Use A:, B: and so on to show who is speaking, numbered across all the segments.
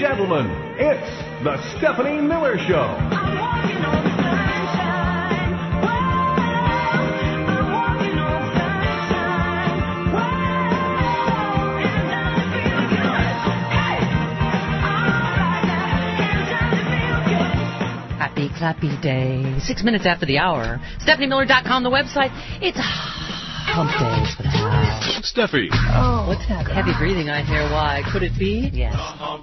A: gentlemen, it's the Stephanie Miller Show.
B: Happy clappy day. 6 minutes after the hour. StephanieMiller.com, the website. It's hump days with Hal.
C: Steffi.
B: Oh, what's that heavy breathing I hear? Why? Could it be? Yes.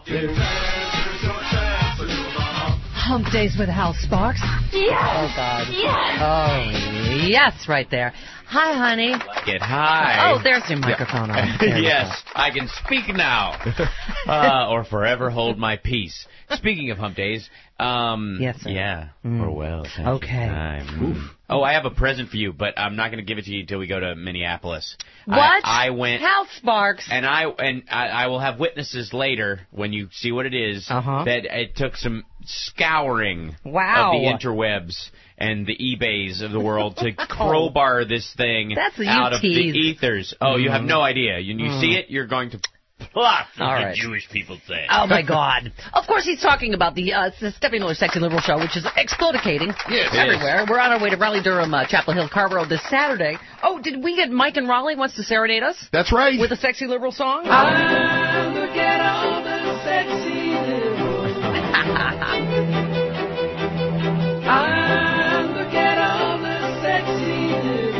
B: Hump days with Hal Sparks. Yes. Oh, God.
D: Yes.
B: Oh, yes, right there. Hi, honey.
E: Hi.
B: Oh, there's your microphone on. There
E: Yes, I can speak now. Or forever hold my peace. Speaking of hump days,
B: yes, sir.
E: Yeah, we're well.
B: Okay.
E: Oh, I have a present for you, but I'm not going to give it to you until we go to Minneapolis.
B: What?
E: I went.
B: Hal Sparks.
E: And I will have witnesses later when you see what it is. That it took some scouring of the interwebs and the eBays of the world to crowbar this thing out of the ethers. Oh, you have no idea. You see it, you're going to pluck.
B: All right.
E: Jewish people say.
B: Oh, my God. Of course, he's talking about the Stephanie Miller Sexy Liberal Show, which is explodicating everywhere. We're on our way to Raleigh-Durham, Chapel Hill, Carrboro this Saturday. Oh, did we get Mike in Raleigh wants to serenade us?
C: That's right.
B: With a Sexy Liberal song?
D: Look at all the sexy liberals. Look at all the sexy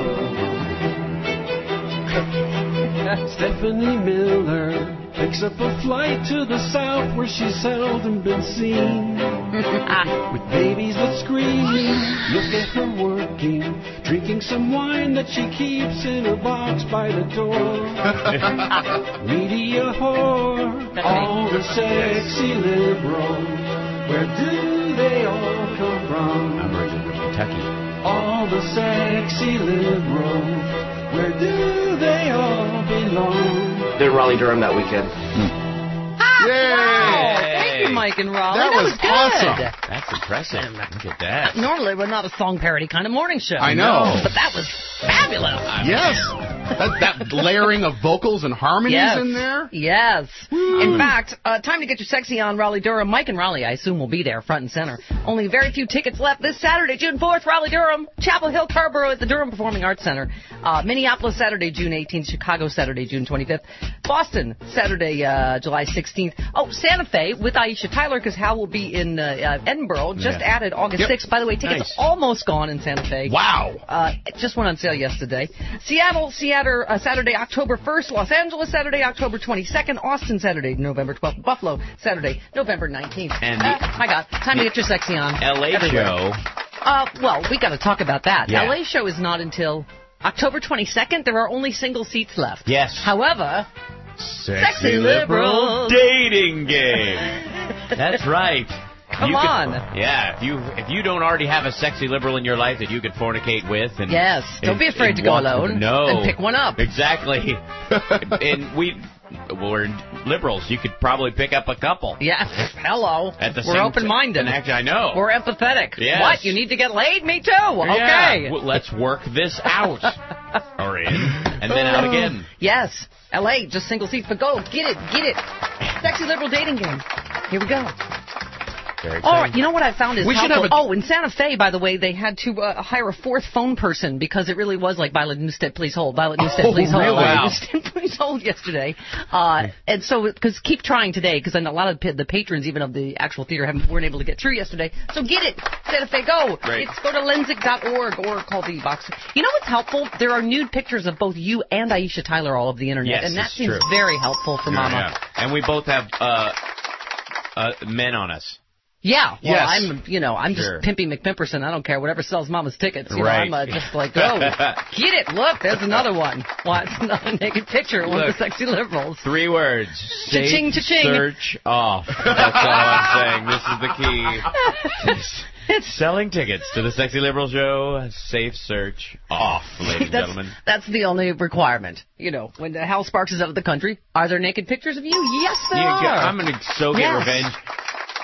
D: liberals. Stephanie Miller picks up a flight to the south where she's seldom been seen. With babies that scream, look at her working, drinking some wine that she keeps in her box by the door. Media whore, all the sexy liberals. Where do they all come from?
E: I'm originally from Kentucky.
D: All the sexy liberals. Where do they all belong?
F: They're Raleigh-Durham that weekend.
B: Wow. Thank you, Mike and Raleigh.
C: That was
B: good.
C: awesome.
E: That's impressive. Look at that.
B: Normally, we're not a song parody kind of morning show.
C: I know.
B: But that was fabulous.
C: Yes. That layering of vocals and harmonies in there.
B: Yes. In fact, time to get your sexy on Raleigh-Durham. Mike and Raleigh, I assume, will be there front and center. Only very few tickets left this Saturday, June 4th, Raleigh-Durham, Chapel Hill, Carrboro at the Durham Performing Arts Center. Minneapolis, Saturday, June 18th. Chicago, Saturday, June 25th. Boston, Saturday, July 16th. Oh, Santa Fe with Aisha Tyler, because Hal will be in Edinburgh. Just added August 6th. By the way, tickets almost gone in Santa Fe.
C: Wow.
B: It just went on sale yesterday. Seattle, Saturday, October 1st. Los Angeles, Saturday, October 22nd. Austin, Saturday, November 12th. Buffalo, Saturday, November 19th.
E: And
B: my God, time to get your sexy on.
E: LA
B: everywhere.
E: show.
B: Well, we got to talk about that.
E: Yeah.
B: LA show is not until October 22nd. There are only single seats left.
E: Yes.
B: However,
E: Sexy
B: liberal
E: dating game. That's right.
B: Come on.
E: If you don't already have a sexy liberal in your life that you could fornicate with, and
B: don't be afraid to go alone.
E: No,
B: and pick one up.
E: Exactly. And we're liberals. You could probably pick up a couple.
B: Yeah. Hello.
E: We're
B: open-minded.
E: And actually, I know.
B: We're empathetic.
E: Yes.
B: What? You need to get laid? Me too. Okay.
E: Yeah. Well, let's work this out. Or in, and then out again.
B: Yes. L.A. just single seats, but go. Get it. Sexy liberal dating game. Here we go.
E: Very
B: All right, you know what I found is
C: helpful?
B: In Santa Fe, by the way, they had to hire a fourth phone person because it really was like Violet Newstead, please hold. Violet Newstead, please hold.
E: Really?
B: Violet Newstead, please hold yesterday. And so, because keep trying today, because a lot of the patrons, even of the actual theater, weren't able to get through yesterday. So get it. Santa Fe, go.
E: Great.
B: Go to lensic.org or call the box. You know what's helpful? There are nude pictures of both you and Aisha Tyler all over the internet.
E: Yes,
B: and that
E: it's
B: seems
E: true.
B: very helpful for Mama.
E: Yeah. And we both have men on us.
B: Yeah, well,
C: yes.
B: I'm just Pimpy McPimperson. I don't care. Whatever sells Mama's tickets.
E: Right.
B: I'm just like, oh, get it. Look, there's another one. What? Another naked picture of one of the sexy liberals.
E: 3 words.
B: Cha-ching, cha-ching.
E: Search off. That's all I'm saying. This is the key. Selling tickets to the Sexy Liberal Show. Safe search off, ladies and gentlemen.
B: That's the only requirement. When Hal Sparks is out of the country, are there naked pictures of you? Yes, there are.
E: I'm going to so get revenge.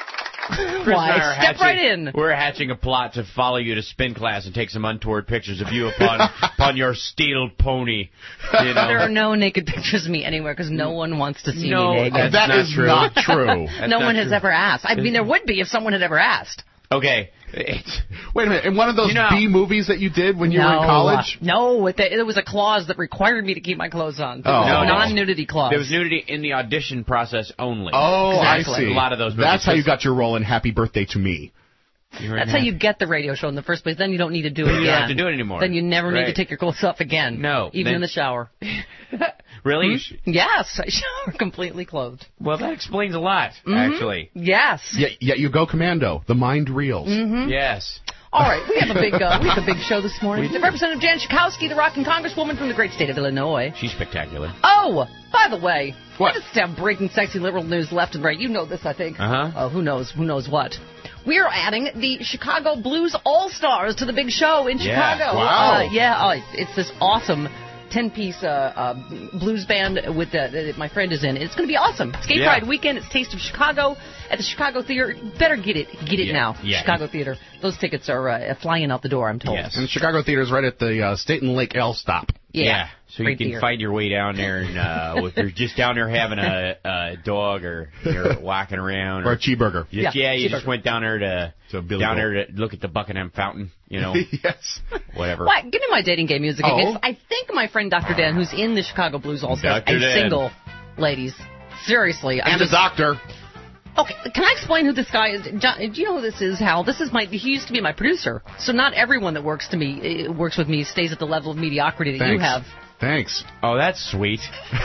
B: Why? Step right in.
E: We're hatching a plot to follow you to spin class and take some untoward pictures of you upon your steel pony. You know?
B: There are no naked pictures of me anywhere because no one wants to see me naked.
C: That is not true.
B: No one has ever asked. I mean, there would be if someone had ever asked.
E: Okay.
C: Wait a minute. In one of those B movies that you did when you were in college?
B: No, there was a clause that required me to keep my clothes on. Non-nudity clause.
E: There was nudity in the audition process only.
C: Oh, exactly.
E: I see. A lot of those movies.
C: That's how you got your role in Happy Birthday to Me.
B: That's how you get the radio show in the first place. Then you don't need to do it again.
E: You don't have to do it anymore.
B: Then you never need to take your clothes off again.
E: No.
B: Even in the shower.
E: Really?
B: Yes, I shower completely clothed.
E: Well, that explains a lot, actually.
B: Yes.
C: Yet you go commando. The mind reels.
B: Mm-hmm.
E: Yes.
B: All right, we have a big show this morning. Representative Jan Schakowsky, the rocking congresswoman from the great state of Illinois.
E: She's spectacular.
B: Oh, by the way,
C: what?
B: I just have breaking sexy liberal news left and right. You know this, I think.
E: Uh-huh.
B: Oh, who knows what. We are adding the Chicago Blues All-Stars to the big show in Chicago.
C: Wow.
B: It's this awesome 10-piece blues band with my friend is in. It's going to be awesome. It's Gay Pride weekend. It's Taste of Chicago at the Chicago Theater. Better get it now. Yeah. Chicago Theater. Those tickets are flying out the door, I'm told.
C: Yes. And the Chicago Theater is right at the State and Lake L stop.
E: Yeah. So you can find your way down there, and if you're just down there having a dog, or you're walking around,
C: or a cheeseburger.
E: You just went down there to look at the Buckingham Fountain, you know.
C: Yes.
E: Whatever.
B: What? Give me my dating game music. Oh. I think my friend Dr. Dan, who's in the Chicago Blues All-Stars, single, ladies. Seriously.
C: And a doctor.
B: Okay, can I explain who this guy is? John, do you know who this is, Hal? He used to be my producer. So not everyone that works with me stays at the level of mediocrity that you have.
C: Thanks.
E: Oh, that's sweet.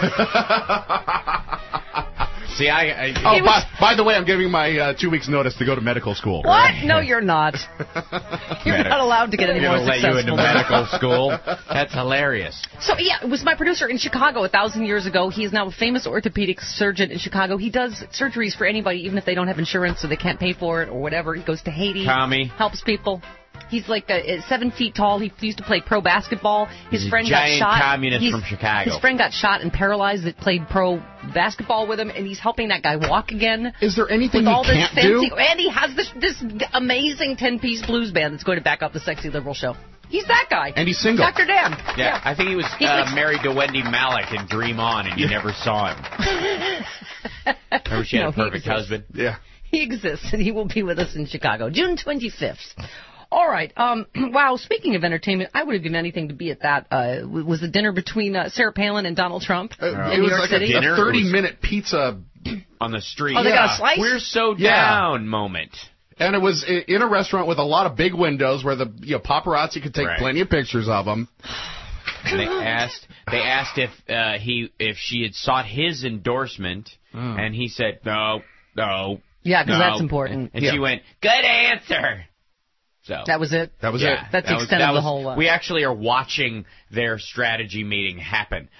E: See,
C: by the way, I'm giving my 2 weeks' notice to go to medical school.
B: What? No, you're not. You're not allowed to get any more successful.
E: Let you into medical school. That's hilarious.
B: So, it was my producer in Chicago 1,000 years ago. He is now a famous orthopedic surgeon in Chicago. He does surgeries for anybody, even if they don't have insurance or they can't pay for it or whatever. He goes to Haiti.
E: Tommy.
B: Helps people. He's like 7 feet tall. He used to play pro basketball. His friend got shot.
E: Giant communist from Chicago.
B: His friend got shot and paralyzed that played pro basketball with him, and he's helping that guy walk again.
C: Is there anything he can't do?
B: And he has this amazing 10-piece blues band that's going to back up the Sexy Liberal show. He's that guy.
C: And he's single.
B: Dr. Dan.
E: Yeah, I think he was married to Wendy Malick in Dream On, and you never saw him. Remember she had a perfect husband?
C: Yeah.
B: He exists, and he will be with us in Chicago, June 25th. All right. Wow, speaking of entertainment, I would have given anything to be at that. Was the dinner between Sarah Palin and Donald Trump in New York City?
C: It was like a 30-minute pizza
E: on the street.
B: Oh, they got a slice?
E: We're so down moment.
C: And it was in a restaurant with a lot of big windows where the paparazzi could take plenty of pictures of them.
E: And they asked if she had sought his endorsement, and he said no.
B: Yeah, because that's important.
E: And she went, good answer. So
B: that was it.
C: That was it.
B: That's the extent of the whole.
E: We actually are watching their strategy meeting happen.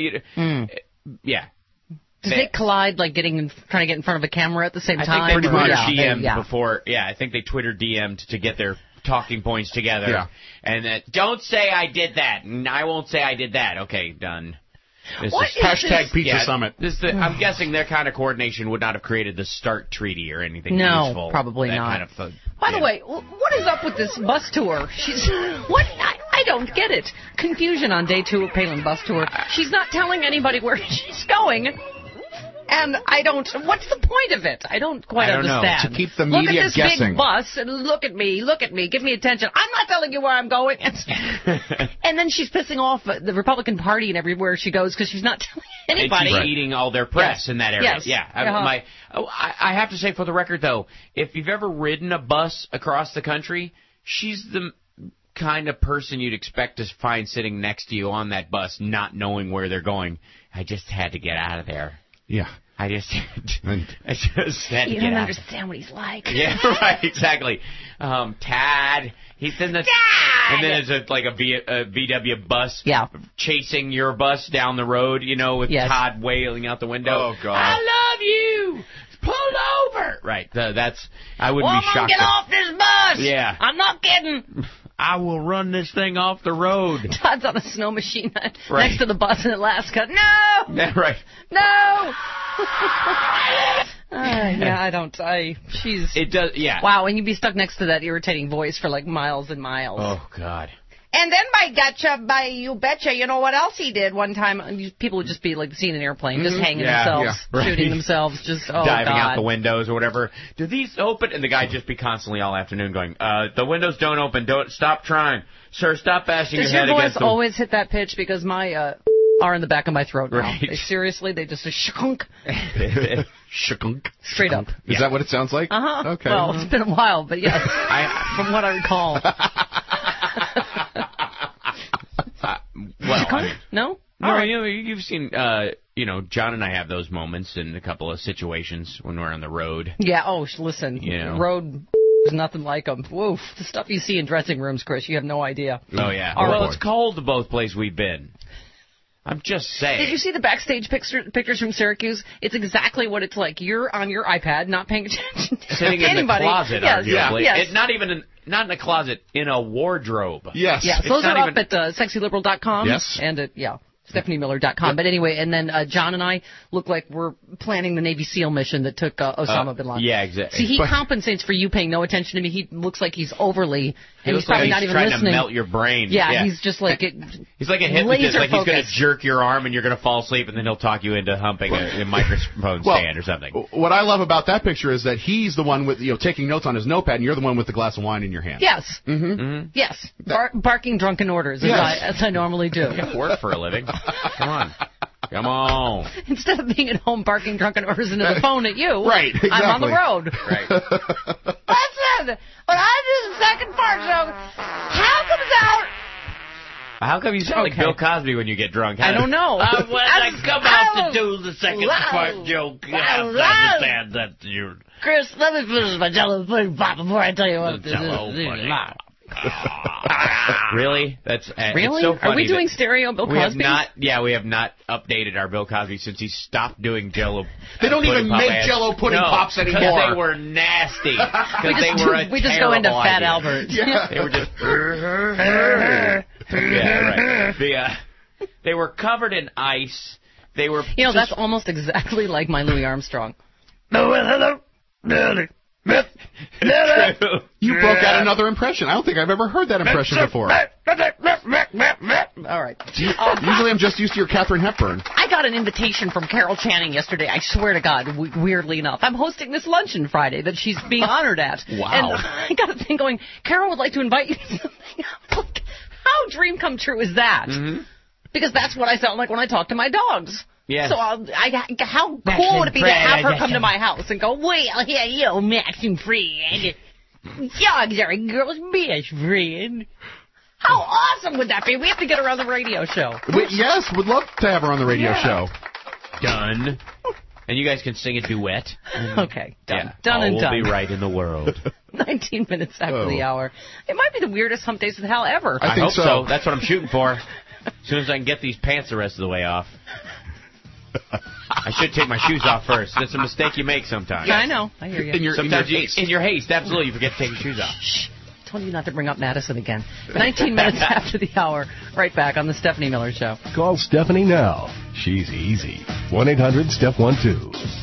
E: Yeah.
B: Did they collide, like trying to get in front of a camera at the same time?
E: I think they Twitter DM'd before. Yeah, I think they Twitter DM'd to get their talking points together.
C: Yeah.
E: And don't say I did that, and I won't say I did that. Okay, done.
C: Hashtag Pizza Summit.
E: I'm guessing their kind of coordination would not have created the START treaty or anything useful.
B: No, probably not.
E: Kind of
B: By the way, what is up with this bus tour? I don't get it. Confusion on day 2 of Palin bus tour. She's not telling anybody where she's going. And what's the point of it? I don't quite understand.
C: Know. To keep the media
B: guessing. Look at this
C: guessing.
B: big bus and look at me, give me attention. I'm not telling you where I'm going. And then she's pissing off the Republican Party and everywhere she goes because she's not telling anybody.
E: And she's eating all their press in that area.
B: Yes.
E: Yeah. I have to say, for the record, though, if you've ever ridden a bus across the country, she's the kind of person you'd expect to find sitting next to you on that bus, not knowing where they're going. I just had to get out of there.
C: Yeah.
E: I just had to get out.
B: You don't understand what he's like.
E: Yeah, right, exactly. Tad, he's in the...
B: Dad!
E: And then there's a VW bus chasing your bus down the road, with Todd wailing out the window.
C: Oh, God.
E: I love you! Pull over! Right, I wouldn't be shocked.
B: Get off this bus!
E: Yeah.
B: I'm not kidding.
E: I will run this thing off the road.
B: Todd's on a snow machine next to the bus in Alaska. No!
E: Yeah, right.
B: No! She's...
E: It does, yeah.
B: Wow, and you'd be stuck next to that irritating voice for, like, miles and miles.
E: Oh, God.
B: And then you betcha, you know what else he did one time? People would just be like seeing an airplane, just hanging themselves, shooting themselves, just
E: diving out the windows or whatever. Do these open? And the guy just be constantly all afternoon going, the windows don't open. Don't stop trying, sir. Stop bashing your head against them.
B: Does your voice always hit that pitch? Because my are in the back of my throat now.
C: Right.
B: They just say shunk.
C: Shunk.
B: Straight up.
C: Is that what it sounds like?
B: Uh-huh.
C: Okay.
B: Well, it's been a while, but yes, from what I recall. No?
E: No, you've seen, John and I have those moments in a couple of situations when we're on the road.
B: Yeah, listen, road is nothing like them. Woof, the stuff you see in dressing rooms, Chris, you have no idea.
E: Oh, yeah. Well, it's cold to both places we've been. I'm just saying.
B: Did you see the backstage pictures from Syracuse? It's exactly what it's like. You're on your iPad, not paying attention to
E: sitting
B: anybody.
E: In the closet, arguably.
B: Yes.
E: Not in a closet, in a wardrobe.
C: Yes.
B: Yeah, those are up at sexyliberal.com.
C: Yes.
B: And at, StephanieMiller.com. Yep. But anyway, and then John and I look like we're planning the Navy SEAL mission that took Osama bin Laden.
E: Yeah, exactly.
B: See, he compensates for you paying no attention to me. He looks like he's overly, and he's probably not even
E: trying
B: listening.
E: To melt your brain.
B: Yeah, he's just like
E: he's like a hypnotist. Like he's going to jerk your arm and you're going to fall asleep, and then he'll talk you into humping a microphone stand or something.
C: What I love about that picture is that he's the one with taking notes on his notepad, and you're the one with the glass of wine in your hand.
B: Yes. Mm-hmm. Yes. Barking drunken orders as I normally do.
E: I work for a living. Come on.
B: Instead of being at home barking drunken orders into the phone at you,
C: right, exactly.
B: I'm on the road.
E: Right.
B: Listen, when I do the second part joke,
E: how come you sound like Bill Cosby when you get drunk?
B: I don't know.
E: When I come out to do the second part joke, you have to understand that you're...
B: Chris, let me finish my Jello pudding pop before I tell you what this is.
E: Really? That's
B: really?
E: It's so funny.
B: Are we doing stereo Bill Cosby?
E: We have not updated our Bill Cosby since he stopped doing Jello.
C: They don't even make Jello pudding pops anymore.
E: Because they were nasty.
B: We just go into Fat Albert.
E: Yeah. They were just. Right. They were covered in ice. They were.
B: That's almost exactly like my Louis Armstrong.
C: You broke out another impression. I don't think I've ever heard that impression before.
B: All right.
C: Usually I'm just used to your Katharine Hepburn.
B: I got an invitation from Carol Channing yesterday. I swear to God, weirdly enough. I'm hosting this luncheon Friday that she's being honored at.
C: Wow.
B: And I got a thing going, Carol would like to invite you to something. Like, how dream come true is that? Mm-hmm. Because that's what I sound like when I talk to my dogs.
E: Yeah.
B: So how cool would it be to have her come to my house and go, well, here, Max and Fred. Dogs are a girl's best friend. How awesome would that be? We have to get her on the radio show.
C: Yes, would love to have her on the radio show.
E: Done. And you guys can sing a duet.
B: Okay, done.
E: Yeah.
B: Done and done.
E: All will be right in the world.
B: 19 minutes after the hour. It might be the weirdest Hump Days of Hell ever.
E: I hope so. That's what I'm shooting for. As soon as I can get these pants the rest of the way off. I should take my shoes off first. That's a mistake you make sometimes.
B: Yeah, I know. I hear you.
E: In your haste, absolutely, you forget to take your shoes off.
B: Shh. I told you not to bring up Madison again. 19 minutes after the hour. Right back on the Stephanie Miller Show.
A: Call Stephanie now. She's easy. 1-800-STEP-12.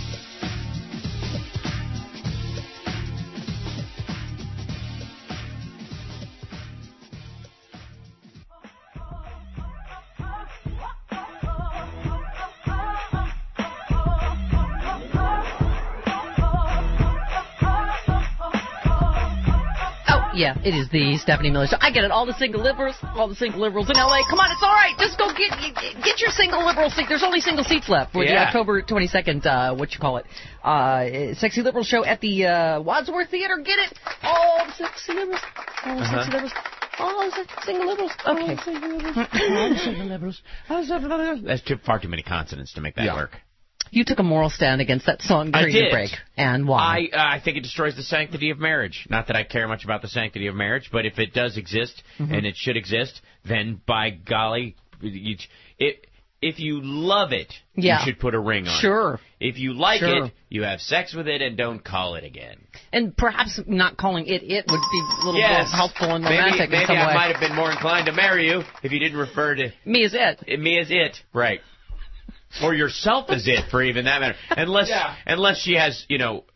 B: Yeah, it is the Stephanie Miller Show. I get it. All the single liberals in L.A. Come on, it's all right. Just go get your single liberal seat. There's only single seats left for the October 22nd, Sexy Liberal Show at the Wadsworth Theater. Get it? All the sexy liberals. All the sexy liberals. All the single liberals. Okay.
E: All the single liberals. That's far too many consonants to make that work.
B: You took a moral stand against that song during the break. And why?
E: I think it destroys the sanctity of marriage. Not that I care much about the sanctity of marriage, but if it does exist, and it should exist, then by golly, if you love it, you should put a ring on it.
B: Sure.
E: If you like it, you have sex with it and don't call it again.
B: And perhaps not calling it would be a little more helpful and romantic in some way.
E: Maybe I might have been more inclined to marry you if you didn't refer to...
B: Me as it.
E: Me as it, right. Or yourself as it, for even that matter. Unless she has,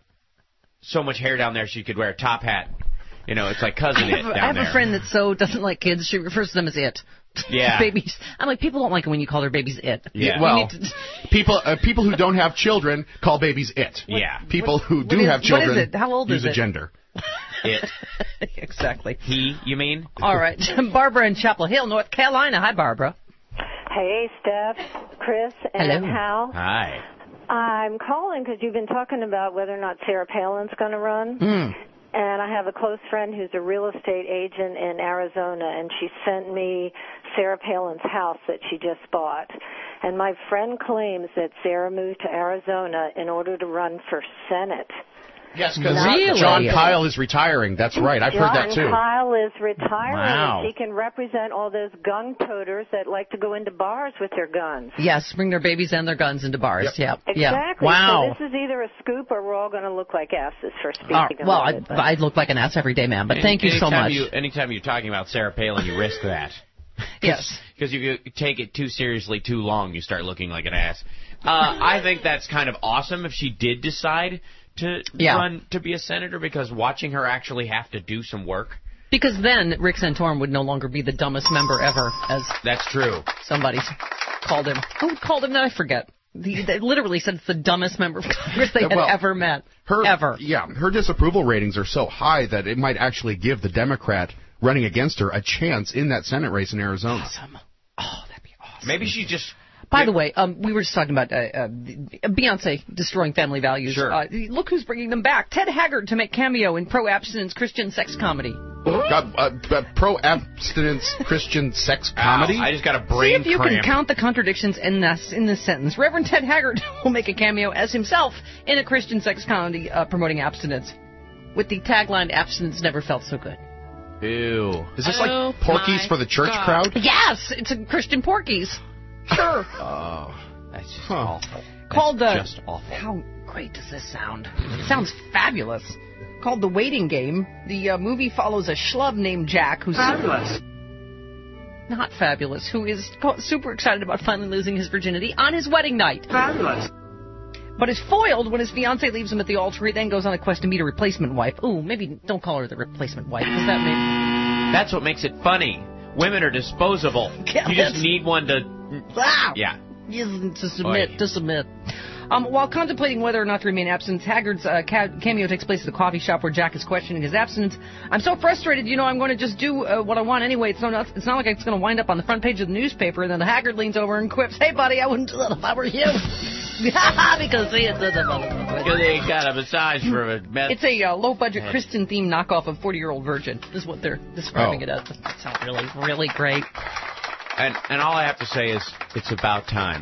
E: so much hair down there she could wear a top hat. It's like cousin it down there.
B: I have a friend that so doesn't like kids, she refers to them as it.
E: Yeah.
B: Babies. I'm like, people don't like it when you call their babies it.
C: Yeah. Well, people who don't have children call babies it.
E: Yeah.
C: People who do have children
B: what is it? How old
C: use
B: is
C: a gender.
E: It.
B: Exactly.
E: He, you mean?
B: All right. Barbara in Chapel Hill, North Carolina. Hi, Barbara.
F: Hey, Steph, Chris, and Hal.
E: Hi.
F: I'm calling because you've been talking about whether or not Sarah Palin's going to run. And I have a close friend who's a real estate agent in Arizona, and she sent me Sarah Palin's house that she just bought. And my friend claims that Sarah moved to Arizona in order to run for Senate.
C: Yes, because John Kyle is retiring. That's right. I've heard that too.
F: John Kyle is retiring.
B: Wow.
F: And she can represent all those gun toters that like to go into bars with their guns.
B: Yes, bring their babies and their guns into bars. Yep.
F: Exactly.
B: Wow.
F: So this is either a scoop or we're all going to look like asses for speaking about it.
B: I look like an ass every day, man. But thank you so much.
E: Anytime you're talking about Sarah Palin, you risk that.
B: Yes.
E: Because if you take it too seriously too long, you start looking like an ass. I think that's kind of awesome if she did decide to run to be a senator, because watching her actually have to do some work.
B: Because then Rick Santorum would no longer be the dumbest member ever, as
E: that's true.
B: Somebody called him. Who called him that? I forget. They literally said it's the dumbest member of Congress they had ever met.
C: Her disapproval ratings are so high that it might actually give the Democrat running against her a chance in that Senate race in Arizona.
B: Awesome. Oh, that'd be awesome.
E: Maybe she just...
B: By the way, we were just talking about Beyonce destroying family values.
E: Sure.
B: Look who's bringing them back. Ted Haggard to make cameo in pro-abstinence Christian sex comedy.
C: Pro-abstinence Christian sex comedy?
E: I just got a brain
B: cramp. See if you can count the contradictions in this sentence. Reverend Ted Haggard will make a cameo as himself in a Christian sex comedy promoting abstinence, with the tagline, "Abstinence never felt so good."
E: Ew.
C: Is this like Porky's for the church crowd?
B: Yes, it's a Christian Porky's. Sure.
E: Oh, that's just awful.
B: Just awful. How great does this sound? It sounds fabulous. Called The Waiting Game. The movie follows a schlub named Jack who's
G: fabulous.
B: Not fabulous. Who is super excited about finally losing his virginity on his wedding night.
G: Fabulous.
F: but is foiled when his fiancée leaves him at the altar. He then goes on a quest to meet a replacement wife. Ooh, maybe don't call her the replacement wife, because that may...
E: That's what makes it funny. Women are disposable. You just need one to...
F: Wow.
E: Yeah.
F: To submit. While contemplating whether or not to remain abstinent, Haggard's cameo takes place at a coffee shop where Jack is questioning his abstinence. I'm so frustrated, I'm going to just do what I want anyway. It's not like it's going to wind up on the front page of the newspaper. And then Haggard leans over and quips, "Hey, buddy, I wouldn't do that if I were you." Because he
E: got a massage for a mess.
F: It's a low-budget Christian-themed knockoff of 40-Year-Old Virgin, is what they're describing it as. That sounds really, really great.
E: And all I have to say is, it's about time.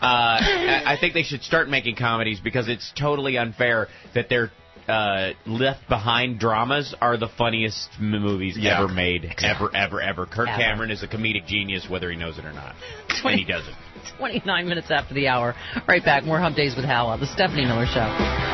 E: I think they should start making comedies because it's totally unfair that their left behind dramas are the funniest movies ever made. Exactly. Ever. Kirk Cameron is a comedic genius, whether he knows it or not. And he doesn't.
F: 29 minutes after the hour. Right back. More Hump Days with Hal on the Stephanie Miller Show.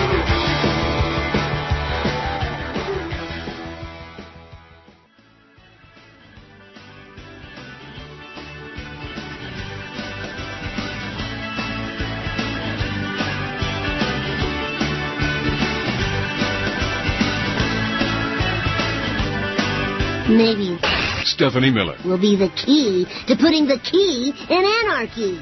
H: Maybe
A: Stephanie Miller
H: will be the key to putting the key in anarchy.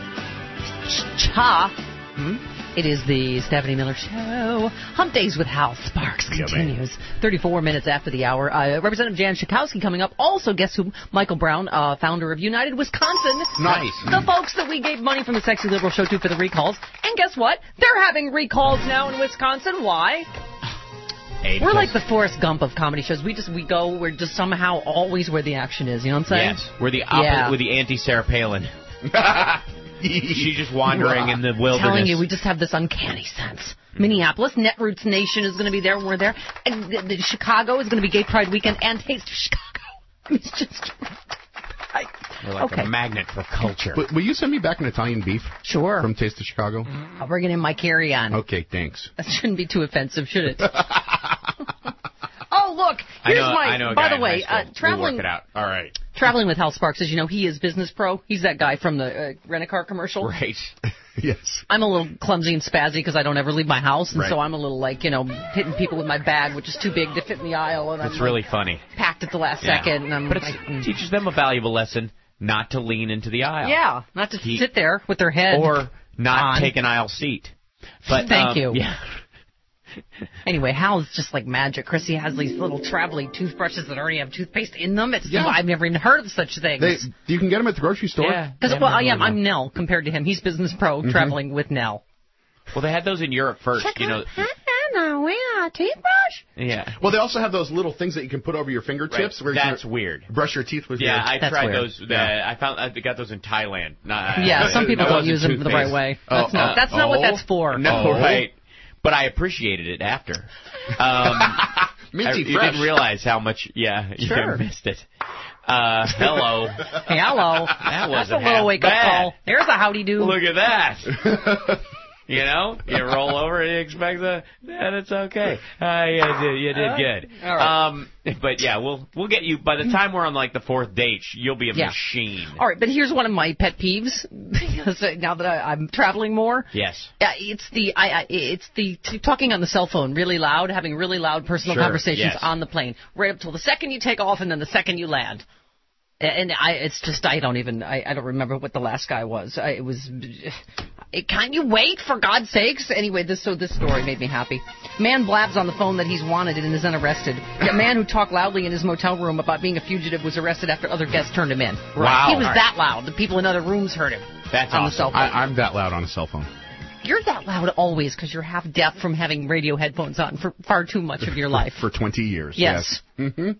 F: Cha. It is the Stephanie Miller Show. Hump Days with Hal Sparks continues. 34 minutes after the hour. Representative Jan Schakowsky coming up. Also, guess who? Michael Brown, founder of United Wisconsin.
E: Nice.
F: The folks that we gave money from the Sexy Liberal Show to for the recalls. And guess what? They're having recalls now in Wisconsin. Why? We're like the Forrest Gump of comedy shows. We're just somehow always where the action is. You know what I'm saying?
E: Yes. We're the opposite with the anti-Sarah Palin. She's just wandering in the wilderness.
F: I'm telling you, we just have this uncanny sense. Minneapolis, Netroots Nation is going to be there. We're there. And Chicago is going to be Gay Pride Weekend and Taste of Chicago. I mean, it's just...
E: We're like a magnet for culture.
C: Will you send me back an Italian beef?
F: Sure.
C: From Taste of Chicago?
F: I'll bring it in my carry-on.
C: Okay, thanks.
F: That shouldn't be too offensive, should it? Oh, look. Here's
E: I know a
F: by
E: guy
F: the way,
E: traveling. We'll work it out. All right.
B: Traveling with Hal Sparks, as you know, he is business pro. He's that guy from the rent-a-car commercial.
E: Right.
C: Yes.
B: I'm a little clumsy and spazzy because I don't ever leave my house, and so I'm a little hitting people with my bag, which is too big to fit in the aisle. And
E: it's really funny.
B: Packed at the last second. And
E: but it teaches them a valuable lesson not to lean into the aisle.
B: Yeah, not to sit there with their head
E: or not take an aisle seat. But
B: thank you.
E: Yeah.
B: Anyway, Hal's just like magic. Chrissy has these little traveling toothbrushes that already have toothpaste in them. I've never even heard of such things.
C: You can get them at the grocery store.
B: Yeah. Because I'm Nell compared to him. He's business pro traveling with Nell.
E: Well, they had those in Europe first.
B: Toothbrush.
E: Yeah.
C: Well, they also have those little things that you can put over your fingertips. Where
E: That's
C: you
E: weird.
C: Brush your teeth with.
E: Yeah, I tried
B: weird.
E: those. I got those in Thailand.
B: Some people don't use them the right way. That's not what that's for.
E: No, right. But I appreciated it after.
C: Minty
E: you didn't realize how much. Yeah, you missed it. Hello.
B: Hello.
E: That wasn't
B: That's a little wake-up call. There's a howdy do.
E: Look at that. You roll over and you expect that it's okay. You did good.
B: All right.
E: But yeah, we'll get you by the time we're on like the fourth date. You'll be a machine.
B: All right, but here's one of my pet peeves because now that I'm traveling more.
E: Yes.
B: It's the talking on the cell phone really loud, having really loud personal conversations on the plane, right up till the second you take off and then the second you land. And I don't remember what the last guy was. Can't you wait, for God's sakes? Anyway, this story made me happy. Man blabs on the phone that he's wanted and is unarrested. A man who talked loudly in his motel room about being a fugitive was arrested after other guests turned him in.
E: Wow.
B: He was that loud. The people in other rooms heard him.
E: That's
B: on
E: awesome.
B: The cell phone.
C: I'm that loud on a cell phone.
B: You're that loud always because you're half deaf from having radio headphones on for far too much of your life.
C: For 20 years.
B: Yes.
C: Mm-hmm.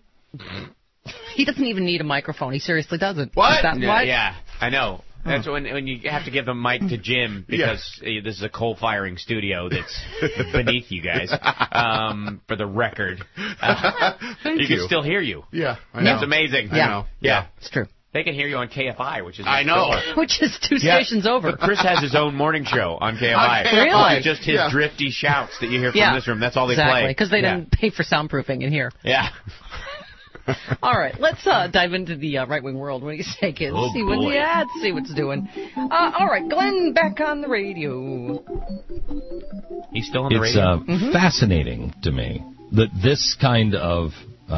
B: He doesn't even need a microphone. He seriously doesn't.
C: What?
E: Yeah, I know. That's when you have to give the mic to Jim because this is a coal-firing studio that's beneath you guys. For the record,
C: Thank you
E: can still hear you.
C: Yeah, I know.
E: That's amazing.
C: I know.
B: Yeah, it's true.
E: They can hear you on KFI, which is
B: which is two stations over.
E: But Chris has his own morning show on KFI.
B: Really?
E: It's just his drifty shouts that you hear from this room. That's all they play.
B: Because they didn't pay for soundproofing in here.
E: Yeah.
B: All right, let's dive into the right-wing world. What do you say, kids? See what's doing. All right, Glenn, back on the radio.
E: He's still on the radio?
G: It's fascinating to me that this kind of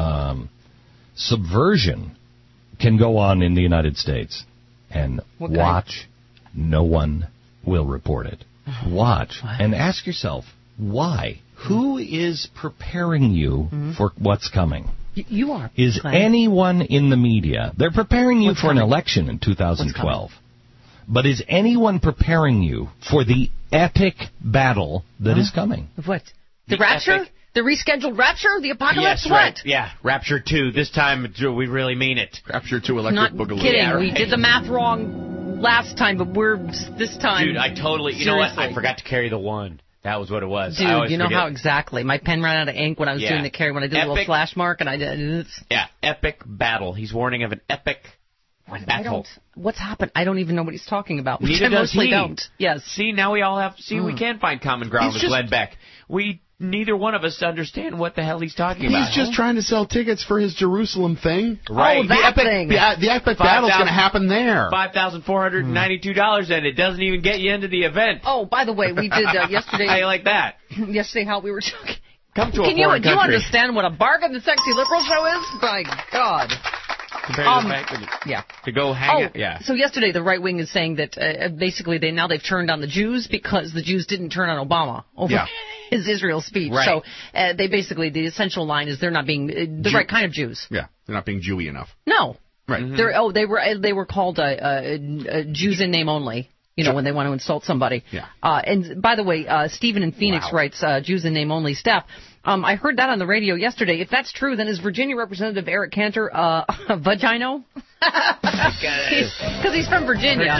G: subversion can go on in the United States. And watch, no one will report it. Watch and ask yourself, why? Who is preparing you for what's coming?
B: You are.
G: Is anyone in the media? They're preparing you for an election in 2012. But is anyone preparing you for the epic battle that is coming?
B: What? The rapture? Epic. The rescheduled rapture? The apocalypse?
E: Yes, right. Yeah, Rapture 2. This time, we really mean it.
C: Rapture 2 Electric Boogaloo.
B: Not kidding. Yeah, right. We did the math wrong last time, but we're this time.
E: Dude, I totally... You know what? I forgot to carry the 1. That was what it was.
B: Dude, you know how exactly. My pen ran out of ink when I was doing the carry, when I did a little slash mark, and I did...
E: Yeah, epic battle. He's warning of an epic battle.
B: What's happened? I don't even know what he's talking about.
E: Neither does he.
B: Don't. Yes.
E: See, now we all have... See, we can find common ground with Glenn Beck. Neither one of us understand what the hell he's talking about.
C: He's just trying to sell tickets for his Jerusalem thing.
E: Right.
B: Oh, that thing.
C: The epic battle's going to happen there.
E: $5,492, and it doesn't even get you into the event.
B: Oh, by the way, we did yesterday...
E: How you like that?
B: Yesterday, how we were talking...
E: Come to a foreign country.
B: Do you understand what a bargain the Sexy Liberal show is? My God.
E: Compared to the fact to go hang it. Yeah.
B: So yesterday the right wing is saying that basically they've turned on the Jews because the Jews didn't turn on Obama over his Israel speech.
E: Right.
B: So they basically, the essential line is they're not being the right kind of Jews.
C: Yeah, they're not being Jewy enough.
B: No.
C: Right.
B: Mm-hmm. They were called Jews in name only. You know, when they want to insult somebody.
C: Yeah.
B: And by the way, Stephen in Phoenix writes, Jews in name only. Steph, I heard that on the radio yesterday. If that's true, then is Virginia Representative Eric Cantor a vagino? Because he's from Virginia.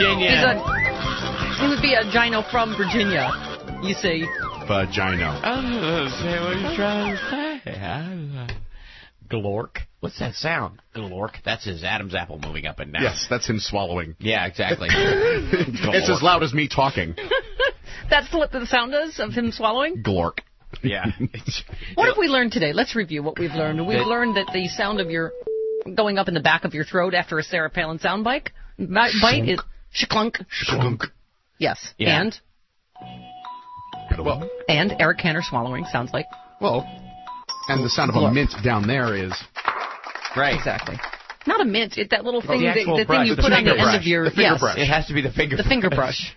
B: He would be a gino from Virginia, you see.
C: Vagino.
E: I don't understand what you're trying to say. Glork. What's that sound? Glork. That's his Adam's apple moving up and down.
C: Yes, that's him swallowing.
E: Yeah, exactly.
C: It's as loud as me talking.
B: That's what the sound is of him swallowing?
C: Glork.
E: Yeah.
B: What have we learned today? Let's review what we've learned. We've learned that the sound of your going up in the back of your throat after a Sarah Palin soundbite. Bite is shklunk.
C: Shklunk.
B: Yes.
E: Yeah.
B: And Eric Cantor swallowing sounds like.
C: Well, and the sound of a mint down there is.
E: Right.
B: Exactly. Not a mint. That little thing,
E: the
B: thing you put on the end of your.
C: The finger brush.
E: It has to be the finger.
B: The finger brush.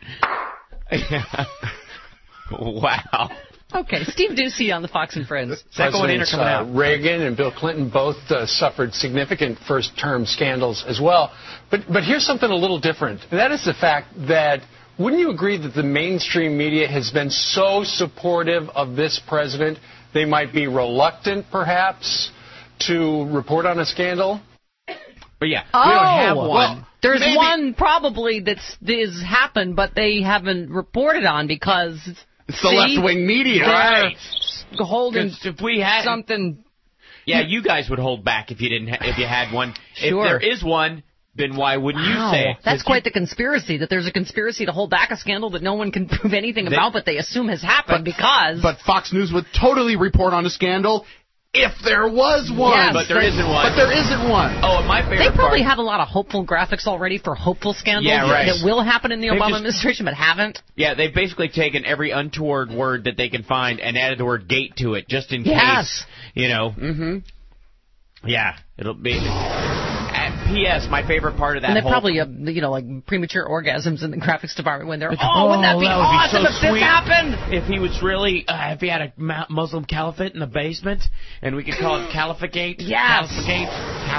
E: Wow.
B: Okay, Steve Doocy on the Fox and Friends.
E: Second one in or coming out?
I: Reagan and Bill Clinton both suffered significant first-term scandals as well. But here's something a little different. And that is the fact that, wouldn't you agree that the mainstream media has been so supportive of this president, they might be reluctant, perhaps, to report on a scandal?
E: But yeah, we don't have one.
B: Well, there's one probably that's happened, but they haven't reported on because
C: it's the left-wing media,
B: right? Holding
E: if we had
B: something.
E: Yeah, you guys would hold back if you didn't. If you had one.
B: Sure.
E: If there is one, then why wouldn't you say it?
B: That's quite the conspiracy. That there's a conspiracy to hold back a scandal that no one can prove anything about, but they assume has happened because.
C: But Fox News would totally report on a scandal. If there was one.
B: Yes,
E: but there isn't one.
C: But there isn't one.
E: Oh, and my favorite
B: They probably have a lot of hopeful graphics already for hopeful scandals that will happen in the Obama administration, but haven't.
E: Yeah, they've basically taken every untoward word that they can find and added the word gate to it just in case. You know. Mm-hmm. Yeah, it'll be... P.S. My favorite part of that
B: and they
E: whole...
B: probably, like premature orgasms in the graphics department when they're, wouldn't that be awesome if this happened?
E: If he was really, if he had a Muslim caliphate in the basement, and we could call it Caliphate.
B: Yes.
E: Caliphate.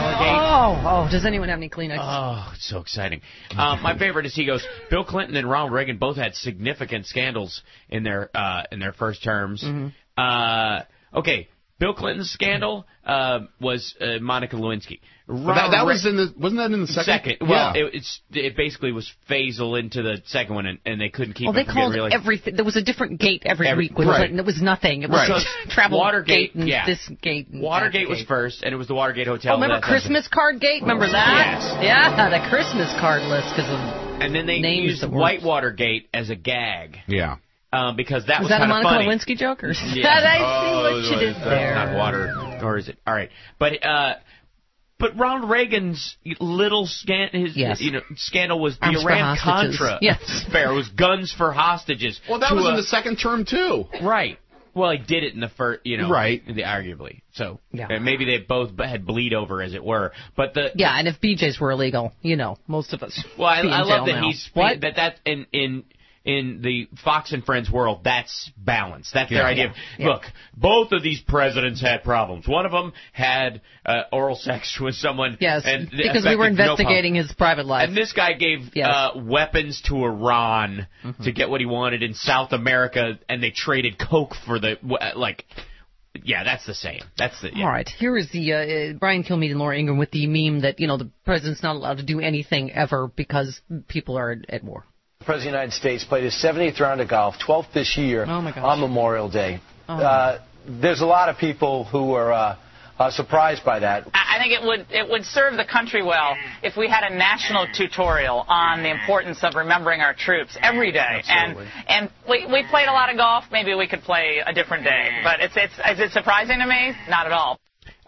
B: Oh, does anyone have any Kleenex?
E: Oh, it's so exciting. My favorite is he goes, Bill Clinton and Ronald Reagan both had significant scandals in their first terms.
B: Mm-hmm.
E: Okay. Bill Clinton's scandal was Monica Lewinsky.
C: That was wasn't that in the second?
E: Well, it basically was Faisal into the second one, and they couldn't keep.
B: Well, they called everything. There was a different gate every week with Clinton. It was nothing. It was travel
E: Watergate,
B: gate and this gate. And
E: Watergate was first, and it was the Watergate Hotel.
B: Oh, remember Christmas card gate? Remember that?
E: Yes.
B: Yeah, the Christmas card list because of
E: and then they used Whitewater Gate as a gag.
C: Yeah.
E: Because that was
B: that
E: kind
B: a
E: of
B: Monica
E: funny.
B: Lewinsky joke? Or?
E: Yeah.
B: I see what you did there.
E: Not water, or is it? All right, but Ronald Reagan's little scandal was the Iran-Contra affair. It was guns for hostages.
C: Well, that was in the second term too.
E: Right. Well, he did it in the first,
C: right?
E: Arguably. So maybe they both had bleed over, as it were. But
B: and if BJ's were illegal, most of us.
E: Well, I love that
B: now.
E: he's that in the Fox and Friends world, that's balance. That's their idea. Look, both of these presidents had problems. One of them had oral sex with someone.
B: Yes, because we were investigating his private life.
E: And this guy gave weapons to Iran to get what he wanted in South America, and they traded coke for the Yeah, that's the same. All
B: right, here is the Brian Kilmeade and Laura Ingraham with the meme that the president's not allowed to do anything ever because people are at war.
J: The President of the United States played his 70th round of golf, 12th this year on Memorial Day. There's a lot of people who are surprised by that.
K: I think it would serve the country well if we had a national tutorial on the importance of remembering our troops every day.
J: Absolutely.
K: And we played a lot of golf. Maybe we could play a different day. But is it surprising to me? Not at all.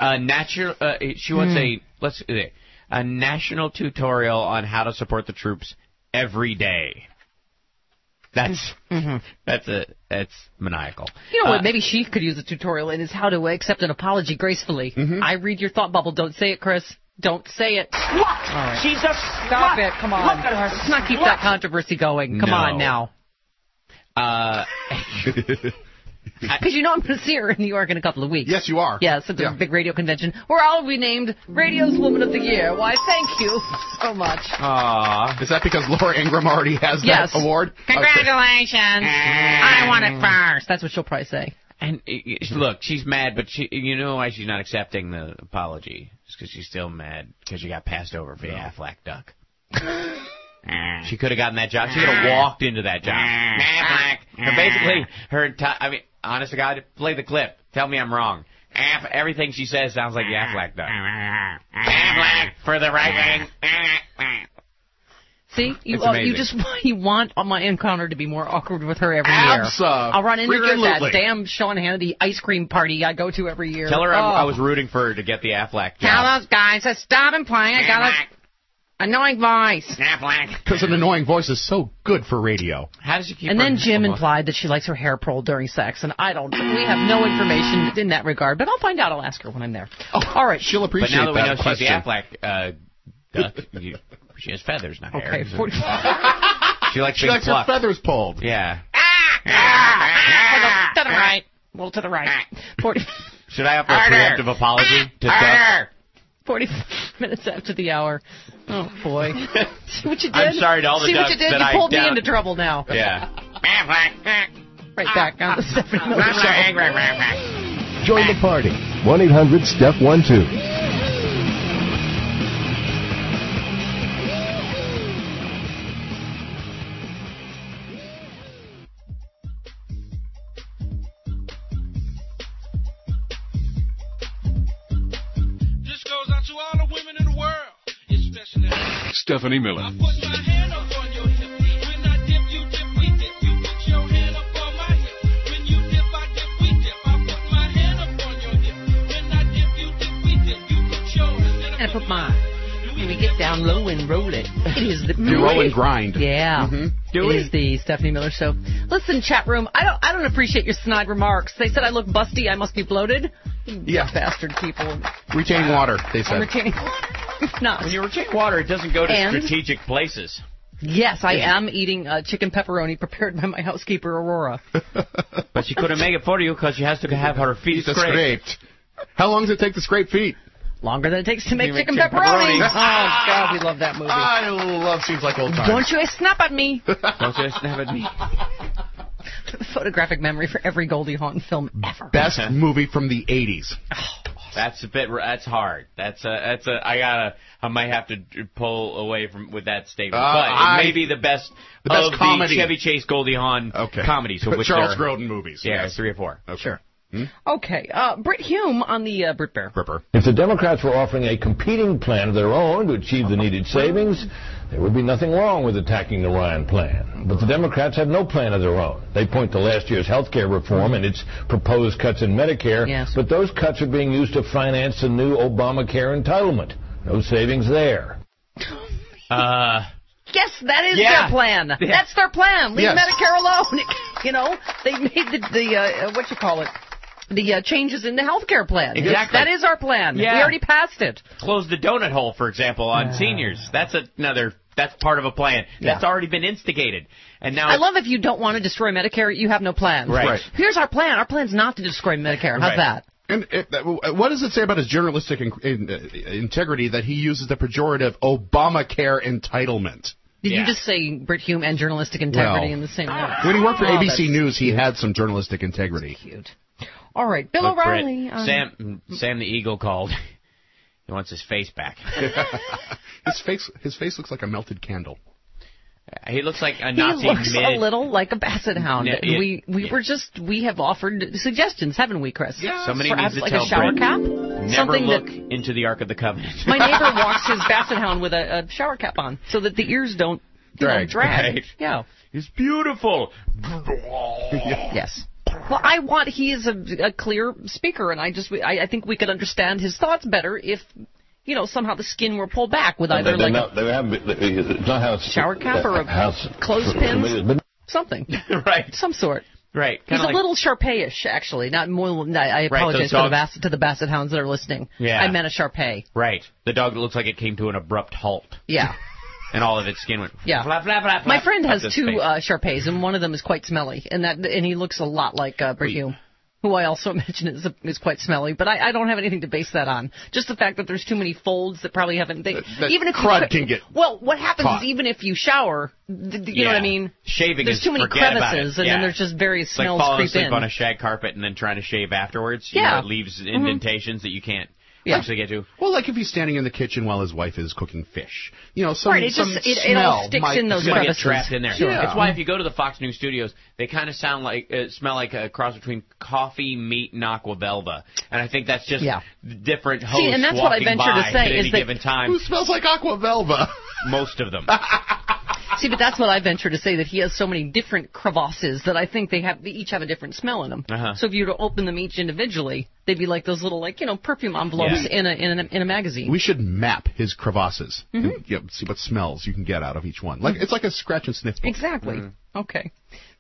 E: She wants a national tutorial on how to support the troops every day. That's maniacal.
B: You know what? Maybe she could use a tutorial in is how to accept an apology gracefully. I read your thought bubble. Don't say it, Chris. Don't say it.
K: What? Right. She's a
B: stop it. Come on.
K: Look at her.
B: Let's not keep that controversy going. Come on now. Because I'm going to see her in New York in a couple of weeks.
C: Yes, you are.
B: Yes, at the big radio convention, where I'll be named Radio's Woman of the Year. Why, thank you so much.
C: Is that because Laura Ingraham already has that award?
B: Congratulations. I won it first. That's what she'll probably say.
E: And look, she's mad, but you know why she's not accepting the apology? It's because she's still mad because she got passed over for the Aflac duck. She could have gotten that job. She could have walked into that job. And basically, honest to God, play the clip. Tell me I'm wrong. Everything she says sounds like the Aflac duck. Aflac for the right wing.
B: See, you want my encounter to be more awkward with her every year. I'll run into her at that damn Sean Hannity ice cream party I go to every year.
E: Tell her I was rooting for her to get the Affleck job.
B: Tell those guys to stop and play. I got an annoying voice.
C: Because an annoying voice is so good for radio.
E: How does she keep?
B: And then Jim implied that she likes her hair pulled during sex, and we have no information in that regard. But I'll find out. I'll ask her when I'm there. All right,
C: she'll appreciate that.
E: But now that we know she's the Affleck duck, she has feathers, not hair.
B: Okay,
C: she likes her feathers pulled.
E: Yeah.
B: To the right. Well, to the right.
E: Should I offer a preemptive apology to Duck?
B: 40 minutes after the hour. Oh, boy. See what you did?
E: I'm sorry to all the ducks
B: that you did? You pulled me into trouble now.
E: Yeah.
B: Right back on the Stephanie Miller Show.
A: Join the party. 1-800-STEP-12.
L: Stephanie Miller.
B: And I put mine. When we get down low and roll it. It is the
C: roll and grind.
B: Yeah. It is the Stephanie Miller Show. Listen, chat room, I don't appreciate your snide remarks. They said I look busty, I must be bloated.
C: Yeah.
B: Bastard people.
C: Retaining water, they said.
B: I'm retaining water. Not.
E: When you retain water, it doesn't go to strategic places.
B: Yes, I am eating chicken pepperoni prepared by my housekeeper, Aurora.
E: But she couldn't make it for you because she has to have her feet scraped.
C: How long does it take to scrape feet?
B: Longer than it takes to make chicken pepperoni. Oh, God, we love that movie.
C: I love Seems Like Old Times.
B: Don't you snap at me.
E: Don't you snap at me.
B: Photographic memory for every Goldie Hawn film ever.
C: Best movie from the 80s.
E: That's hard. I might have to pull away with that statement. But it may be the best comedy. The Chevy Chase Goldie Hawn comedies.
C: So Charles Grodin movies.
E: Yeah, 3 or 4.
C: Okay.
B: Sure. Okay, Britt Hume on the Brit Bear.
M: If the Democrats were offering a competing plan of their own to achieve the needed savings, there would be nothing wrong with attacking the Ryan plan. But the Democrats have no plan of their own. They point to last year's health care reform and its proposed cuts in Medicare, but those cuts are being used to finance the new Obamacare entitlement. No savings there.
B: Yes, that is their plan. Yeah. That's their plan. Leave Medicare alone. You know, they made the changes in the health care plan.
E: Exactly.
B: That is our plan. Yeah. We already passed it.
E: Close the donut hole, for example, on seniors. That's part of a plan. That's already been instigated. And now
B: I love if you don't want to destroy Medicare, you have no plan.
E: Right.
B: Here's our plan. Our plan's not to destroy Medicare. How's that?
C: And what does it say about his journalistic integrity that he uses the pejorative Obamacare entitlement?
B: Did you just say Britt Hume and journalistic integrity in the same way?
C: When he worked for ABC News, he had some journalistic integrity.
B: Cute. All right, Bill O'Reilly.
E: Sam the Eagle called. He wants his face back.
C: His face looks like a melted candle.
E: He looks like a Nazi.
B: He looks a little like a basset hound. We have offered suggestions, haven't we, Chris?
E: Yeah. Somebody needs to tell
B: a shower cap.
E: Never look into the Ark of the Covenant.
B: My neighbor walks his basset hound with a shower cap on, so that the ears don't drag.
E: Right.
B: Yeah.
E: It's beautiful.
B: Yes. Well, he is a clear speaker, and I think we could understand his thoughts better if, somehow the skin were pulled back with either shower cap or a clothespin, something.
E: Right.
B: Some sort.
E: Right.
B: He's a little Shar-Pei-ish, actually. Not more. I apologize to the basset hounds that are listening.
E: Yeah.
B: I meant a Shar-Pei.
E: Right. The dog that looks like it came to an abrupt halt.
B: Yeah.
E: And all of its skin went
B: flap,
E: flap, flap, flap.
B: My friend has 2 Shar-Peis, and one of them is quite smelly, and he looks a lot like Britt Hume, who I also imagine is quite smelly. But I don't have anything to base that on. Just the fact that there's too many folds that probably haven't. Even if
C: crud can get.
B: Well, what happens is even if you shower, you know what I mean.
E: Shaving
B: there's too many crevices, and then there's just various smells
E: like falling
B: creep
E: asleep
B: in.
E: on a shag carpet and then trying to shave afterwards.
B: Yeah.
E: It leaves indentations that you can't. Actually get to.
C: Well, like if he's standing in the kitchen while his wife is cooking fish. Some
B: it all sticks in those crevices.
E: Get trapped in there.
B: Sure.
E: That's why if you go to the Fox News studios, they kind of smell like a cross between coffee, meat, and Aqua Velva. And I think that's just different hosts
B: and that's what I venture to say
E: at any
B: is that
E: given time.
C: Who smells like Aqua Velva?
E: Most of them.
B: See, but that's what I venture to say, that he has so many different crevasses that I think they each have a different smell in them. So if you were to open them each individually, they'd be like those little, perfume envelopes in a magazine.
C: We should map his crevasses and see what smells you can get out of each one. It's like a scratch and sniff book.
B: Exactly. Okay.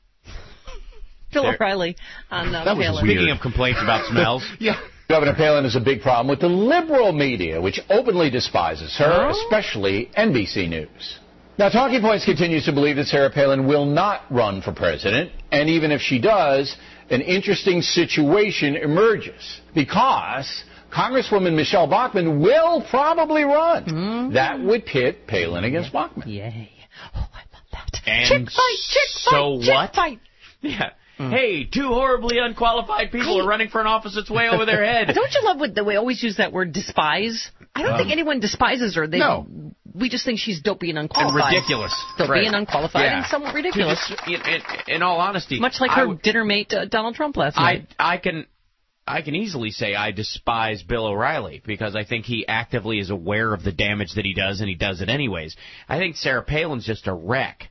B: Bill O'Reilly on Palin.
E: Speaking of complaints about smells.
L: Governor Palin has a big problem with the liberal media, which openly despises her, especially NBC News. Now, Talking Points continues to believe that Sarah Palin will not run for president, and even if she does, an interesting situation emerges, because Congresswoman Michelle Bachmann will probably run. That would pit Palin against Bachmann.
B: Yay. Oh, I love that.
E: And
B: chick fight.
E: Yeah. Hey, two horribly unqualified people are running for an office that's way over their head.
B: Don't you love that we always use that word despise? I don't think anyone despises her.
C: No.
B: We just think she's dopey and unqualified.
E: And ridiculous.
B: Dopey and unqualified and somewhat ridiculous.
E: In all honesty.
B: Much like her dinner mate, Donald Trump, last night.
E: I can easily say I despise Bill O'Reilly because I think he actively is aware of the damage that he does, and he does it anyways. I think Sarah Palin's just a wreck.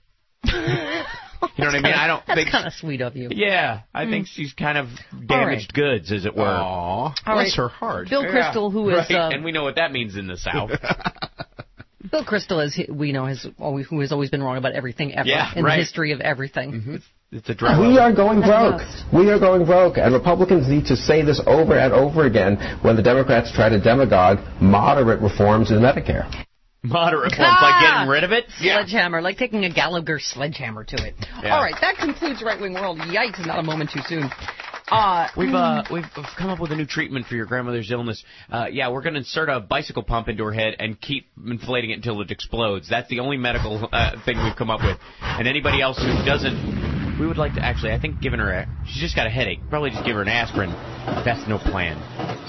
E: You know what I mean?
B: That's kind of sweet of you.
E: Yeah, I think she's kind of damaged goods, as it were.
C: Aww, bless her heart.
B: Bill Kristol, who is...
E: and we know what that means in the South.
B: Bill Kristol, as we know, who has always been wrong about everything ever in the history of everything.
E: It's a drama.
N: We are going broke. We are going broke. And Republicans need to say this over and over again when the Democrats try to demagogue moderate reforms in Medicare.
E: Moderate reforms, like getting rid of it?
B: Sledgehammer, like taking a Gallagher sledgehammer to it. All right, that concludes Right Wing World. Yikes, not a moment too soon.
E: We've come up with a new treatment for your grandmother's illness. We're going to insert a bicycle pump into her head and keep inflating it until it explodes. That's the only medical thing we've come up with. And anybody else who doesn't, we would like to actually, I think, she's just got a headache. Probably just give her an aspirin. That's no plan.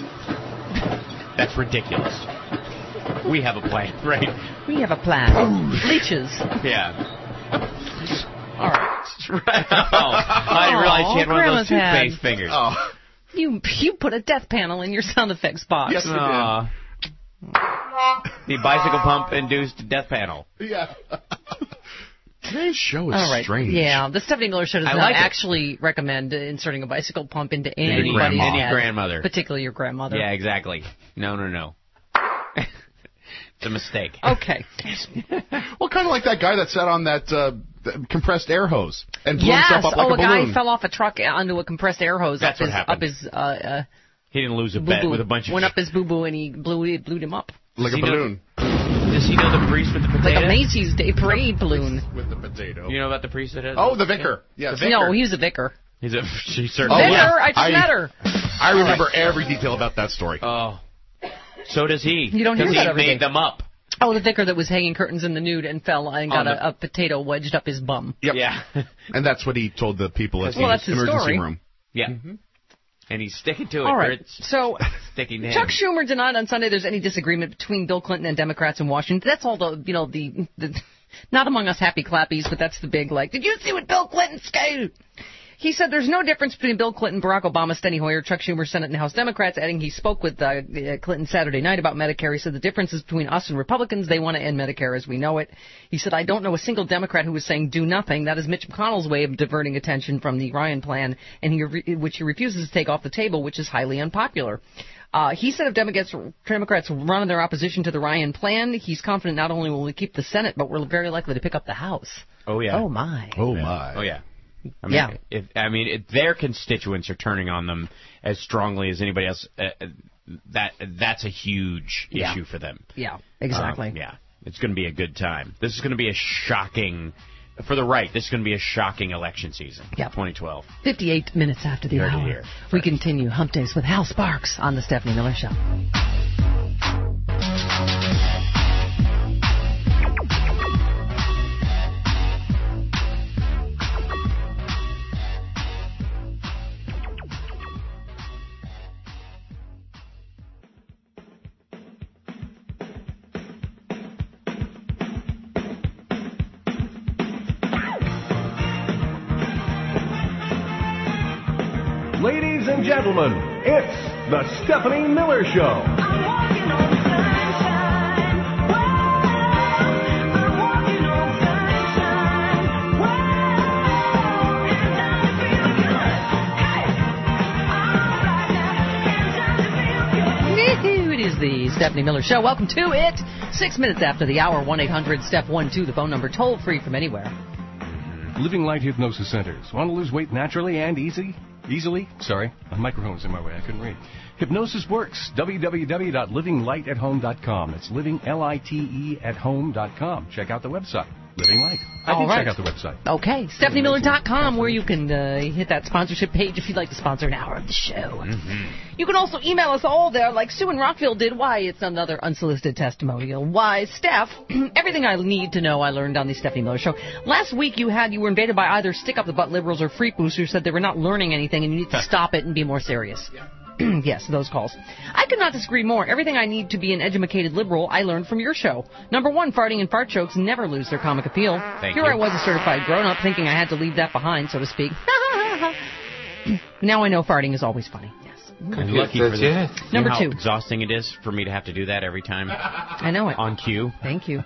E: That's ridiculous. We have a plan, right?
B: We have a plan. Leeches.
E: Yeah.
B: All right.
E: I didn't realize she had one of those toothpaste fingers.
C: Oh.
B: You put a death panel in your sound effects box.
C: Yes, we did.
E: The bicycle pump-induced death panel.
C: Yeah. Today's show is strange.
B: Yeah, the Stephanie Miller Show does not actually recommend inserting a bicycle pump into anybody's head.
E: Grandmother.
B: Particularly your grandmother.
E: Yeah, exactly. No. It's a mistake.
B: Okay.
C: Well, kind of like that guy that sat on that compressed air hose and blew himself up like a balloon.
B: A guy fell off a truck onto a compressed air hose.
E: That's what happened. He didn't lose a bet with a bunch of...
B: Went up his boo-boo and he blew him up.
C: Like a balloon.
E: Does he know the priest with the potato?
B: Like a Macy's Day Parade balloon.
C: With the potato.
E: You know about the priest that has...
C: Oh, the vicar. Yes.
B: No, he's a vicar.
E: She certainly
B: is. Vicar, I just met her.
C: I remember every detail about that story.
E: Oh. So does he.
B: You don't hear that every day.
E: He made them up.
B: Oh, the vicar that was hanging curtains in the nude and fell and got a potato wedged up his bum.
C: Yep.
E: Yeah.
C: And that's what he told the people at the emergency room.
E: Yeah. Mm-hmm. And he's sticking to it.
B: All right. So,
E: sticking to
B: Chuck Schumer denied on Sunday there's any disagreement between Bill Clinton and Democrats in Washington. That's all the not among us happy clappies, but that's the big, did you see what Bill Clinton said? He said there's no difference between Bill Clinton, Barack Obama, Steny Hoyer, Chuck Schumer, Senate and House Democrats, adding he spoke with Clinton Saturday night about Medicare. He said the difference is between us and Republicans. They want to end Medicare as we know it. He said, I don't know a single Democrat who is saying do nothing. That is Mitch McConnell's way of diverting attention from the Ryan plan, and which he refuses to take off the table, which is highly unpopular. He said if Democrats run in their opposition to the Ryan plan, he's confident not only will we keep the Senate, but we're very likely to pick up the House.
E: Oh, yeah.
B: Oh, my.
C: Oh, my.
E: Oh, yeah. If their constituents are turning on them as strongly as anybody else, that's a huge issue for them.
B: Yeah, exactly.
E: It's going to be a good time. This is going to be a shocking, for the right, this is going to be a shocking election season. 2012.
B: 58 minutes after the hour. We continue Hump Days with Hal Sparks on the Stephanie Miller Show.
A: Ladies and gentlemen, it's the Stephanie Miller Show.
B: It is the Stephanie Miller Show. Welcome to it. 6 minutes after the hour, 1-800-STEP-12, the phone number, toll free from anywhere.
A: Living Light Hypnosis Centers. Want to lose weight naturally and easily? Sorry, my microphone was in my way. I couldn't read. Hypnosis works. www.livinglightathome.com. It's living, L-I-T-E, at home.com. Check out the website. Living Light. Check out the website.
B: Okay. StephanieMiller.com, where you can hit that sponsorship page if you'd like to sponsor an hour of the show. Mm-hmm. You can also email us all there, like Sue in Rockville did. Why? It's another unsolicited testimonial. Why? Steph, everything I need to know I learned on the Stephanie Miller Show. Last week you were invaded by either stick-up-the-butt liberals or freak boosters who said they were not learning anything and you need to stop it and be more serious. Yes, those calls. I could not disagree more. Everything I need to be an educated liberal, I learned from your show. Number one, farting and fart jokes never lose their comic appeal.
E: Thank you.
B: I was a certified grown-up thinking I had to leave that behind, so to speak. Now I know farting is always funny. Yes.
E: I'm lucky for this.
B: Number two.
E: How exhausting it is for me to have to do that every time.
B: I know it.
E: On cue.
B: Thank you.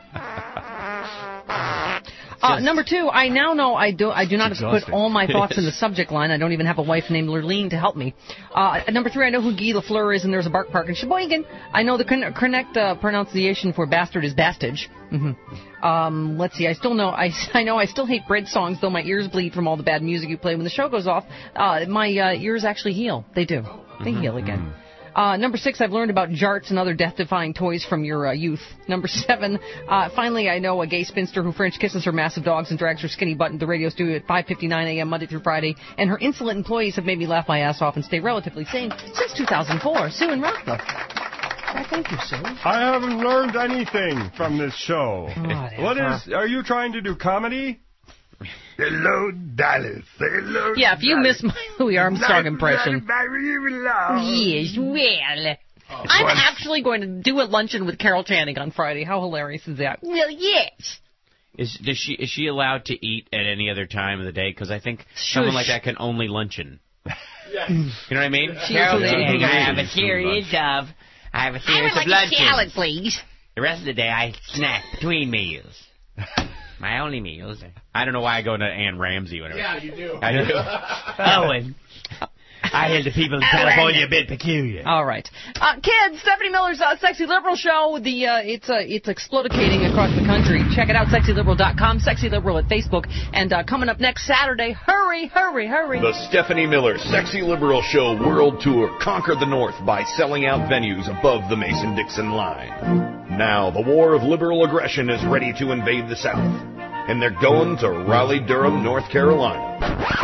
B: Number two, I now know I do not have to put all my thoughts in the subject line. I don't even have a wife named Lurleen to help me. Number three, I know who Guy Lafleur is, and there's a Bark Park in Sheboygan. I know the correct pronunciation for bastard is bastage. Mm-hmm. Let's see. I know I still hate bread songs, though my ears bleed from all the bad music you play when the show goes off. My ears actually heal. They do. They heal again. Number six, I've learned about jarts and other death-defying toys from your youth. Number seven, finally, I know a gay spinster who French kisses her massive dogs and drags her skinny butt into the radio studio at 5:59 a.m. Monday through Friday, and her insolent employees have made me laugh my ass off and stay relatively sane since 2004. Sue in Rockville. Thank you, Sue.
O: I haven't learned anything from this show. Are you trying to do comedy? Hello, Dallas. Hello,
B: yeah, if you miss my Louis Armstrong impression.
O: Yes,
B: well, I'm actually going to do a luncheon with Carol Channing on Friday. How hilarious is that? Well, yes.
E: Is she allowed to eat at any other time of the day? Because I think someone like that can only luncheon.
O: Yes.
E: You know what I mean?
B: Carol
E: Channing, I have a series of luncheon.
B: Salad, please.
E: The rest of the day, I snack between meals. My only meals. I don't know why I go to Ann Ramsey whenever.
I: Yeah, you do.
E: I do. And I hear the people in California a bit peculiar.
B: All right, kids. Stephanie Miller's Sexy Liberal Show. It's explodicating across the country. Check it out, sexyliberal.com, Sexy Liberal at Facebook, and coming up next Saturday. Hurry, hurry, hurry!
A: The Stephanie Miller Sexy Liberal Show World Tour conquered the North by selling out venues above the Mason-Dixon line. Now the war of liberal aggression is ready to invade the South, and they're going to Raleigh-Durham, North Carolina.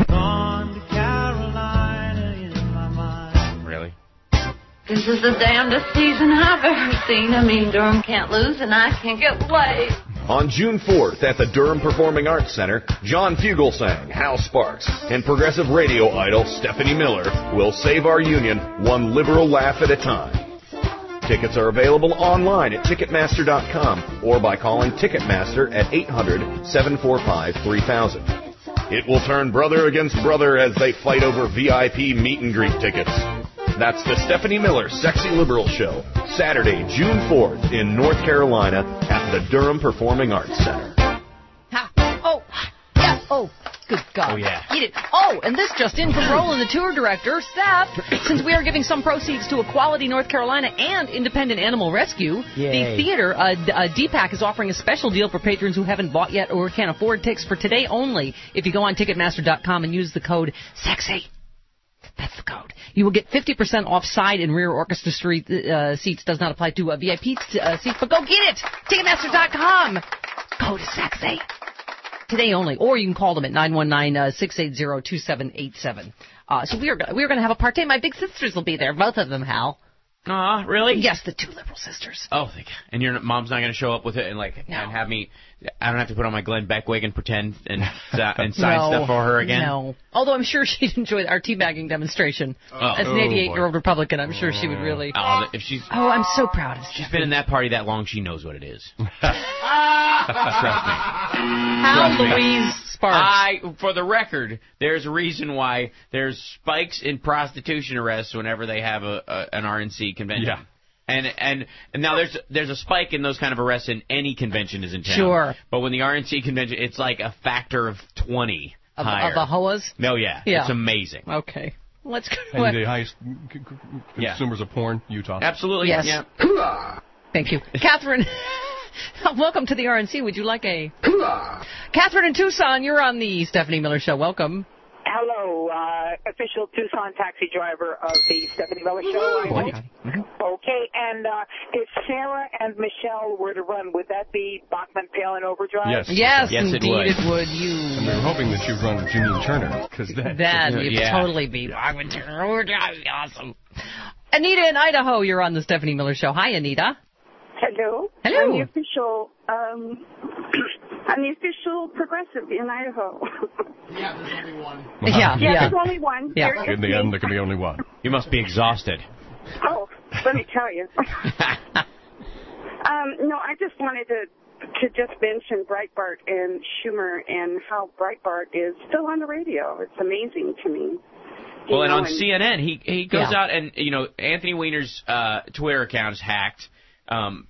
E: Really?
P: This is the damnedest season I've ever seen. I mean, Durham can't lose, and I can't get played.
A: On June 4th at the Durham Performing Arts Center, John Fugelsang, Hal Sparks, and progressive radio idol Stephanie Miller will save our union one liberal laugh at a time. Tickets are available online at Ticketmaster.com or by calling Ticketmaster at 800-745-3000. It will turn brother against brother as they fight over VIP meet and greet tickets. That's the Stephanie Miller Sexy Liberal Show, Saturday, June 4th in North Carolina at the Durham Performing Arts Center.
B: Oh, yeah, oh. Good God.
E: Oh, yeah.
B: Eat it. Oh, and this just in from Roland, the tour director. Steph, since we are giving some proceeds to Equality North Carolina and Independent Animal Rescue, the theater, DPAC, is offering a special deal for patrons who haven't bought yet or can't afford tickets for today only. If you go on Ticketmaster.com and use the code SEXY, that's the code, you will get 50% off side and rear orchestra seats. Does not apply to VIP seats, but go get it. Ticketmaster.com. Code SEXY. Today only, or you can call them at 919-680-2787. So we are going to have a party. My big sisters will be there, both of them, Hal.
E: Aw, really?
B: Yes, the two liberal sisters.
E: Oh, and your mom's not going to show up with it and have me. I don't have to put on my Glenn Beck wig and pretend and sign stuff for her again.
B: No, although I'm sure she'd enjoy our teabagging demonstration. As an 88-year-old Republican, I'm sure she would really.
E: Oh, if she's.
B: Oh, I'm so proud of.
E: She's been in that party that long. She knows what it is. Trust me.
B: How, Louise Sparks?
E: For the record, there's a reason why there's spikes in prostitution arrests whenever they have an RNC convention. Yeah. And now there's a spike in those kind of arrests in any convention is in town.
B: Sure.
E: But when the RNC convention, it's like a factor of 20 higher.
B: Of the HOAs?
E: No, yeah. It's amazing.
B: Okay. Let's go.
O: And the highest consumers of porn, Utah.
E: Absolutely.
B: Yes.
E: Yeah.
B: Thank you. Catherine, welcome to the RNC. Would you like a... Catherine in Tucson, you're on the Stephanie Miller Show. Welcome.
Q: Hello, official Tucson taxi driver of the Stephanie Miller Show. Okay, and if Sarah and Michelle were to run, would that be Bachman Palin Overdrive?
B: Yes,
E: Yes,
B: indeed
E: it would.
O: And they're hoping that you'd run with Janine Turner, because
B: that would totally be Bachman Turner Overdrive. Would be awesome. Anita in Idaho, you're on the Stephanie Miller Show. Hi, Anita.
R: Hello.
B: Hello.
R: I'm the official progressive in Idaho.
B: Yeah, there's only one.
R: There's only one.
O: Yeah. In the end, there can be only one.
E: You must be exhausted.
R: Oh, let me tell you. No, I just wanted to just mention Breitbart and Schumer and how Breitbart is still on the radio. It's amazing to me.
E: Well, and on CNN, he goes out and, Anthony Weiner's Twitter account is hacked, and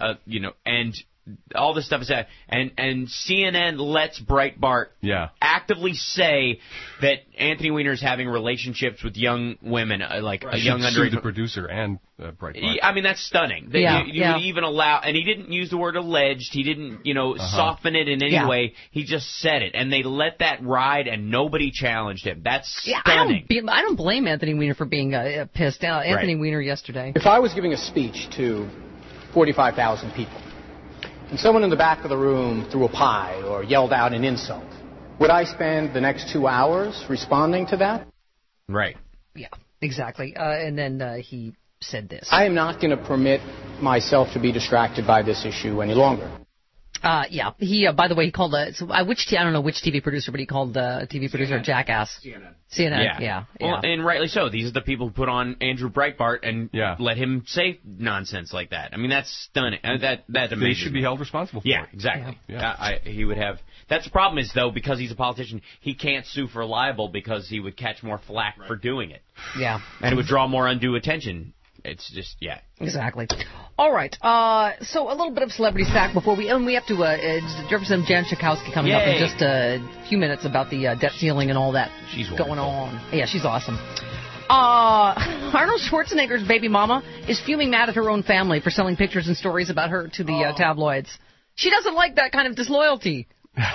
E: all this stuff is that, and CNN lets Breitbart actively say that Anthony Weiner is having relationships with young women, like a young underage.
O: The producer and Breitbart.
E: I mean, that's stunning. You even allow, and he didn't use the word alleged. He didn't, soften it in any way. He just said it, and they let that ride, and nobody challenged him. That's stunning.
B: I don't blame Anthony Weiner for being pissed. Anthony Weiner yesterday.
S: If I was giving a speech to 45,000 people, and someone in the back of the room threw a pie or yelled out an insult, would I spend the next 2 hours responding to that?
E: Right.
B: Yeah, exactly. And then he said this.
S: I am not going to permit myself to be distracted by this issue any longer.
B: He, by the way, he called I don't know which TV producer, but he called the TV producer a jackass. CNN. Yeah.
E: Well, and rightly so. These are the people who put on Andrew Breitbart and let him say nonsense like that. I mean, that's stunning. That's amazing.
O: They should be held responsible for it.
E: Yeah, exactly. He would have. That's the problem is, though, because he's a politician, he can't sue for libel because he would catch more flack for doing it.
B: Yeah.
E: And it would draw more undue attention. It's just,
B: Exactly. All right. So a little bit of celebrity stack before we have to Representative Jan Schakowsky coming up in just a few minutes about the debt ceiling and all that going on. Yeah, she's awesome. Arnold Schwarzenegger's baby mama is fuming mad at her own family for selling pictures and stories about her to the tabloids. She doesn't like that kind of disloyalty.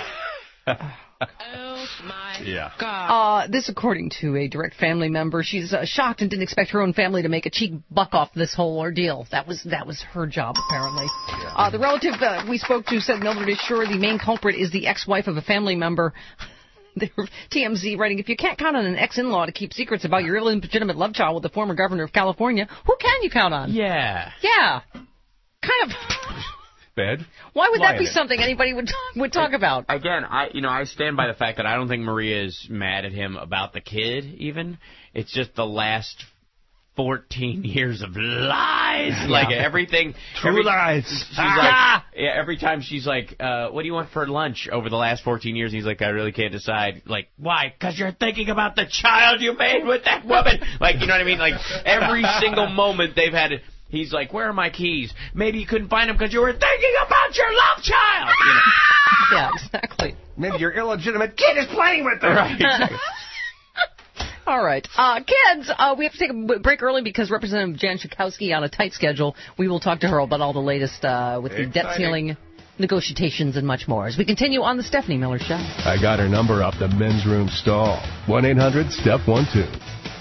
P: Oh, my God.
B: This according to a direct family member. She's shocked and didn't expect her own family to make a cheap buck off this whole ordeal. That was her job, apparently. The relative we spoke to said Mildred is sure the main culprit is the ex-wife of a family member. TMZ writing, if you can't count on an ex-in-law to keep secrets about your illegitimate love child with the former governor of California, who can you count on?
E: Yeah.
B: Yeah. Kind of...
O: Bed.
B: Why would that be something anybody would talk about?
E: Again, I stand by the fact that I don't think Maria is mad at him about the kid, even. It's just the last 14 years of lies. Like, everything.
O: True lies.
E: She's like, every time she's like, what do you want for lunch over the last 14 years? He's like, I really can't decide. Like, why? Because you're thinking about the child you made with that woman. Like, you know what I mean? Like, every single moment they've had it. He's like, where are my keys? Maybe you couldn't find them because you were thinking about your love child.
B: Yeah, exactly.
O: Maybe your illegitimate kid is playing with them.
E: Right, exactly.
B: All right. Kids, we have to take a break early because Representative Jan Schakowsky on a tight schedule. We will talk to her about all the latest with the debt ceiling negotiations and much more as we continue on the Stephanie Miller Show.
O: I got her number off the men's room stall. 1-800-STEP-12.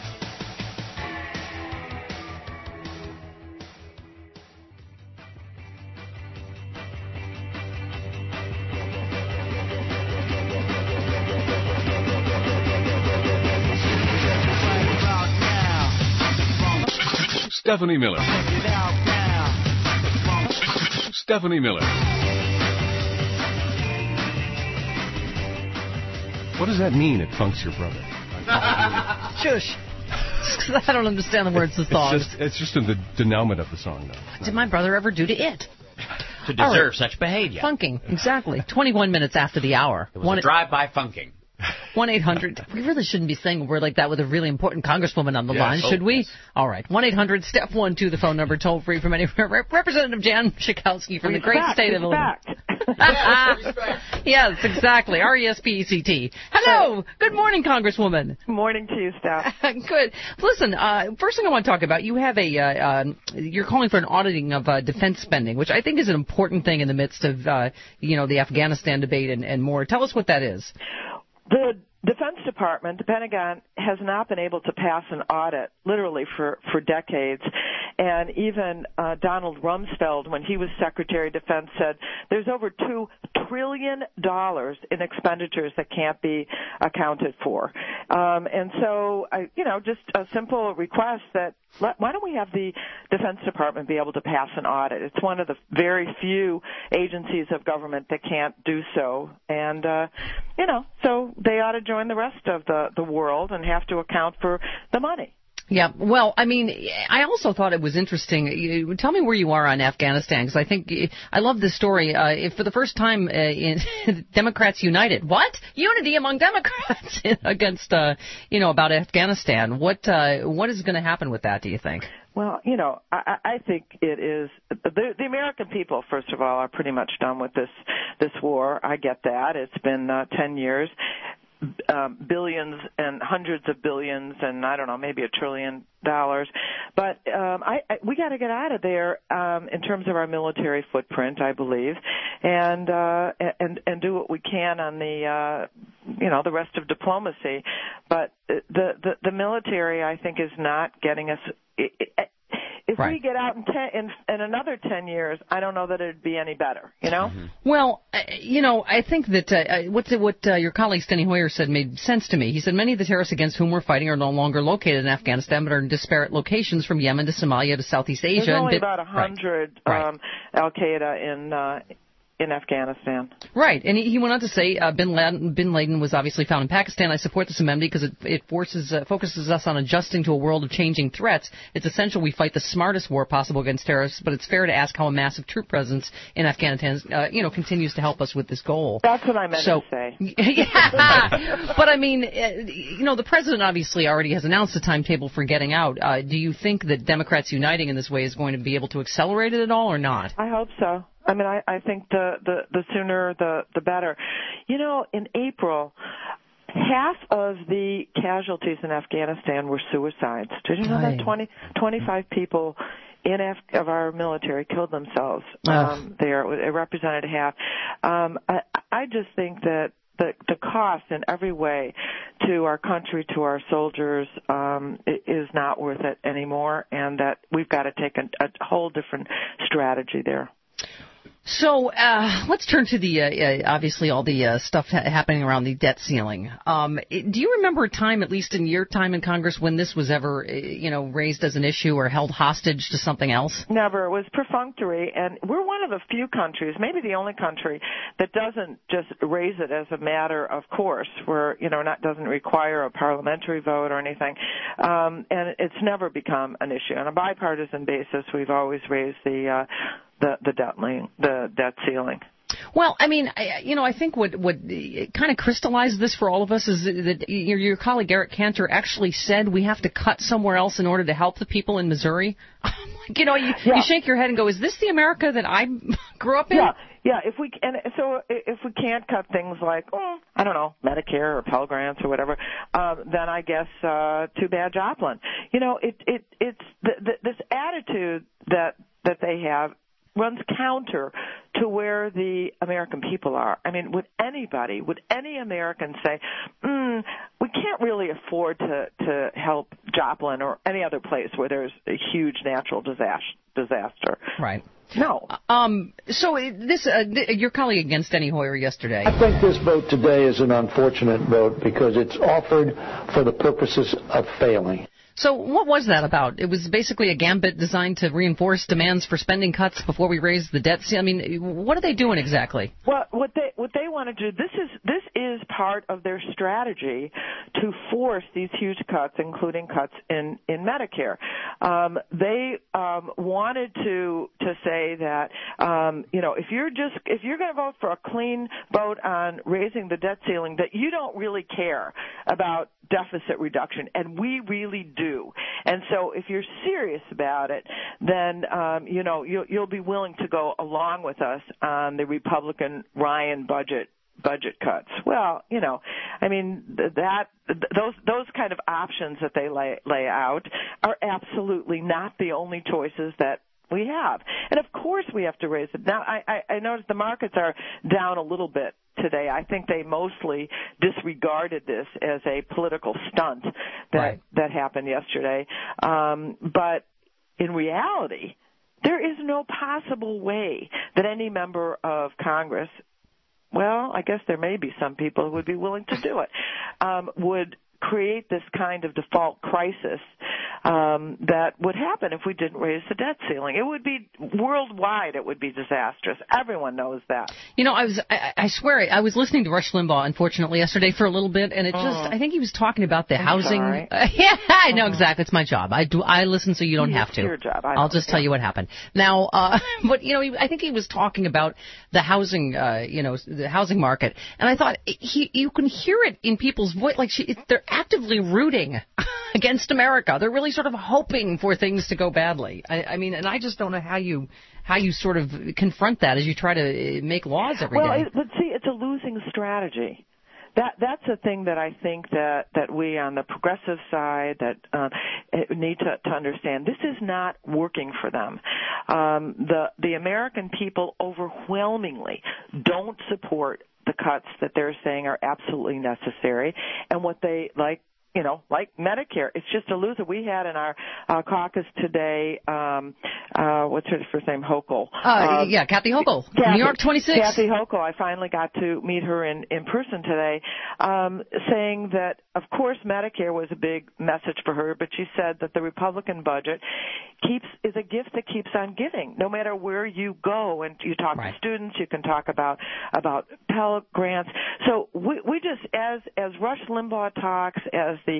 O: Stephanie Miller. Stephanie Miller. What does that mean, it funks your brother?
B: Shush. I don't understand the words of the song.
O: It's just in the denouement of the song, though.
B: What did my brother ever do to it?
E: To deserve such behavior.
B: Funking, exactly. 21 minutes after the hour.
E: It was a drive-by funking.
B: 1-800. We really shouldn't be saying a word like that with a really important congresswoman on the line, should we? Yes. All right. 1-800-STEP-12, the phone number, toll free from anywhere. Representative Jan Schakowsky from the great state of Illinois. Yes, exactly. RESPECT. Hello. Good morning, Congresswoman.
T: Morning to you, Steph.
B: Good. Listen, first thing I want to talk about, you have you're calling for an auditing of defense spending, which I think is an important thing in the midst of, the Afghanistan debate and more. Tell us what that is.
T: The Defense Department, the Pentagon, has not been able to pass an audit, literally, for decades. And even Donald Rumsfeld, when he was Secretary of Defense, said there's over $2 trillion in expenditures that can't be accounted for. And so, just a simple request that why don't we have the Defense Department be able to pass an audit? It's one of the very few agencies of government that can't do so. And, so they ought to join the rest of the world and have to account for the money.
B: Yeah, well, I mean, I also thought it was interesting. Tell me where you are on Afghanistan, because I love this story. For the first time, Democrats united. What? Unity among Democrats against, about Afghanistan. What is going to happen with that, do you think?
T: Well, I think it is the American people, first of all, are pretty much done with this war. I get that. It's been 10 years. Billions and hundreds of billions and I don't know, maybe $1 trillion. But we got to get out of there in terms of our military footprint, I believe, and do what we can on the rest of diplomacy. But the military, I think, is not getting us. If we get out in another 10 years, I don't know that it would be any better, Mm-hmm.
B: Well, I think that what your colleague Steny Hoyer said made sense to me. He said many of the terrorists against whom we're fighting are no longer located in Afghanistan, but are in disparate locations from Yemen to Somalia to Southeast Asia.
T: There's only about 100 Al-Qaeda in Afghanistan.
B: Right, and he went on to say bin Laden was obviously found in Pakistan. I support this amendment because it focuses us on adjusting to a world of changing threats. It's essential we fight the smartest war possible against terrorists, but it's fair to ask how a massive troop presence in Afghanistan continues to help us with this goal.
T: That's what I meant to say.
B: Yeah, but I mean, the president obviously already has announced a timetable for getting out. Do you think that Democrats uniting in this way is going to be able to accelerate it at all or not?
T: I hope so. I mean, I think the sooner the better. In April, half of the casualties in Afghanistan were suicides. Did you know that 25 people of our military killed themselves there? It represented half. I just think that the cost in every way to our country, to our soldiers, is not worth it anymore, and that we've got to take a whole different strategy there.
B: So let's turn to the obviously all the stuff happening around the debt ceiling. Do you remember a time, at least in your time in Congress, when this was ever raised as an issue or held hostage to something else?
T: Never. It was perfunctory, and we're one of the few countries, maybe the only country, that doesn't just raise it as a matter of course, where doesn't require a parliamentary vote or anything, and it's never become an issue. On a bipartisan basis, we've always raised the debt ceiling.
B: Well, I mean, I think what kind of crystallized this for all of us is that your colleague Eric Cantor actually said we have to cut somewhere else in order to help the people in Missouri. You shake your head and go, is this the America that I grew up in?
T: Yeah. If we can't cut things like I don't know, Medicare or Pell Grants or whatever, then I guess too bad, Joplin. It's this attitude that they have runs counter to where the American people are. I mean, would any American say, we can't really afford to help Joplin or any other place where there's a huge natural disaster?
B: Right.
T: No.
B: So your colleague against Steny Hoyer yesterday.
U: I think this vote today is an unfortunate vote because it's offered for the purposes of failing.
B: So what was that about? It was basically a gambit designed to reinforce demands for spending cuts before we raise the debt ceiling. I mean, what are they doing exactly?
T: Well, what they want to do, this is part of their strategy to force these huge cuts, including cuts in Medicare. They wanted to say that if you're going to vote for a clean vote on raising the debt ceiling, that you don't really care about deficit reduction, and we really do. And so if you're serious about it, then you'll be willing to go along with us on the Republican Ryan budget cuts. Well, I mean those kind of options that they lay out are absolutely not the only choices that we have. And of course we have to raise it. Now I noticed the markets are down a little bit today. I think they mostly disregarded this as a political stunt that happened yesterday. But in reality, there is no possible way that any member of Congress, well, I guess there may be some people who would be willing to do it, would create this kind of default crisis that would happen if we didn't raise the debt ceiling. It would be worldwide. It would be disastrous. Everyone knows that.
F: I swear, I was listening to Rush Limbaugh, unfortunately, yesterday for a little bit, and I think he was talking about the housing. Yeah, I know exactly. It's my job. I listen so you don't have to.
T: It's your job.
F: I'll just tell you what happened. Now, but I think he was talking about the housing, the housing market, and I thought you can hear it in people's voice, like they're actively rooting against America. They're really sort of hoping for things to go badly. I mean, and I just don't know how you sort of confront that as you try to make laws every day.
T: But see, it's a losing strategy. That's the thing that I think that we on the progressive side that need to understand. This is not working for them. The American people overwhelmingly don't support the cuts that they're saying are absolutely necessary, and what they like Medicare. It's just a loser. We had in our caucus today, what's her first name? Hochul.
F: Kathy Hochul, New York 26.
T: Kathy Hochul. I finally got to meet her in person today, saying that, of course, Medicare was a big message for her, but she said that the Republican budget is a gift that keeps on giving, no matter where you go. And you talk to students, you can talk about Pell Grants. So we just, as Rush Limbaugh talks, as the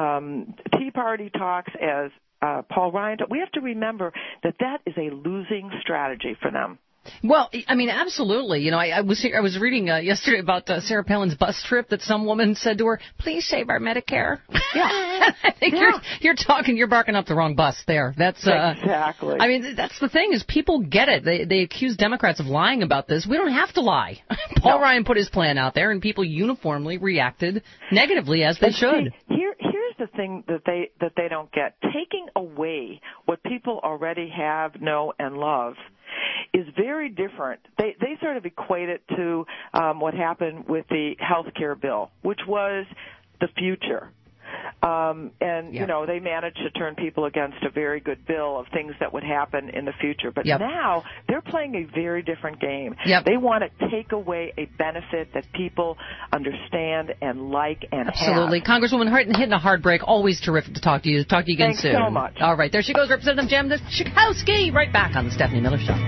T: Tea Party talks, as Paul Ryan talks, we have to remember that is a losing strategy for them.
F: Well, I mean, absolutely. I was reading yesterday about Sarah Palin's bus trip that some woman said to her, "Please save our Medicare." Yeah, I think you're barking up the wrong bus there. That's
T: exactly.
F: I mean, that's the thing is people get it. They accuse Democrats of lying about this. We don't have to lie. Paul Ryan put his plan out there, and people uniformly reacted negatively as they should.
T: Here's the thing that they don't get: taking away what people already have, know, and love is very different. They sort of equate it to what happened with the health care bill, which was the future. They managed to turn people against a very good bill of things that would happen in the future. But now they're playing a very different game.
F: Yep.
T: They want to take away a benefit that people understand and like and
F: Absolutely.
T: have.
F: Congresswoman hitting a hard break. Always terrific to talk to you. Talk to you again
T: Thanks
F: soon.
T: so much.
F: All right. There she goes, Representative Jem Schakowsky. Right back on the Stephanie Miller Show.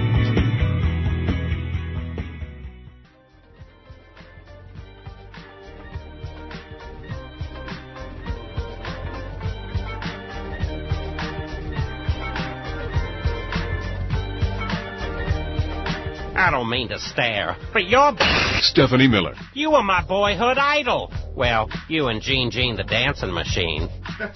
D: I don't mean to stare, but you're...
A: Stephanie Miller.
D: You were my boyhood idol. Well, you and Jean the dancing machine.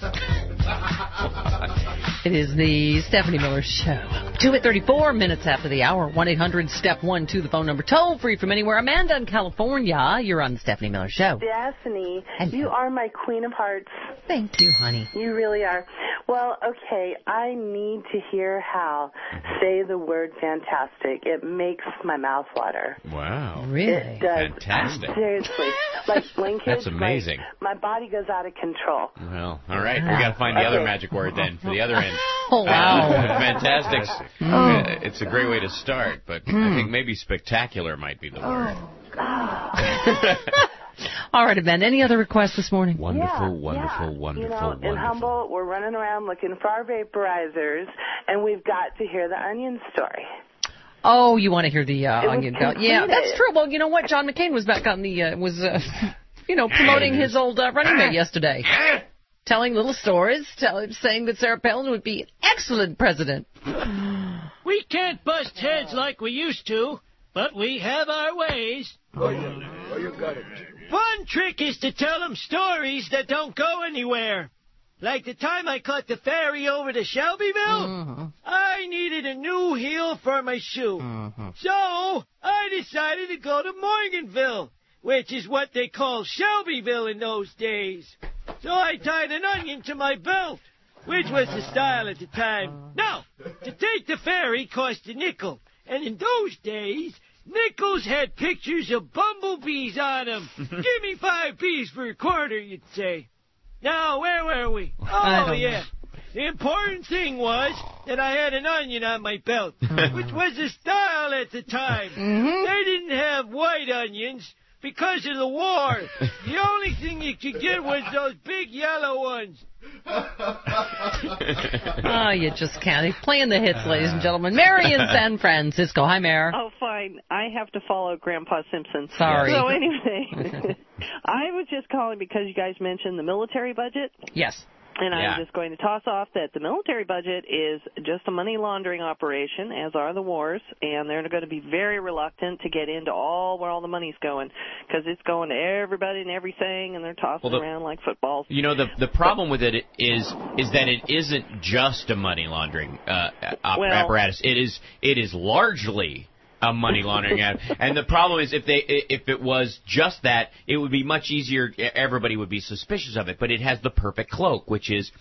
F: It is the Stephanie Miller Show. 2:34 minutes after the hour. 1-800-STEP-1-2, the phone number. Toll free from anywhere. Amanda in California. You're on the Stephanie Miller Show.
V: Stephanie, you are my queen of hearts.
F: Thank you, honey.
V: You really are. Well, okay, I need to hear Hal say the word fantastic. It makes my mouth water.
E: Wow.
F: Really?
V: It does.
E: Fantastic.
V: Seriously. Like when kids,
E: That's amazing.
V: my body goes out of control.
E: Well, all right. We got to find the other magic word then for the other end.
F: Oh, wow.
E: Fantastic. It's a great way to start, but I think maybe spectacular might be the word.
F: All right, Ben. Any other requests this morning?
E: Wonderful.
V: In Humboldt, we're running around looking for our vaporizers, and we've got to hear the onion story.
F: Oh, you want to hear the onion bell? Yeah,
V: completed.
F: that's true. Well, you know what? John McCain was back on the promoting his old running mate yesterday, telling little stories, saying that Sarah Palin would be an excellent president.
W: We can't bust heads like we used to, but we have our ways.
U: Oh, you got it.
W: One trick is to tell them stories that don't go anywhere. Like the time I caught the ferry over to Shelbyville, I needed a new heel for my shoe. So I decided to go to Morganville, which is what they called Shelbyville in those days. So I tied an onion to my belt, which was the style at the time. Now, to take the ferry cost a nickel, and in those days, nickels had pictures of bumblebees on them. Give me 5 P's for a quarter, you'd say. Now, where were we? Oh, yeah. The important thing was that I had an onion on my belt, which was the style at the time. They didn't have white onions because of the war. The only thing you could get was those big yellow ones.
B: Oh, you just can't. He's playing the hits, ladies and gentlemen. Mary in San Francisco. Hi, Mary.
G: Oh, fine. I have to follow Grandpa Simpson.
B: Sorry.
G: So anyway, I was just calling because you guys mentioned the military budget.
B: Yes.
G: And I'm just going to toss off that the military budget is just a money laundering operation, as are the wars, and they're going to be very reluctant to get into where all the money's going, because it's going to everybody and everything, and they're tossing around like footballs.
E: You know, the problem with it is that it isn't just a money laundering apparatus. It is largely a money laundering ad. And the problem is if it was just that, it would be much easier. Everybody would be suspicious of it. But it has the perfect cloak, which is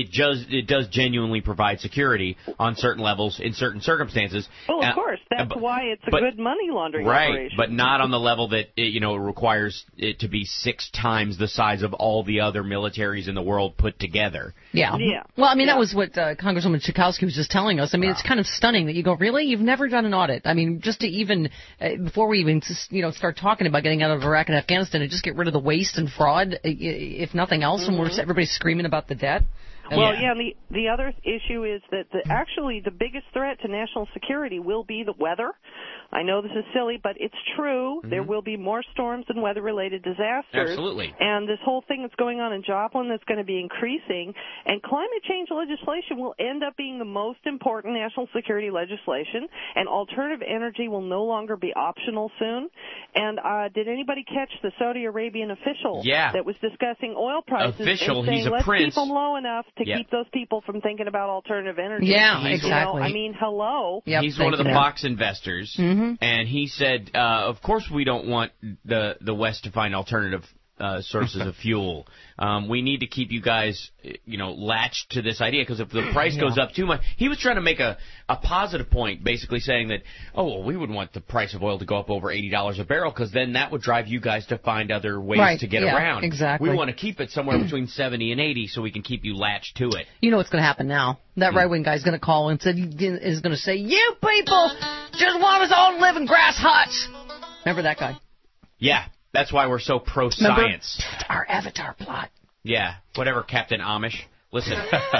E: it does genuinely provide security on certain levels in certain circumstances.
G: Well, of course, that's why it's a good money laundering operation.
E: Right, but not on the level that it requires it to be 6 times the size of all the other militaries in the world put together.
B: Yeah. Well, I mean, that was what Congresswoman Schakowsky was just telling us. I mean, it's kind of stunning that you go, really? You've never done an audit? I mean, just to even before we even start talking about getting out of Iraq and Afghanistan, and just get rid of the waste and fraud, if nothing else, and everybody's screaming about the debt.
G: Well, and the other issue is that actually the biggest threat to national security will be the weather. I know this is silly, but it's true. There will be more storms and weather-related disasters.
E: Absolutely.
G: And this whole thing that's going on in Joplin that's going to be increasing, and climate change legislation will end up being the most important national security legislation, and alternative energy will no longer be optional soon. And did anybody catch the Saudi Arabian official that was discussing oil prices and saying,
E: he's a
G: let's
E: prince.
G: keep them low enough to keep those people from thinking about alternative energy?
B: Yeah, exactly.
G: I mean, hello.
B: Yep,
E: he's one of the Fox investors, and he said, of course we don't want the West to find alternative sources of fuel. We need to keep you guys, latched to this idea, because if the price goes up too much, he was trying to make a positive point, basically saying that, we wouldn't want the price of oil to go up over $80 a barrel, because then that would drive you guys to find other ways to get around.
B: Exactly.
E: We want to keep it somewhere between 70 and 80 so we can keep you latched to it.
B: You know what's going to happen now? That right-wing guy's going to call and is going to say, you people just want us all to live in grass huts. Remember that guy?
E: Yeah. That's why we're so pro-science.
B: Our Avatar plot.
E: Yeah, whatever, Captain Amish. Listen.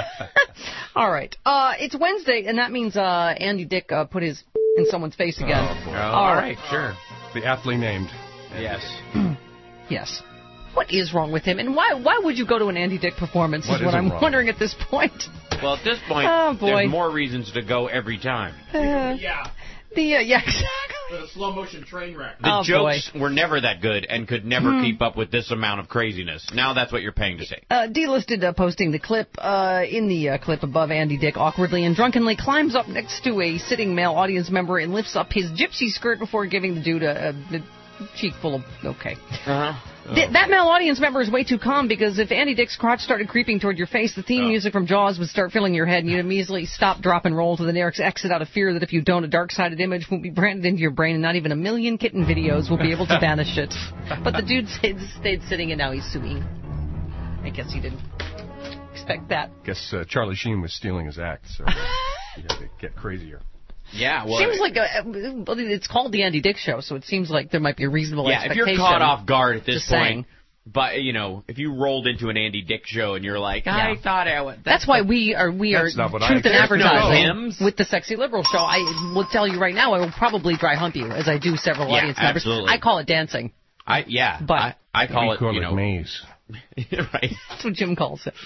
B: All right. It's Wednesday, and that means Andy Dick put his in someone's face again.
O: Oh, boy.
E: All right, sure.
O: The aptly named.
E: Yes.
B: Yes. What is wrong with him, and why would you go to an Andy Dick performance is what I'm wondering at this point.
E: Well, at this point, there's more reasons to go every time.
B: Exactly.
C: The slow motion train wreck.
E: The jokes were never that good and could never keep up with this amount of craziness. Now that's what you're paying to see.
B: D-listed posting the clip. In the clip above, Andy Dick awkwardly and drunkenly climbs up next to a sitting male audience member and lifts up his gypsy skirt before giving the dude a cheek full of okay. That male audience member is way too calm, because if Andy Dick's crotch started creeping toward your face, the theme music from Jaws would start filling your head, and you'd immediately stop, drop, and roll to the next exit out of fear that if you don't, a dark-sided image will be branded into your brain, and not even a million kitten videos will be able to banish it. But the dude stayed sitting, and now he's suing. I guess he didn't expect that.
O: I guess Charlie Sheen was stealing his act, so you had to get crazier.
E: Yeah, well,
B: seems like it's called the Andy Dick Show, so it seems like there might be a reasonable expectation.
E: If you're caught off guard at this point, but if you rolled into an Andy Dick show and you're like, I thought I would. That's why we are Truth in Advertising with the Sexy Liberal Show. I will tell you right now, I will probably dry hump you, as I do several audience members. Absolutely.
B: I call it dancing.
E: I call it
O: maze.
E: Right.
B: That's what Jim calls it.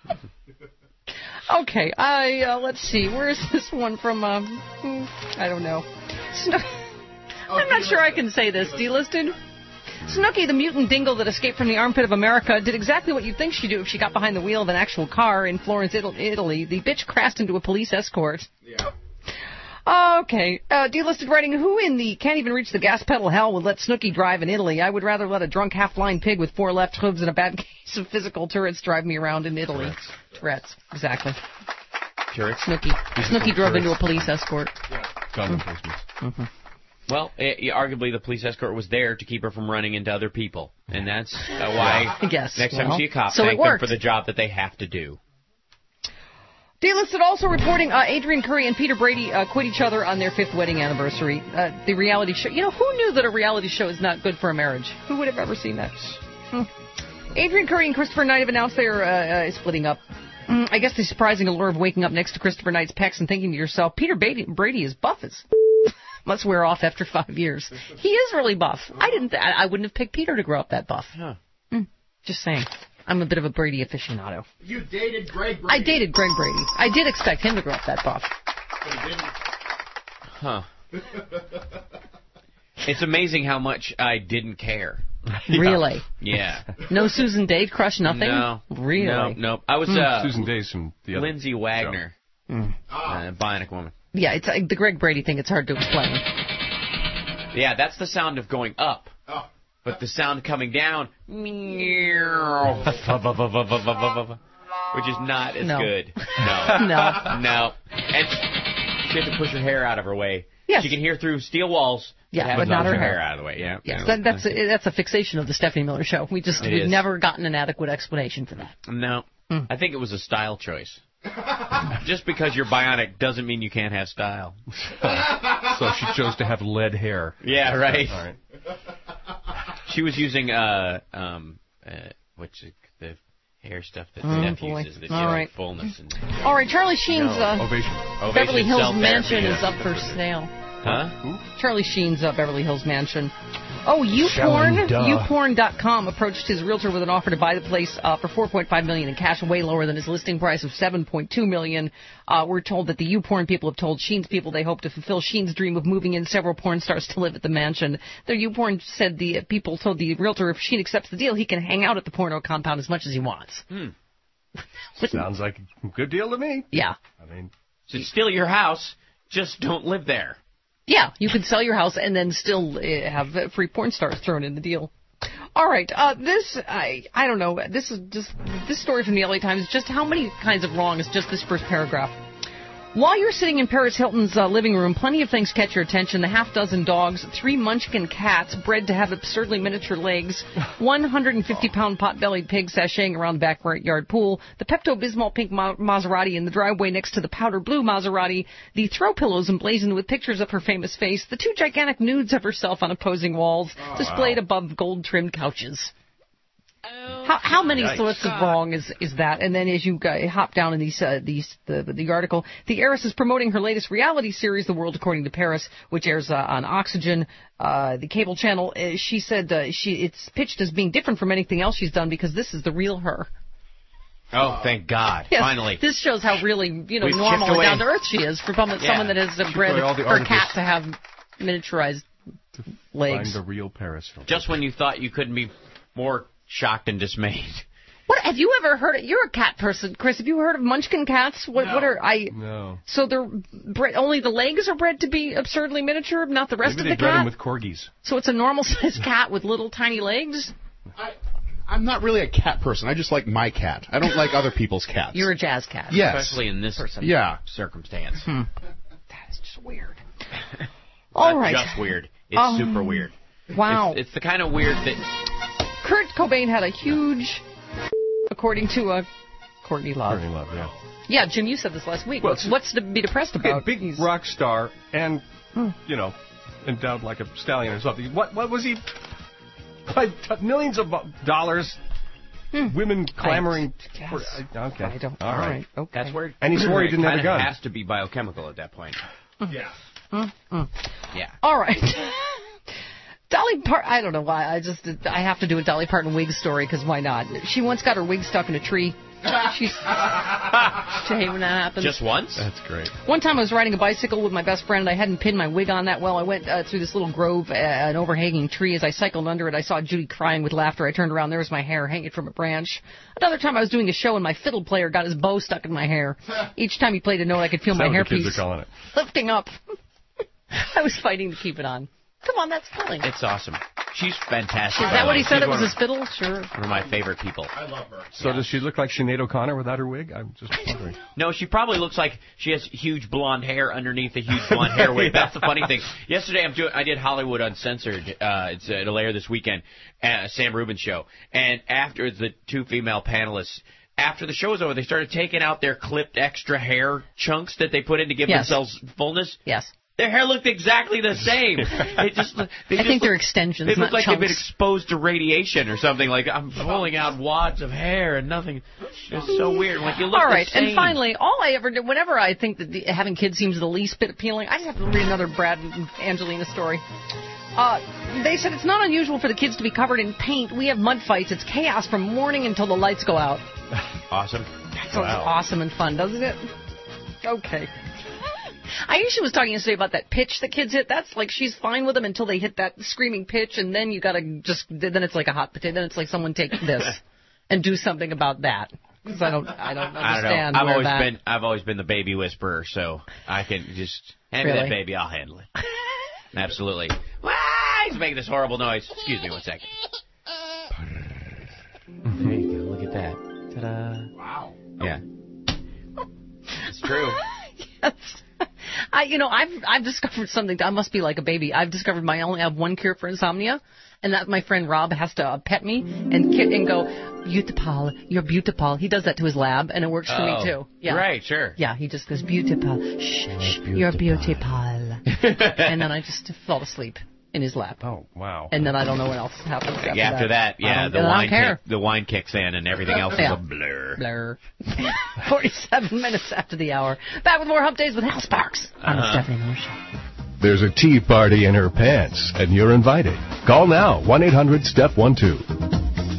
B: Okay, let's see. Where is this one from? I don't know. I'm not sure I can say this. Delisted?
F: Snooki, the mutant dingle that escaped from the armpit of America, did exactly what you'd think she'd do if she got behind the wheel of an actual car in Florence, Italy. The bitch crashed into a police escort.
C: Yeah.
F: Okay. Delisted writing, who in the can't even reach the gas pedal hell would let Snooki drive in Italy? I would rather let a drunk half-blind pig with 4 left hooves and a bad case of physical Tourette's drive me around in Italy. Tourette's. Exactly.
E: Tourette's?
F: Snooki drove into a police escort.
O: Yeah. Gun enforcement.
F: Mm-hmm.
E: Well, arguably the police escort was there to keep her from running into other people. And that's why
F: I guess.
E: Next time you see a cop,
F: so
E: thank them for the job that they have to do.
F: Delisted also reporting Adrian Curry and Peter Brady quit each other on their 5th wedding anniversary. The reality show. You know, who knew that a reality show is not good for a marriage? Who would have ever seen that? Adrian Curry and Christopher Knight have announced they are splitting up. I guess the surprising allure of waking up next to Christopher Knight's pecs and thinking to yourself, Peter Brady is buff as must wear off after 5 years. He is really buff. I wouldn't have picked Peter to grow up that buff.
E: Huh.
F: Just saying. I'm a bit of a Brady aficionado.
C: You dated Greg Brady.
F: I dated Greg Brady. I did expect him to grow up that buff.
C: But he didn't.
E: Huh. It's amazing how much I didn't care.
F: Really?
E: Yeah.
F: No Susan Dade crush, nothing?
E: No.
F: Really?
E: No. I was
O: Susan Day's from the other
E: Lindsay Wagner. Bionic Woman.
F: Yeah, it's the Greg Brady thing. It's hard to explain.
E: Yeah, that's the sound of going up. But the sound coming down, which is not as good. No. And she had to push her hair out of her way.
F: Yes.
E: She can hear through steel walls.
F: But not her hair
E: out of the way. Yeah.
F: Yes, that's a fixation of the Stephanie Miller Show. We've never gotten an adequate explanation for that.
E: No. I think it was a style choice. Just because you're bionic doesn't mean you can't have style.
O: So she chose to have lead hair.
E: Yeah, right.
O: All right.
E: She was using the hair stuff that Steph uses that like fullness and.
F: All right, Charlie Sheen's
O: Ovation
F: Beverly Hills mansion is up for sale.
E: Huh?
F: Charlie Sheen's Beverly Hills mansion. Oh, YouPorn. YouPorn.com approached his realtor with an offer to buy the place for $4.5 million in cash, way lower than his listing price of $7.2 million. We're told that the YouPorn people have told Sheen's people they hope to fulfill Sheen's dream of moving in several porn stars to live at the mansion. The YouPorn said the people told the realtor if Sheen accepts the deal, he can hang out at the porno compound as much as he wants.
O: Sounds like a good deal to me.
F: Yeah.
O: I mean,
E: so steal your house, just don't live there.
F: Yeah, you could sell your house and then still have free porn stars thrown in the deal. All right, I don't know. This story from the LA Times. Just how many kinds of wrong is just this first paragraph? While you're sitting in Paris Hilton's living room, plenty of things catch your attention. The half-dozen dogs, 3 munchkin cats bred to have absurdly miniature legs, 150-pound pot-bellied pig sashaying around the backyard pool, the Pepto-Bismol pink Maserati in the driveway next to the powder blue Maserati, the throw pillows emblazoned with pictures of her famous face, the 2 gigantic nudes of herself on opposing walls, displayed above gold-trimmed couches. How many sorts of wrong is that? And then as you hop down in the article, the heiress is promoting her latest reality series, The World According to Paris, which airs on Oxygen, the cable channel. She said it's pitched as being different from anything else she's done because this is the real her.
E: Oh, thank God!
F: Yes,
E: finally,
F: this shows how really normal and down to earth she is for someone that has bred her cat to have miniaturized legs.
O: Find the real Paris Hilton.
E: Just when you thought you couldn't be more shocked and dismayed.
F: What have you ever heard of? You're a cat person, Chris. Have you heard of Munchkin cats?
O: No.
F: So they're only the legs are bred to be absurdly miniature, not the rest
O: Maybe
F: of the
O: they bred
F: cat.
O: them with corgis.
F: So it's a normal sized cat with little tiny legs.
C: I'm not really a cat person. I just like my cat. I don't like other people's cats.
F: You're a jazz cat.
C: Yes.
E: Especially in this circumstance.
F: That is just weird. All right.
E: Just weird. It's super weird.
F: Wow.
E: It's the kind of weird that
F: Kurt Cobain had a huge, according to Courtney Love.
O: Courtney Love, yeah.
F: Yeah, Jim, you said this last week. Well, what's to be depressed about?
O: Big rock star and, endowed like a stallion or something. What was he? Millions of dollars. Women clamoring for... Okay.
F: I don't...
O: All right.
F: Okay.
E: That's where...
O: And he swore he didn't have a gun.
E: It has to be biochemical at that point.
C: Yeah.
E: Yeah.
F: All right. Dolly Parton, I don't know why. I have to do a Dolly Parton wig story because why not? She once got her wig stuck in a tree.
B: She's I hate when that happens.
E: Just once?
O: That's great.
B: One time I was riding a bicycle with my best friend. I hadn't pinned my wig on that well. I went through this little grove, an overhanging tree. As I cycled under it, I saw Judy crying with laughter. I turned around. There was my hair hanging from a branch. Another time I was doing a show, and my fiddle player got his bow stuck in my hair. Each time he played a note, I could feel my hairpiece lifting up. I was fighting to keep it on. Come on, that's funny.
E: It's awesome. She's fantastic.
B: Is that what he said? It was his fiddle? Sure.
E: One of my favorite people.
C: I love her.
O: So does she look like Sinead O'Connor without her wig? I'm just wondering.
E: No, she probably looks like she has huge blonde hair underneath a huge blonde hair wig. That's the funny thing. Yesterday I did Hollywood Uncensored. It'll air this weekend, Sam Rubin's show. And after the two female panelists, after the show was over, they started taking out their clipped extra hair chunks that they put in to give themselves fullness.
B: Yes.
E: Their hair looked exactly the same. I
B: think they're extensions,
E: They look like
B: chunks.
E: they've been exposed to radiation or something. Like I'm pulling out wads of hair and nothing. It's so weird. Like you look
B: all right,
E: the same.
B: and finally, all I ever do, whenever I think that having kids seems the least bit appealing, I just have to read another Brad and Angelina story. They said it's not unusual for the kids to be covered in paint. We have mud fights. It's chaos from morning until the lights go out.
E: Awesome.
B: That sounds awesome and fun, doesn't it? Okay. I usually was talking yesterday about that pitch that kids hit. That's like she's fine with them until they hit that screaming pitch, and then you gotta then it's like a hot potato. Then it's like someone take this and do something about that. Because I don't understand.
E: I've always been the baby whisperer, so I can just hand me that baby. I'll handle it. Absolutely. He's making this horrible noise. Excuse me 1 second. There you go. Look at that. Ta-da.
C: Wow.
E: Yeah. It's true.
B: Yes. I've discovered something. I must be like a baby. I've discovered I only have one cure for insomnia, and that my friend Rob has to pet me and go, beautiful, you're beautiful. He does that to his lab, and it works for me too. Yeah.
E: Right, sure.
B: Yeah, he just goes, beautiful, shh, you're beautiful. And then I just fall asleep in his lap.
O: Oh, wow.
B: And then I don't know what else happens after
E: that. The wine kicks in and everything else is a blur.
B: Blur. 47 minutes after the hour. Back with more Hump Days with Hal Sparks on the Stephanie Miller Show.
H: There's a tea party in her pants, and you're invited. Call now, 1-800-STEP-12.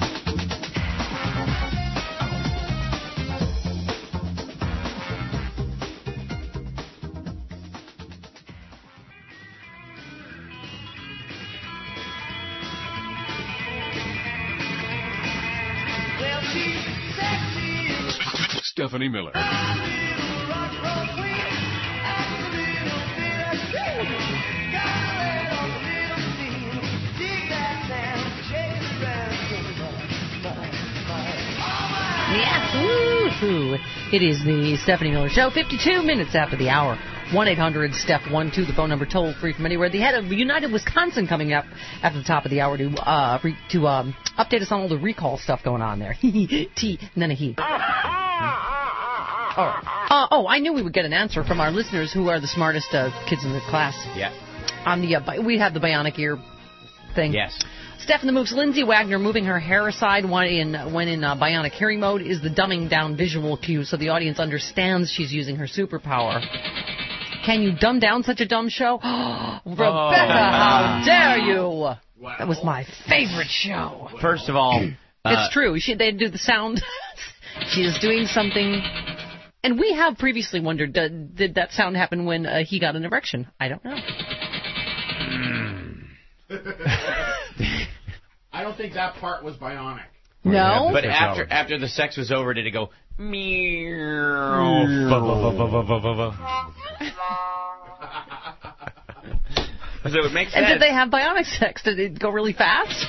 J: Stephanie Miller.
B: Yes, woo-hoo. It is the Stephanie Miller Show, 52 minutes after the hour. 1-800-STEP-12, the phone number toll free from anywhere. The head of United Wisconsin coming up after the top of the hour to update us on all the recall stuff going on there. T, and then a he. I knew we would get an answer from our listeners who are the smartest kids in the class.
E: Yeah.
B: On the we have the bionic ear thing.
E: Yes.
B: Steph in the Mooks, Lindsay Wagner moving her hair aside when in bionic hearing mode is the dumbing down visual cue so the audience understands she's using her superpower. Can you dumb down such a dumb show? Rebecca, how dare you? Wow. That was my favorite show.
E: First of all...
B: it's true. They do the sound. She is doing something... And we have previously wondered, did that sound happen when he got an erection? I don't know.
C: I don't think that part was bionic.
B: No?
E: But after the sex was over, did it go... Meow. So it makes sense.
B: And did they have bionic sex? Did it go really fast?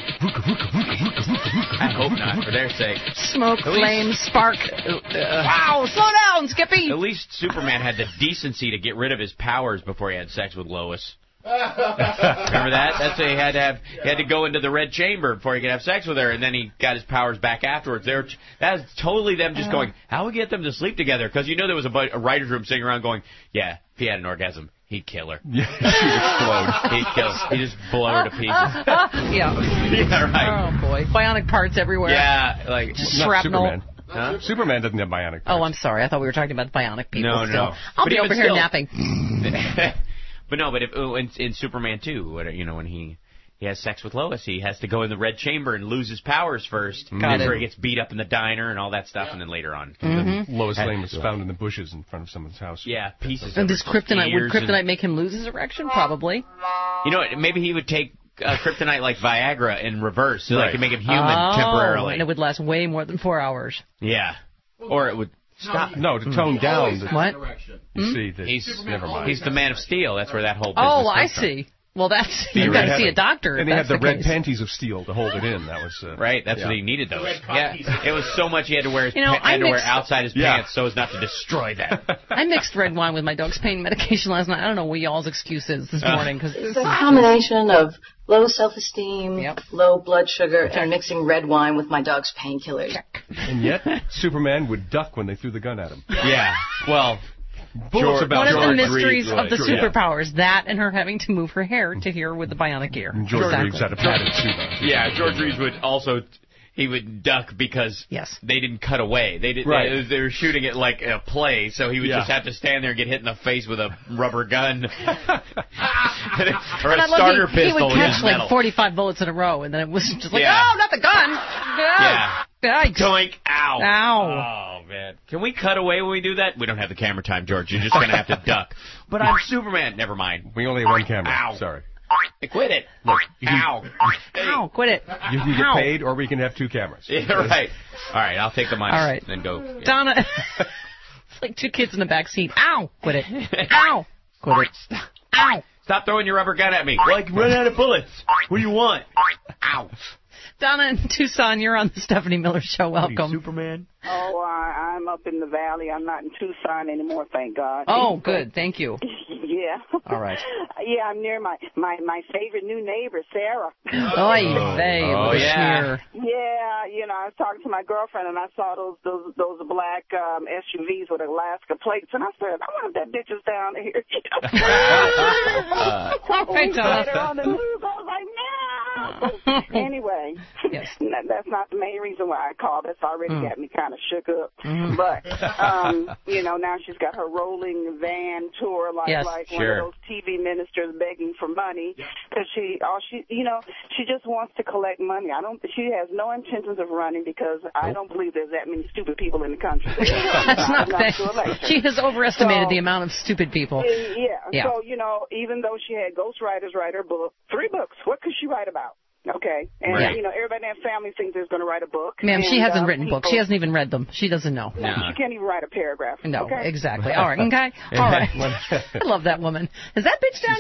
E: I hope not, for their sake.
B: Smoke, flame, spark. Wow, slow down, Skippy!
E: At least Superman had the decency to get rid of his powers before he had sex with Lois. Remember that? That's what he had to have. He had to go into the red chamber before he could have sex with her, and then he got his powers back afterwards. That was totally them just going, how do we get them to sleep together? Because you know there was a writer's room sitting around going, yeah, if he had an orgasm, he'd kill her.
O: Yeah, she'd explode.
E: He'd kill her. He'd just blow her to pieces.
B: Yeah,
E: right.
B: Oh, boy. Bionic parts everywhere.
E: Yeah, like...
B: Just shrapnel.
O: Superman. Huh? Superman doesn't have bionic parts.
B: Oh, I'm sorry. I thought we were talking about bionic people.
E: No.
B: I'll be over here napping.
E: But no, but in Superman 2, when he has sex with Lois, he has to go in the red chamber and lose his powers first. That's where he gets beat up in the diner and all that stuff, and then later on.
O: Lois Lane was found in the bushes in front of someone's house.
E: Yeah, pieces
F: and
E: of
F: would kryptonite make him lose his erection? Probably.
E: You know what? Maybe he would take kryptonite like Viagra in reverse, so that could make him human temporarily.
F: And it would last way more than 4 hours.
E: Yeah. Or it would stop.
O: No, to tone down the
F: erection.
O: You see, never mind.
E: He's the Man of Steel. That's where that whole business
F: I see. Well, you've got to see a doctor.
O: And he had the red panties of steel to hold it in. That was
E: right. That's what he needed those. Yeah, it was so much he had to wear his underwear outside his pants so as not to destroy them.
F: I mixed red wine with my dog's pain medication last night. I don't know what y'all's excuse is this morning because
K: it's a combination of low self-esteem, low blood sugar, and mixing red wine with my dog's painkillers.
O: And yet, Superman would duck when they threw the gun at him.
E: Yeah. Well.
F: One of the mysteries of the superpowers, that and her having to move her hair to here with the bionic ear.
O: George Reeves had a padded suit.
E: Yeah, George Reeves would also... He would duck because they didn't cut away. They were shooting it like a play, so he would just have to stand there and get hit in the face with a rubber gun. Or a starter pistol.
F: He would catch like 45 bullets in a row, and then it was just like, oh, not the gun.
E: Yeah. Doink. Ow.
F: Ow.
E: Oh, man. Can we cut away when we do that? We don't have the camera time, George. You're just going to have to duck. But I'm Superman. Never mind.
O: We only have one camera.
E: Ow.
O: Sorry.
E: Quit it. Look, ow.
F: Ow, quit it.
O: You can get paid, or we can have 2 cameras.
E: Yeah, right. All right, I'll take the money.
F: All right.
E: Then go. Yeah.
F: Donna, it's like 2 kids in the back seat. Ow, quit it. Ow, quit it. Ow.
E: Stop throwing your rubber gun at me. Like, run out of bullets. What do you want? Ow.
F: Donna in Tucson, you're on the Stephanie Miller Show. Welcome.
E: Superman?
L: Oh, I'm up in the valley. I'm not in Tucson anymore, thank God.
F: Oh, good. Thank you.
L: Yeah.
F: All right.
L: Yeah, I'm near my favorite new neighbor, Sarah.
F: Oh,
E: yeah.
L: Yeah, you know, I was talking to my girlfriend, and I saw those black SUVs with Alaska plates, and I said, I wonder if that bitch is down here. Later on the news, I was like, no. Anyway, that's not the main reason why I called. That's already got me kind of shook up. But, you know, now she's got her rolling van tour like one of those TV ministers begging for money because she just wants to collect money. She has no intentions of running because I don't believe there's that many stupid people in the country.
F: That's not fair. She has overestimated the amount of stupid people.
L: Yeah. So, you know, even though she had ghostwriters write her book, 3 books, what could she write about? Okay. And, you know, everybody in that family thinks there's going to write a book.
F: Ma'am, she hasn't written books. She hasn't even read them. She doesn't know.
L: No. She can't even write a paragraph.
F: No,
L: okay?
F: Exactly. All right. Okay. All right. I love that woman. Is that bitch down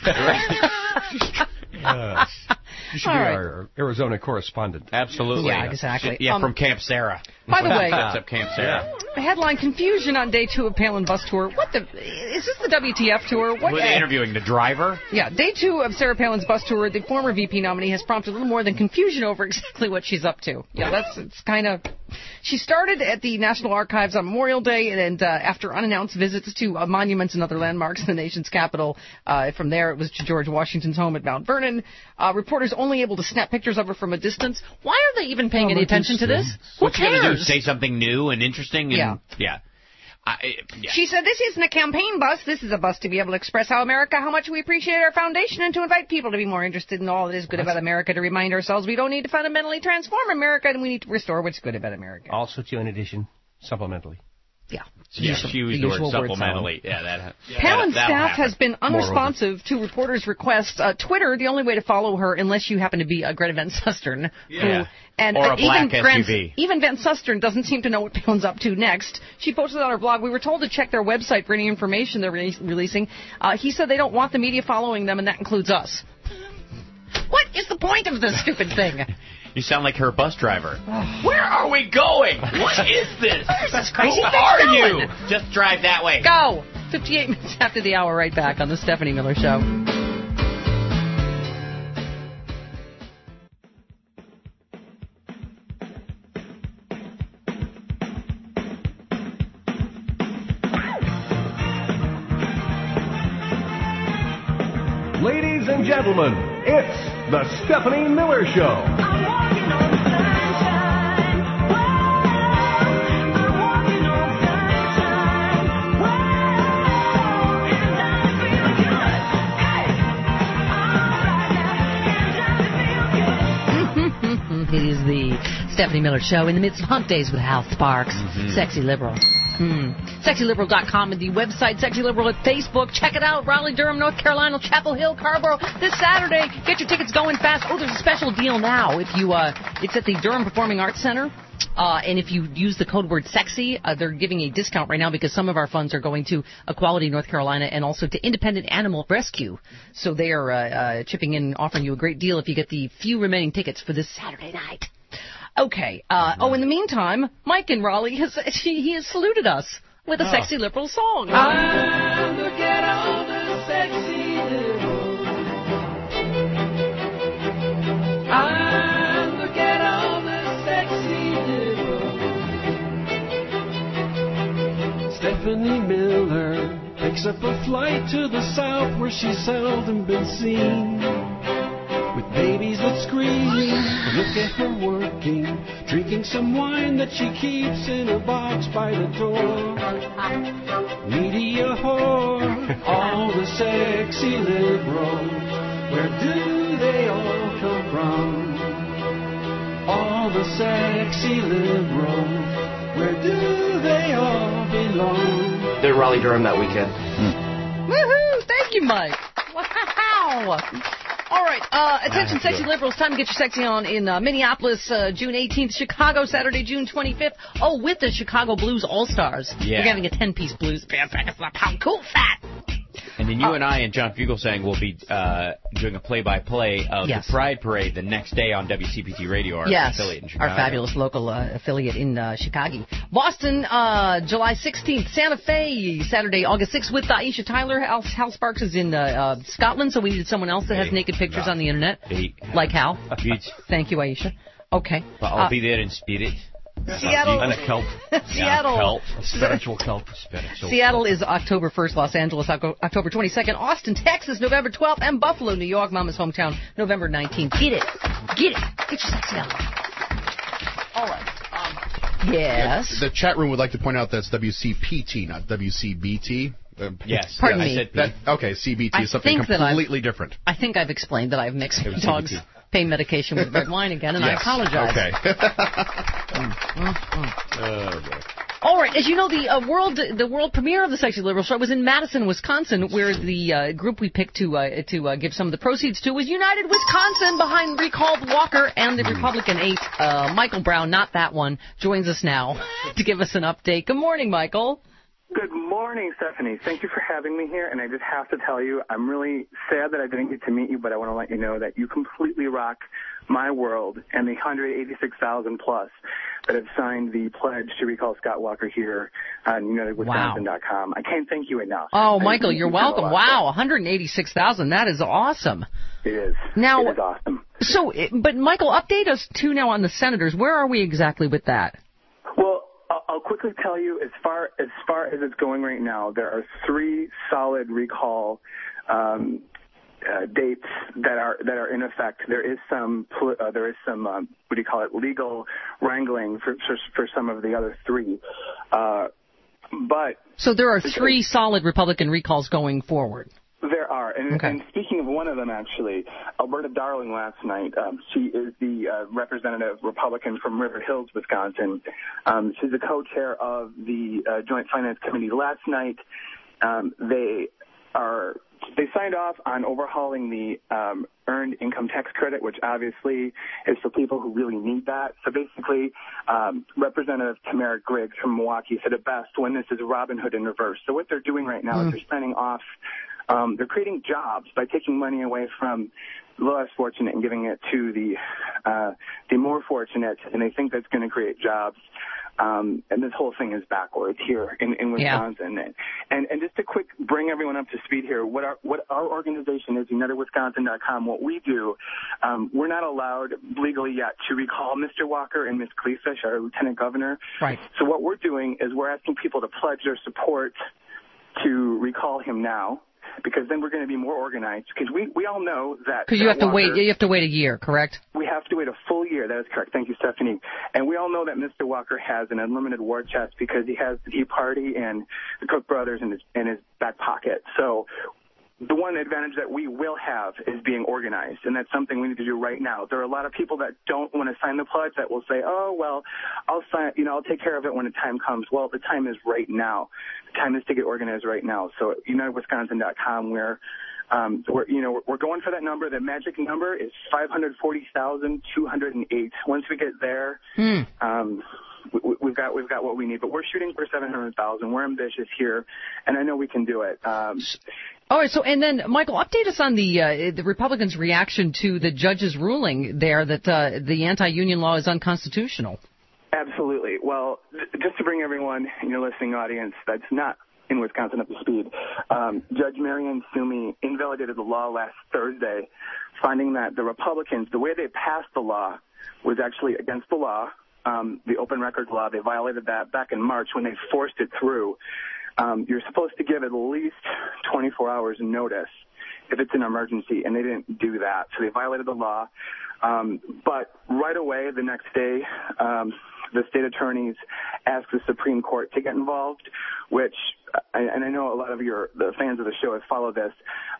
F: here?
O: Great. You should be our Arizona correspondent.
E: Absolutely.
F: Yeah, exactly.
E: From Camp Sarah.
F: By the way,
E: up Camp Sarah.
F: Headline: Confusion on day 2 of Palin bus tour. What the? Is this the WTF tour?
E: Were they interviewing the driver?
F: Yeah, day 2 of Sarah Palin's bus tour. The former VP nominee has prompted a little more than confusion over exactly what she's up to. Yeah, it's kind of. She started at the National Archives on Memorial Day, and after unannounced visits to monuments and other landmarks in the nation's capital, from there it was to George Washington's home at Mount Vernon. Reporters only able to snap pictures of her from a distance. Why are they even paying any attention to this?
E: What's she going to do? Say something new and interesting? And, yeah.
F: She said, this isn't a campaign bus. This is a bus to be able to express how much we appreciate our foundation and to invite people to be more interested in all that is good about America, to remind ourselves we don't need to fundamentally transform America and we need to restore what's good about America.
O: Also, to, in addition, supplementally.
F: Yeah.
E: She used the word supplementally.
F: Palin's staff has been unresponsive to reporters' requests. Twitter, the only way to follow her, unless you happen to be Greta Van Susteren. And
E: or a black SUV.
F: Even Van Susteren doesn't seem to know what Palin's up to next. She posted on her blog, we were told to check their website for any information they're releasing. He said they don't want the media following them, and that includes us. What is the point of this stupid thing?
E: You sound like her bus driver. Where are we going? What is this?
F: Where's this crazy
E: Who are you? Just drive that way.
F: Go! 58 minutes after the hour, right back on the Stephanie Miller Show.
H: Ladies and gentlemen, it's the Stephanie Miller Show.
B: Stephanie Miller Show in the midst of Hump Days with Hal Sparks. Sexy Liberal. SexyLiberal.com and the website, Sexy Liberal at Facebook. Check it out. Raleigh, Durham, North Carolina, Chapel Hill, Carrboro this Saturday. Get your tickets going fast. Oh, there's a special deal now. If you, it's at the Durham Performing Arts Center. And if you use the code word sexy, they're giving a discount right now because some of our funds are going to Equality North Carolina and also to Independent Animal Rescue. So they are chipping in, offering you a great deal if you get the few remaining tickets for this Saturday night. Okay. In the meantime, Mike in Raleigh he has saluted us with a Sexy Liberal song.
I: I look at all the sexy liberals. I look at all the sexy liberals. Stephanie Miller picks up a flight to the south where she's seldom been seen. With babies that scream, look at her working, drinking some wine that she keeps in a box by the door. Media whore, all the sexy liberals, where do they all come from? All the sexy liberals, where do they all belong?
M: They're Raleigh Durham that weekend.
B: Woohoo! Thank you, Mike. Wow. All right, attention sexy liberals, time to get your sexy on in Minneapolis, June 18th, Chicago, Saturday, June 25th. Oh, with the Chicago Blues All-Stars.
E: Yeah.
B: We're having a 10-piece blues band. How cool, fat!
E: And then you and I and John Fugelsang will be doing a play-by-play of the Pride Parade the next day on WCPT Radio, our affiliate in Chicago.
B: Our fabulous local affiliate in Chicago. Boston, July 16th. Santa Fe, Saturday, August 6th with Aisha Tyler. Hal Sparks is in Scotland, so we needed someone else that has naked pictures on the Internet. Like Hal. Thank you, Aisha. Okay.
E: But I'll be there in spirit.
B: Seattle.
O: And a kelp.
B: Seattle.
O: Kelp. A spiritual kelp.
B: Seattle is October 1st. Los Angeles, October 22nd. Austin, Texas, November 12th. And Buffalo, New York, Mama's hometown, November 19th. Get it. Get your sexy on. All right. Yes.
C: The chat room would like to point out that's WCPT, not WCBT.
E: Yes.
B: Pardon me.
C: Okay, CBT is something completely different.
B: I think I've explained that I've mixed dogs' pain medication with red wine again, and I apologize.
C: Okay.
B: All right, as you know, the world premiere of the Sexy Liberal Show was in Madison, Wisconsin, where the group we picked to give some of the proceeds to was United Wisconsin, behind recalled Walker and the Republican 8. Michael Brown, not that one, joins us now to give us an update. Good morning, Michael.
N: Good morning, Stephanie. Thank you for having me here, and I just have to tell you, I'm really sad that I didn't get to meet you, but I want to let you know that you completely rock my world and the 186,000 plus that have signed the pledge to recall Scott Walker here on UnitedWisconsin.com. I can't thank you enough.
B: Oh, Michael, you're welcome. Wow, 186,000. That is awesome.
N: It is.
B: Now,
N: it is awesome.
B: So, but Michael, update us too now on the senators. Where are we exactly with that?
N: Well, I'll quickly tell you, as far as it's going right now, there are 3 solid recall dates that are in effect. There is some legal wrangling for some of the other 3, but
B: so there are 3 solid Republican recalls going forward.
N: There are, and speaking of one of them, actually, Alberta Darling last night, she is the representative Republican from River Hills, Wisconsin. She's the co-chair of the Joint Finance Committee. Last night, they signed off on overhauling the earned income tax credit, which obviously is for people who really need that. So basically, Representative Tamara Griggs from Milwaukee said it best when this is Robin Hood in reverse. So what they're doing right now is they're spending off. They're creating jobs by taking money away from the less fortunate and giving it to the more fortunate, and they think that's going to create jobs. And this whole thing is backwards here in Wisconsin. Yeah. And just to quick bring everyone up to speed here, what our organization is, UnitedWisconsin.com, what we do, we're not allowed legally yet to recall Mr. Walker and Ms. Kleefisch, our lieutenant governor.
B: Right.
N: So what we're doing is we're asking people to pledge their support to recall him now, because then we're going to be more organized. Because we all know that.
B: Because you have to wait. You have to wait a year, correct?
N: We have to wait a full year. That is correct. Thank you, Stephanie. And we all know that Mr. Walker has an unlimited war chest because he has the Tea Party and the Koch brothers in his back pocket. So the one advantage that we will have is being organized, and that's something we need to do right now. There are a lot of people that don't want to sign the pledge that will say, "Oh, well, I'll sign. I'll take care of it when the time comes." Well, the time is right now. The time is to get organized right now. So, UnitedWisconsin.com, we're going for that number. The magic number is 540,208. Once we get there, we've got what we need. But we're shooting for 700,000. We're ambitious here, and I know we can do it.
F: All right. So, and then Michael, update us on the Republicans' reaction to the judge's ruling there that the anti-union law is unconstitutional.
N: Absolutely. Well, just to bring everyone in your listening audience that's not in Wisconsin up to speed, Judge Marianne Toomey invalidated the law last Thursday, finding that the Republicans, the way they passed the law was actually against the law, the open records law. They violated that back in March when they forced it through. You're supposed to give at least 24 hours notice if it's an emergency, and they didn't do that. So they violated the law. But right away, the next day, the state attorneys asked the Supreme Court to get involved, which, and I know a lot of the fans of the show have followed this.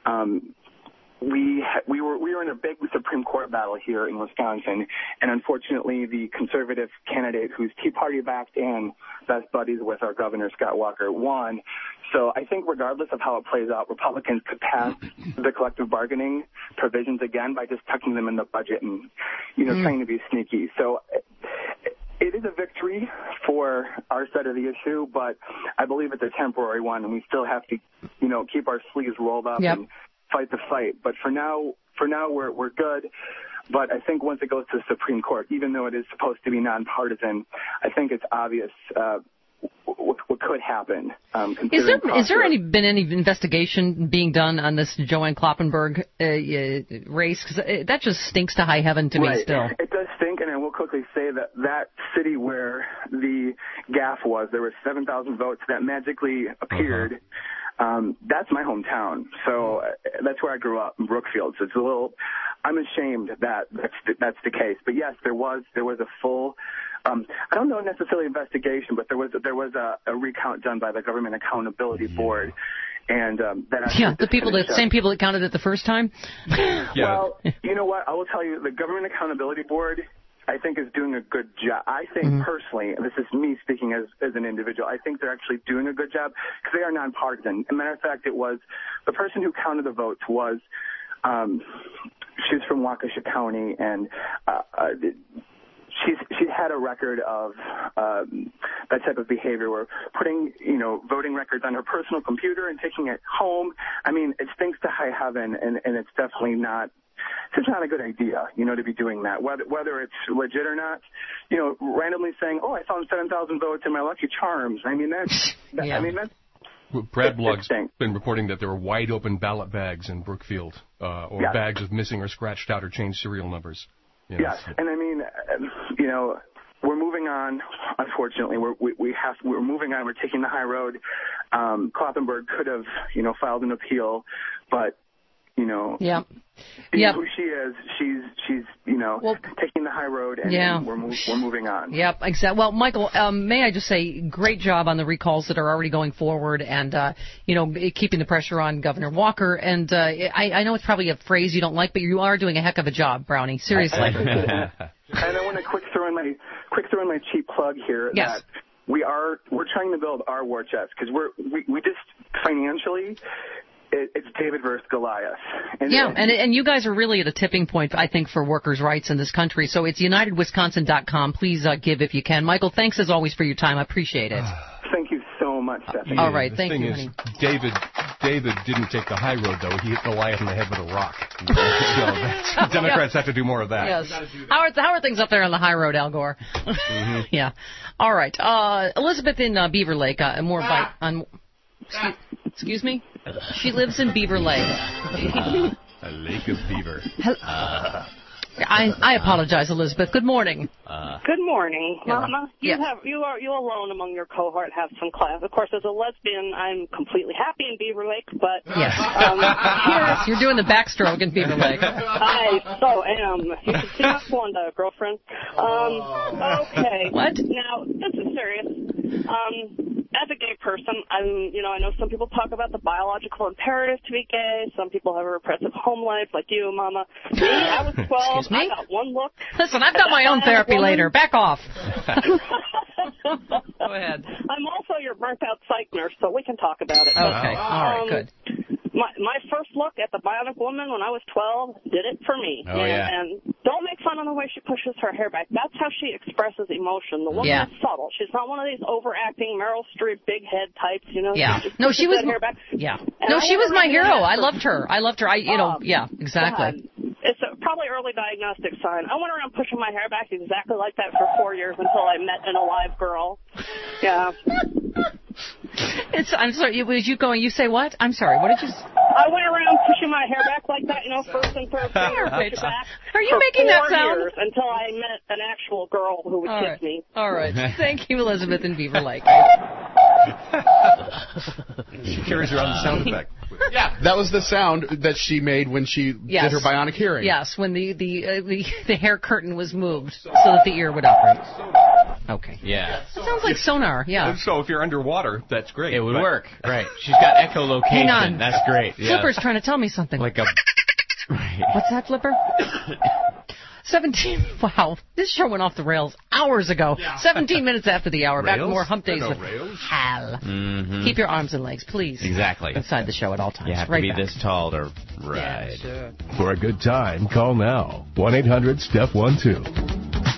N: We were in a big Supreme Court battle here in Wisconsin, and unfortunately, the conservative candidate who's Tea Party backed and best buddies with our governor Scott Walker won. So I think regardless of how it plays out, Republicans could pass the collective bargaining provisions again by just tucking them in the budget and trying to be sneaky. So it is a victory for our side of the issue, but I believe it's a temporary one, and we still have to keep our sleeves rolled up and fight the fight. But for now we're good. But I think once it goes to the Supreme Court, even though it is supposed to be nonpartisan, I think it's obvious what could happen. Is there
F: been any investigation being done on this Joanne Kloppenburg race? Because that just stinks to high heaven to me still.
N: It does stink, and I will quickly say that city where the gaffe was, there were 7,000 votes that magically appeared. That's my hometown, so that's where I grew up in Brookfield. So it's a little. I'm ashamed that that's the case. But yes, there was a full. I don't know necessarily investigation, but there was a recount done by the Government Accountability Board, and
F: the same people that counted it the first time.
N: Well, you know what? I will tell you, the Government Accountability Board, I think, is doing a good job. I think personally, and this is me speaking as an individual, I think they're actually doing a good job because they are nonpartisan. As a matter of fact, it was the person who counted the votes was she's from Waukesha County, and she's had a record of that type of behavior, where putting voting records on her personal computer and taking it home. I mean, it stinks to high heaven, and it's definitely not. It's not a good idea, to be doing that. Whether it's legit or not, randomly saying, "Oh, I found 7,000 votes in my Lucky Charms." I mean, that's.
O: Brad Blog's been reporting that there were wide open ballot bags in Brookfield, or bags with missing or scratched out or changed serial numbers.
N: Yes, and I mean, we're moving on. Unfortunately, we're moving on. We're taking the high road. Kloppenburg could have, filed an appeal, but. Being who she is, she's taking the high road, and we're moving on.
F: Yep, exactly. Well, Michael, may I just say, great job on the recalls that are already going forward, and keeping the pressure on Governor Walker. And I know it's probably a phrase you don't like, but you are doing a heck of a job, Brownie. Seriously.
N: And I want to quick throw in my cheap plug here.
F: Yes.
N: That we're trying to build our war chest, because we just financially. It's David versus Goliath.
F: And you guys are really at a tipping point, I think, for workers' rights in this country. So it's UnitedWisconsin.com. Please give if you can. Michael, thanks as always for your time. I appreciate it.
N: Thank you so much, Stephanie.
F: All right, thank you, honey.
O: David didn't take the high road, though. He hit Goliath in the head with a rock. Democrats have to do more of that.
F: Yes. How are things up there on the high road, Al Gore? Yeah. All right. Elizabeth in Beaver Lake. Excuse me? She lives in Beaver Lake.
O: A lake of beaver.
F: I apologize, Elizabeth. Good morning.
M: Good morning, Mama. You alone among your cohort have some class. Of course, as a lesbian, I'm completely happy in Beaver Lake, but
F: yes, you're doing the backstroke in Beaver Lake.
M: I so am. You should see my Wanda, girlfriend. Okay.
F: What?
M: Now, this is serious. as a gay person, I know some people talk about the biological imperative to be gay. Some people have a repressive home life, like you, Mama. Me, I was 12. I got one look.
B: Listen, I've got my own therapy later. Back off. Go ahead.
M: I'm also your burnt-out psych nurse, so we can talk about it.
B: Okay. All right, good.
M: My first look at the Bionic Woman when I was 12 did it for me. And don't make fun of the way she pushes her hair back. That's how she expresses emotion. The woman is subtle. She's not one of these overacting Meryl Streep big head types,
B: Yeah. No, she was. Hair back. Yeah. No, she was my hero. I loved her. Yeah, exactly.
M: God. It's probably early diagnostic sign. I went around pushing my hair back exactly like that for 4 years until I met an alive girl. Yeah.
B: I'm sorry. Was you going? You say what? I'm sorry. What did you?
M: I went around pushing my hair back like that, first and third finger push back.
B: Are you making that sound?
M: Years until I met an actual girl who would kiss me.
B: All right. Thank you, Elizabeth in Beaver Lake.
O: She carries around the sound effect.
C: Yeah, that was the sound that she made when she did her bionic hearing.
B: Yes, when the hair curtain was moved so that the ear would operate. Okay.
E: Yeah.
B: It sounds like sonar, yeah.
O: So if you're underwater, that's great.
E: It would work. Right. She's got echolocation.
B: Hang on.
E: That's great.
B: Flipper's trying to tell me something.
E: Like a... Right.
B: What's that, Flipper? 17. Wow. This show went off the rails hours ago. Yeah. 17 minutes after the hour. Rails? Back with more Hump Days with Hal.
E: Mm-hmm.
B: Keep your arms and legs, please.
E: Exactly.
B: Inside the show at all times.
E: You have to be this tall to ride.
B: Yeah, sure.
H: For a good time, call now. 1-800-STEP12.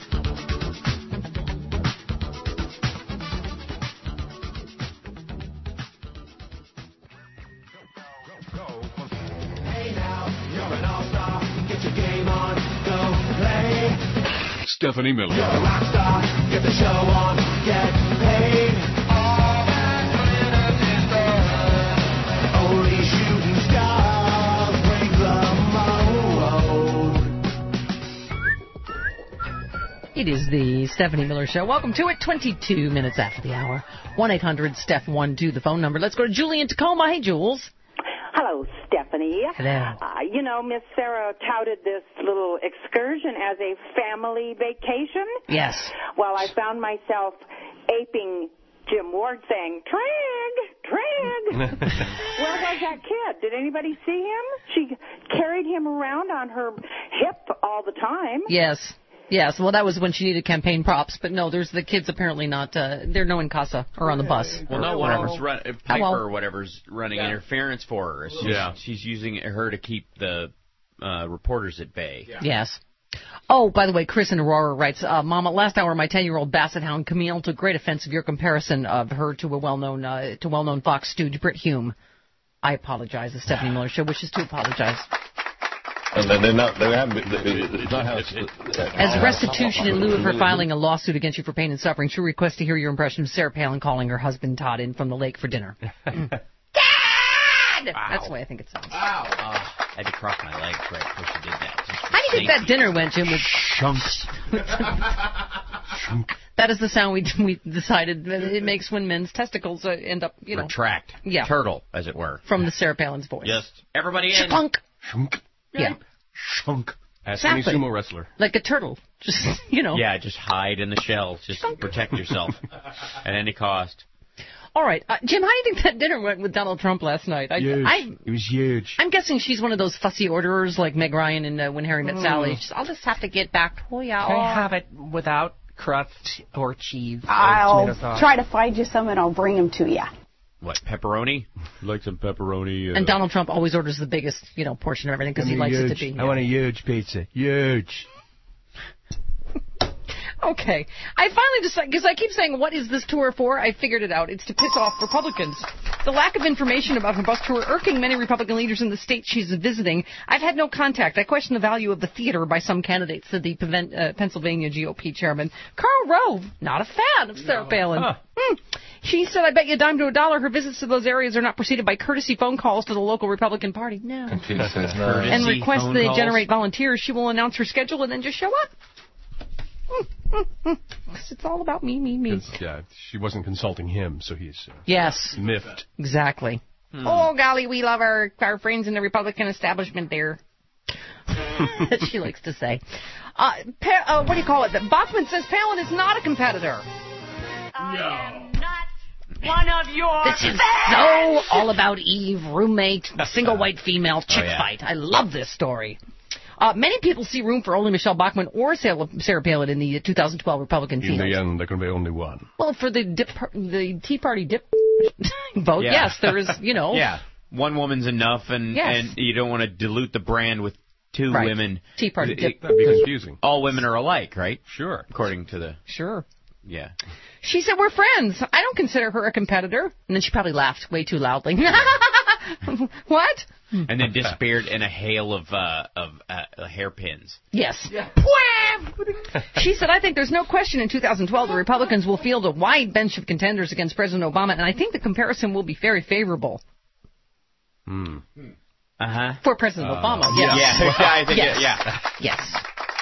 J: Stephanie Miller.
I: You're a rock star. Get the show on. Get paid. All that glitters is gold. Only shooting stars break the mold.
B: It is the Stephanie Miller Show. Welcome to it. 22 minutes after the hour. 1-800-STEP12, the phone number. Let's go to Julie in Tacoma. Hey, Jules.
Q: Hello, Stephanie.
B: Hello.
Q: Miss Sarah touted this little excursion as a family vacation.
B: Yes.
Q: Well, I found myself aping Jim Ward saying, Trig! Where was that kid? Did anybody see him? She carried him around on her hip all the time.
B: Yes. Yes, well, that was when she needed campaign props. But no, there's the kids apparently not. They're no in casa or on the bus.
E: Well, no, whatever's Piper or whatever's running interference for her. She's using her to keep the reporters at bay. Yeah.
B: Yes. Oh, by the way, Chris in Aurora writes, Mama, last hour my 10-year-old Basset Hound Camille took great offense of your comparison of her to a well-known Fox stooge, Brit Hume. I apologize. The Stephanie Miller Show wishes to apologize.
R: And
B: as restitution in lieu of her filing a lawsuit against you for pain and suffering, she requests to hear your impression of Sarah Palin calling her husband Todd in from the lake for dinner. Dad! Wow. That's the way I think it sounds.
E: Wow. I had to cross my legs right before she did that.
B: How do you think that dinner went, Jim? With
O: chunks.
B: That is the sound we decided it makes when men's testicles end up,
E: retract.
B: Yeah.
E: Turtle, as it were.
B: From the Sarah Palin's voice.
E: Just everybody in.
B: Shunk. Yeah.
O: Shunk. Ask any sumo wrestler.
B: Like a turtle. Just,
E: Yeah, just hide in the shell. Just protect yourself at any cost.
B: All right. Jim, how do you think that dinner went with Donald Trump last night?
O: Huge. It was huge.
B: I'm guessing she's one of those fussy orderers like Meg Ryan in When Harry Met Sally. I'll just have to get back.
S: Can I have it without crust or cheese?
X: I'll try to find you some and I'll bring them to you.
E: What, pepperoni?
J: I'd like some pepperoni.
B: And Donald Trump always orders the biggest, portion of everything because he likes it to be.
O: I want a huge pizza. Huge.
B: Okay. I finally decided, because I keep saying, what is this tour for? I figured it out. It's to piss off Republicans. The lack of information about her bus tour irking many Republican leaders in the state she's visiting. I've had no contact. I question the value of the theater by some candidates, said the Pennsylvania GOP chairman. Karl Rove, not a fan of Sarah Palin. She said, I bet you a dime to a dollar her visits to those areas are not preceded by courtesy phone calls to the local Republican Party. No. And request they generate volunteers. She will announce her schedule and then just show up. It's all about me.
O: Yeah, she wasn't consulting him, so he's miffed.
B: Exactly. Oh, golly, we love our friends in the Republican establishment there. That she likes to say. What do you call it? Bachman says Palin is not a competitor.
P: I am not
W: one of your
B: This is so all about Eve, roommate, single white female chick fight. I love this story. Many people see room for only Michelle Bachmann or Sarah Palin in the 2012 Republican field.
O: In the end, there can be only one.
B: Well, for the Tea Party vote, yes, there is,
E: Yeah, one woman's enough, and you don't want to dilute the brand with two women.
B: Tea Party
O: That'd be confusing.
E: All women are alike, right?
O: Sure.
E: According to the...
B: Sure.
E: Yeah.
B: She said, we're friends. I don't consider her a competitor. And then she probably laughed way too loudly. What?
E: And then disappeared in a hail of hairpins.
B: Yes. She said, I think there's no question in 2012 the Republicans will field a wide bench of contenders against President Obama, and I think the comparison will be very favorable. For President Obama, yes. Yes.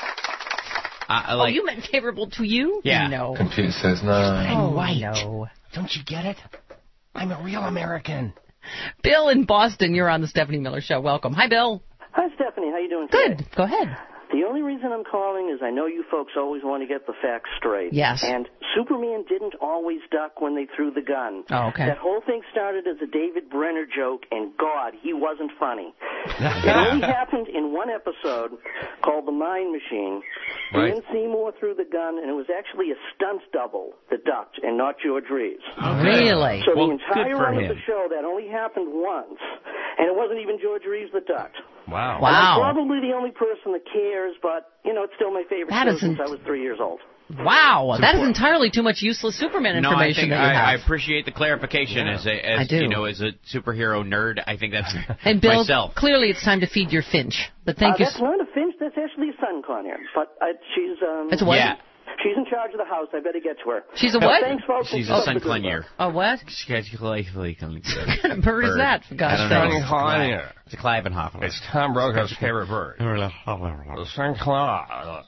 B: You meant favorable to you?
E: Yeah.
B: No.
A: Computer says no.
B: Oh, I know.
S: Don't you get it? I'm a real American.
B: Bill in Boston, you're on the Stephanie Miller Show. Welcome. Hi, Bill.
D: Hi, Stephanie. How you doing today?
B: Good. Go ahead.
D: The only reason I'm calling is I know you folks always want to get the facts straight.
B: Yes.
D: And Superman didn't always duck when they threw the gun.
B: Oh, okay.
D: That whole thing started as a David Brenner joke, and God, he wasn't funny. It only happened in one episode called The Mind Machine.
O: Right.
D: Ian Seymour threw the gun, and it was actually a stunt double that ducked, and not George Reeves.
B: Really?
D: So the entire run of the show, that only happened once, and it wasn't even George Reeves that ducked.
O: Wow.
D: I'm probably the only person that cares, but, it's still my favorite show since I was 3 years old.
B: Wow, that is entirely too much useless Superman information.
E: No, I appreciate the clarification as a superhero nerd. I think that's
B: and Bill,
E: myself.
B: Clearly it's time to feed your finch. But thank you.
D: That's not a finch. That's actually a sun conure. But she's
B: It's a what?
D: Yeah. She's in charge of the house. I better get to her.
B: She's a what?
D: Thanks, folks.
E: She's a sun conure.
B: A what?
E: What
B: kind of bird is that? For gosh
O: sake.
E: It's a Clivenhoff.
O: It's Tom Brokaws' favorite bird. The sun claw.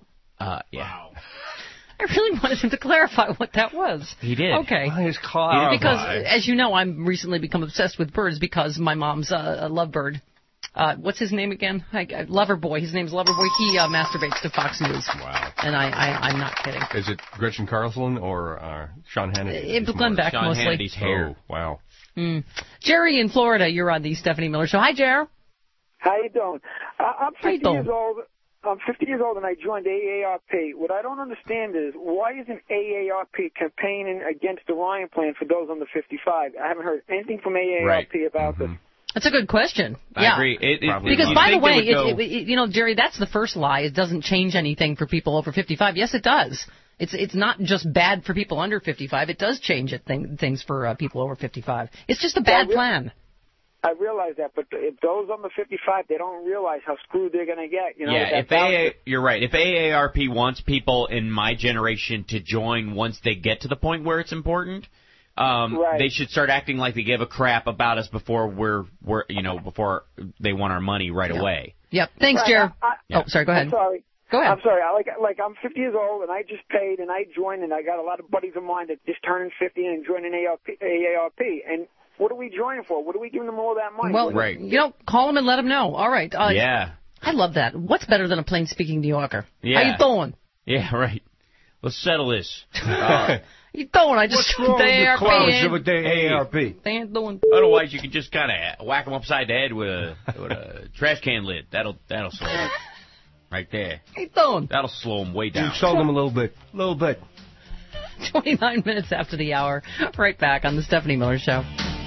E: Yeah.
B: I really wanted him to clarify what that was.
E: He did.
B: Okay. Because, as you know, I'm recently become obsessed with birds because my mom's a lovebird. What's his name again? Loverboy. His name's Loverboy. He masturbates to Fox News.
O: Wow.
B: And I'm not kidding.
O: Is it Gretchen Carlson or Sean Hannity?
B: Glenn Beck,
E: Sean
B: mostly.
E: Hannity's hair.
O: Oh, wow.
B: Jerry in Florida, you're on the Stephanie Miller Show. Hi, Jer.
R: How you doing? I'm 50 years old. I'm 50 years old and I joined AARP. What I don't understand is why isn't AARP campaigning against the Ryan plan for those under 55? I haven't heard anything from AARP about this.
B: That's a good question.
E: I agree.
B: Because, by the way, Jerry, that's the first lie. It doesn't change anything for people over 55. Yes, it does. It's not just bad for people under 55. It does change things for people over 55. It's just a bad plan.
R: I realize that, but if those under 55, they don't realize how screwed they're going to get.
E: You're right. If AARP wants people in my generation to join once they get to the point where it's important, they should start acting like they give a crap about us before before they want our money right away.
B: Yep. Thanks, Jer. Sorry. Go ahead.
R: I'm sorry.
B: Go ahead.
R: I'm sorry. I'm 50 years old, and I just paid, and I joined, and I got a lot of buddies of mine that just turned 50 and joining AARP. And what are we joining for? What are we giving them all that money?
B: Well, call them and let them know. All right.
E: Yeah.
B: I love that. What's better than a plain-speaking New Yorker?
E: Yeah.
B: How you doing?
E: Yeah, right. Let's settle this.
B: You doing? I just
O: What's wrong with the clowns with the AARP?
B: They ain't doing.
E: Otherwise, you can just kind of whack them upside the head with a trash can lid. That'll slow them. Right there.
B: How you doing?
E: That'll slow them way down.
O: You sold them a little bit.
B: 29 minutes after the hour. Right back on the Stephanie Miller Show.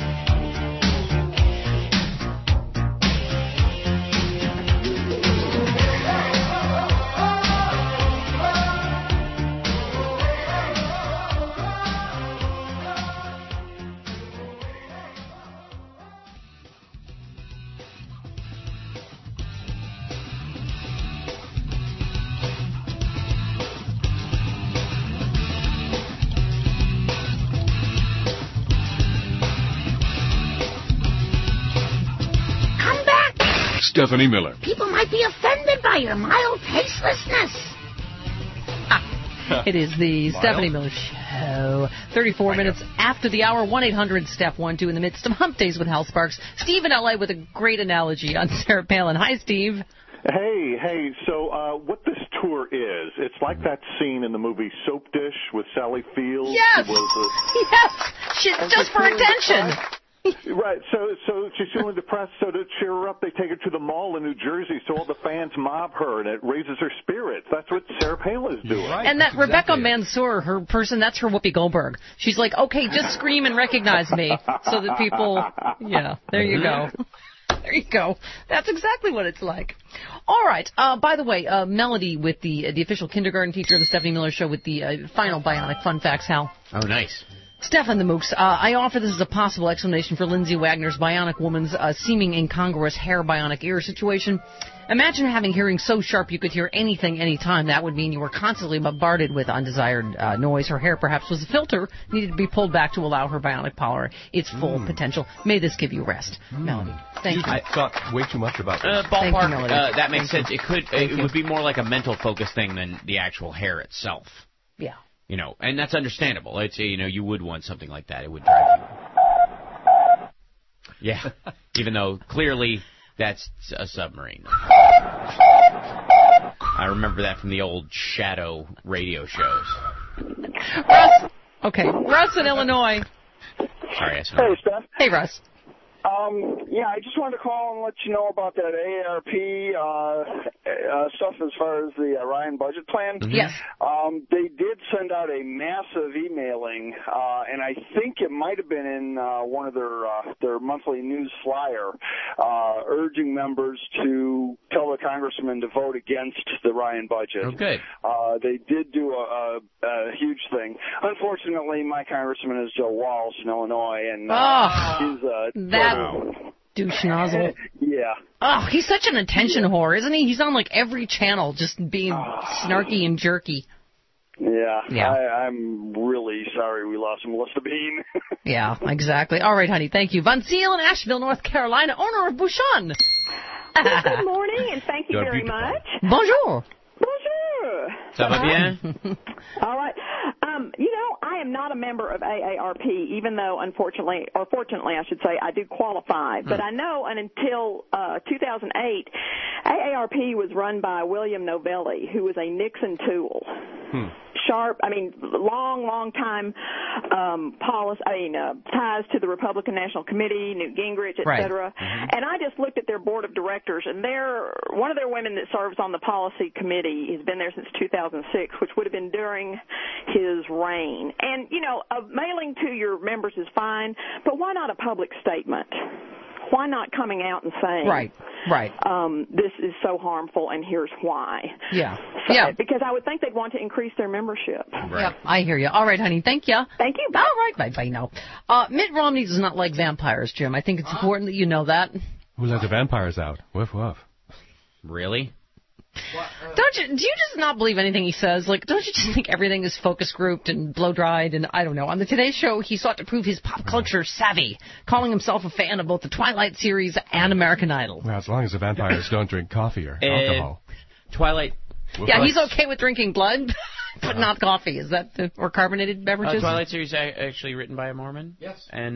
J: Stephanie Miller.
P: People might be offended by your mild tastelessness.
B: It is the Stephanie Miller Show. 34 minutes after the hour. 1-800-STEP-12 in the midst of hump days with Hal Sparks. Steve in L.A. with a great analogy on Sarah Palin. Hi, Steve.
A: Hey, so what this tour is, it's like that scene in the movie Soap Dish with Sally Fields.
B: Yes! Yes! Just for attention.
A: Right, so she's feeling depressed, so to cheer her up, they take her to the mall in New Jersey so all the fans mob her, and it raises her spirits. That's what Sarah Palin is doing.
B: Right, and that Rebecca Mansour, her person, that's her Whoopi Goldberg. She's like, okay, just scream and recognize me so that people, there you go. There you go. That's exactly what it's like. All right. By the way, Melody with the official kindergarten teacher of the Stephanie Miller Show with the final bionic fun facts, Hal.
E: Oh, nice.
B: Stefan the Mooks, I offer this as a possible explanation for Lindsay Wagner's bionic woman's seeming incongruous hair bionic ear situation. Imagine having hearing so sharp you could hear anything anytime. That would mean you were constantly bombarded with undesired noise. Her hair perhaps was a filter, needed to be pulled back to allow her bionic power its full potential. May this give you rest. Melody, thank you.
O: I thought way too much about that.
E: Ballpark,
B: you,
E: that makes sense. It would be more like a mental focus thing than the actual hair itself.
B: Yeah.
E: And that's understandable. It's you would want something like that. It would drive you. Yeah. Even though clearly that's a submarine. I remember that from the old Shadow radio shows.
B: Russ. Okay. Russ in Illinois.
E: Sorry, I
R: Hey, Steph.
B: Hey, Russ.
R: I just wanted to call and let you know about that AARP stuff as far as the Ryan budget plan.
B: Mm-hmm. Yes.
R: They did send out a massive emailing, and I think it might have been in one of their monthly news flyer, urging members to tell the congressman to vote against the Ryan budget.
E: Oh, good.
R: They did do a huge thing. Unfortunately, my congressman is Joe Walsh in Illinois, and he's
B: douche nozzle.
R: Yeah.
B: Oh, he's such an attention whore, isn't he? He's on like every channel, just being snarky and jerky.
R: Yeah. I'm really sorry we lost Melissa Bean.
B: Yeah, exactly. All right, honey, thank you. Von Seal in Asheville, North Carolina, owner of Bouchon.
T: Good morning, and thank you very much.
B: Bonjour.
T: Bonjour.
E: Ça va bien?
T: All right. I am not a member of AARP, even though, unfortunately, or fortunately, I should say, I do qualify. But I know, and until 2008, AARP was run by William Novelli, who was a Nixon tool. Sharp, long time ties to the Republican National Committee, Newt Gingrich, et cetera. Mm-hmm. And I just looked at their board of directors, and one of their women that serves on the policy committee has been there since 2006, which would have been during his reign. And, a mailing to your members is fine, but why not a public statement? Why not coming out and saying,
B: right.
T: This is so harmful, and here's why?
B: Yeah.
T: Because I would think they'd want to increase their membership.
E: Right.
B: Yep, I hear you. All right, honey. Thank you.
T: Thank you.
B: All right. Bye now. Mitt Romney does not like vampires, Jim. I think it's important that you know that.
O: Who let the vampires out? Woof, woof.
E: Really?
B: Do you just not believe anything he says? Like, don't you just think everything is focus grouped and blow dried? And I don't know. On the Today Show, he sought to prove his pop culture savvy, calling himself a fan of both the Twilight series and American Idol.
O: Well, as long as the vampires don't drink coffee or alcohol.
E: Twilight.
B: Yeah, he's okay with drinking blood, but not coffee. Is that or carbonated beverages?
E: Twilight series actually written by a Mormon.
C: Yes.
E: And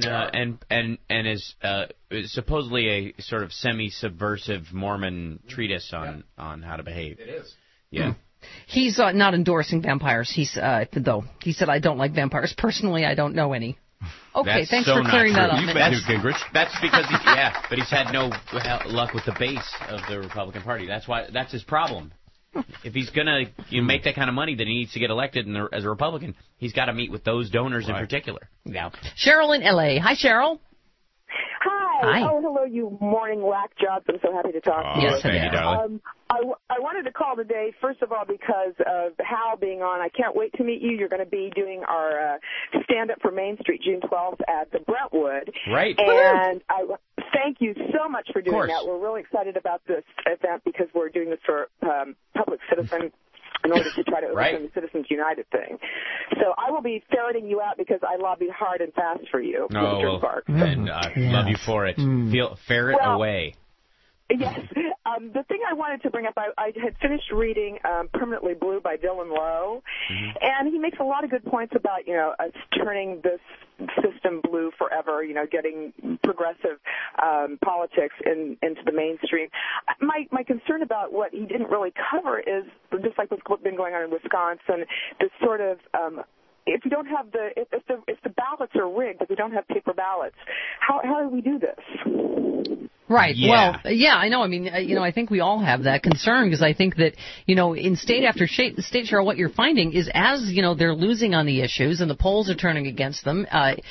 E: is supposedly a sort of semi-subversive Mormon treatise on how to behave.
C: It is.
E: Yeah.
B: He's not endorsing vampires. He said I don't like vampires personally. I don't know any. Okay,
E: That's
B: thanks
E: so
B: for clearing that up.
O: You met Newt Gingrich.
E: That's because but he's had no luck with the base of the Republican Party. That's his problem. If he's going to make that kind of money, then he needs to get elected as a Republican. He's got to meet with those donors in particular.
B: Yeah. Cheryl in L.A. Hi, Cheryl.
U: Hi. Oh, hello, you morning whack jobs. I'm so happy to talk to you.
B: Yes,
E: thank you, darling.
U: I wanted to call today, first of all, because of Hal being on. I can't wait to meet you. You're going to be doing our stand-up for Main Street June 12th at the Brentwood.
E: Right.
U: And I thank you so much for doing that. We're really excited about this event because we're doing this for Public Citizen in order to try to overcome the Citizens United thing. So I will be ferreting you out because I lobbied hard and fast for you, Mr. Park.
E: And I love you for it. Ferret away.
U: Yes. The thing I wanted to bring up, I had finished reading Permanently Blue by Dylan Lowe, and he makes a lot of good points about, us turning this system blue forever, getting progressive politics into the mainstream. My concerned about what he didn't really cover is, just like what's been going on in Wisconsin, this sort of if we don't have if the ballots are rigged, if we don't have paper ballots, how do we do this?
B: Right. Yeah. Well, yeah, I know. I mean, I think we all have that concern because I think that, in state after state, Cheryl, what you're finding is as, they're losing on the issues and the polls are turning against them,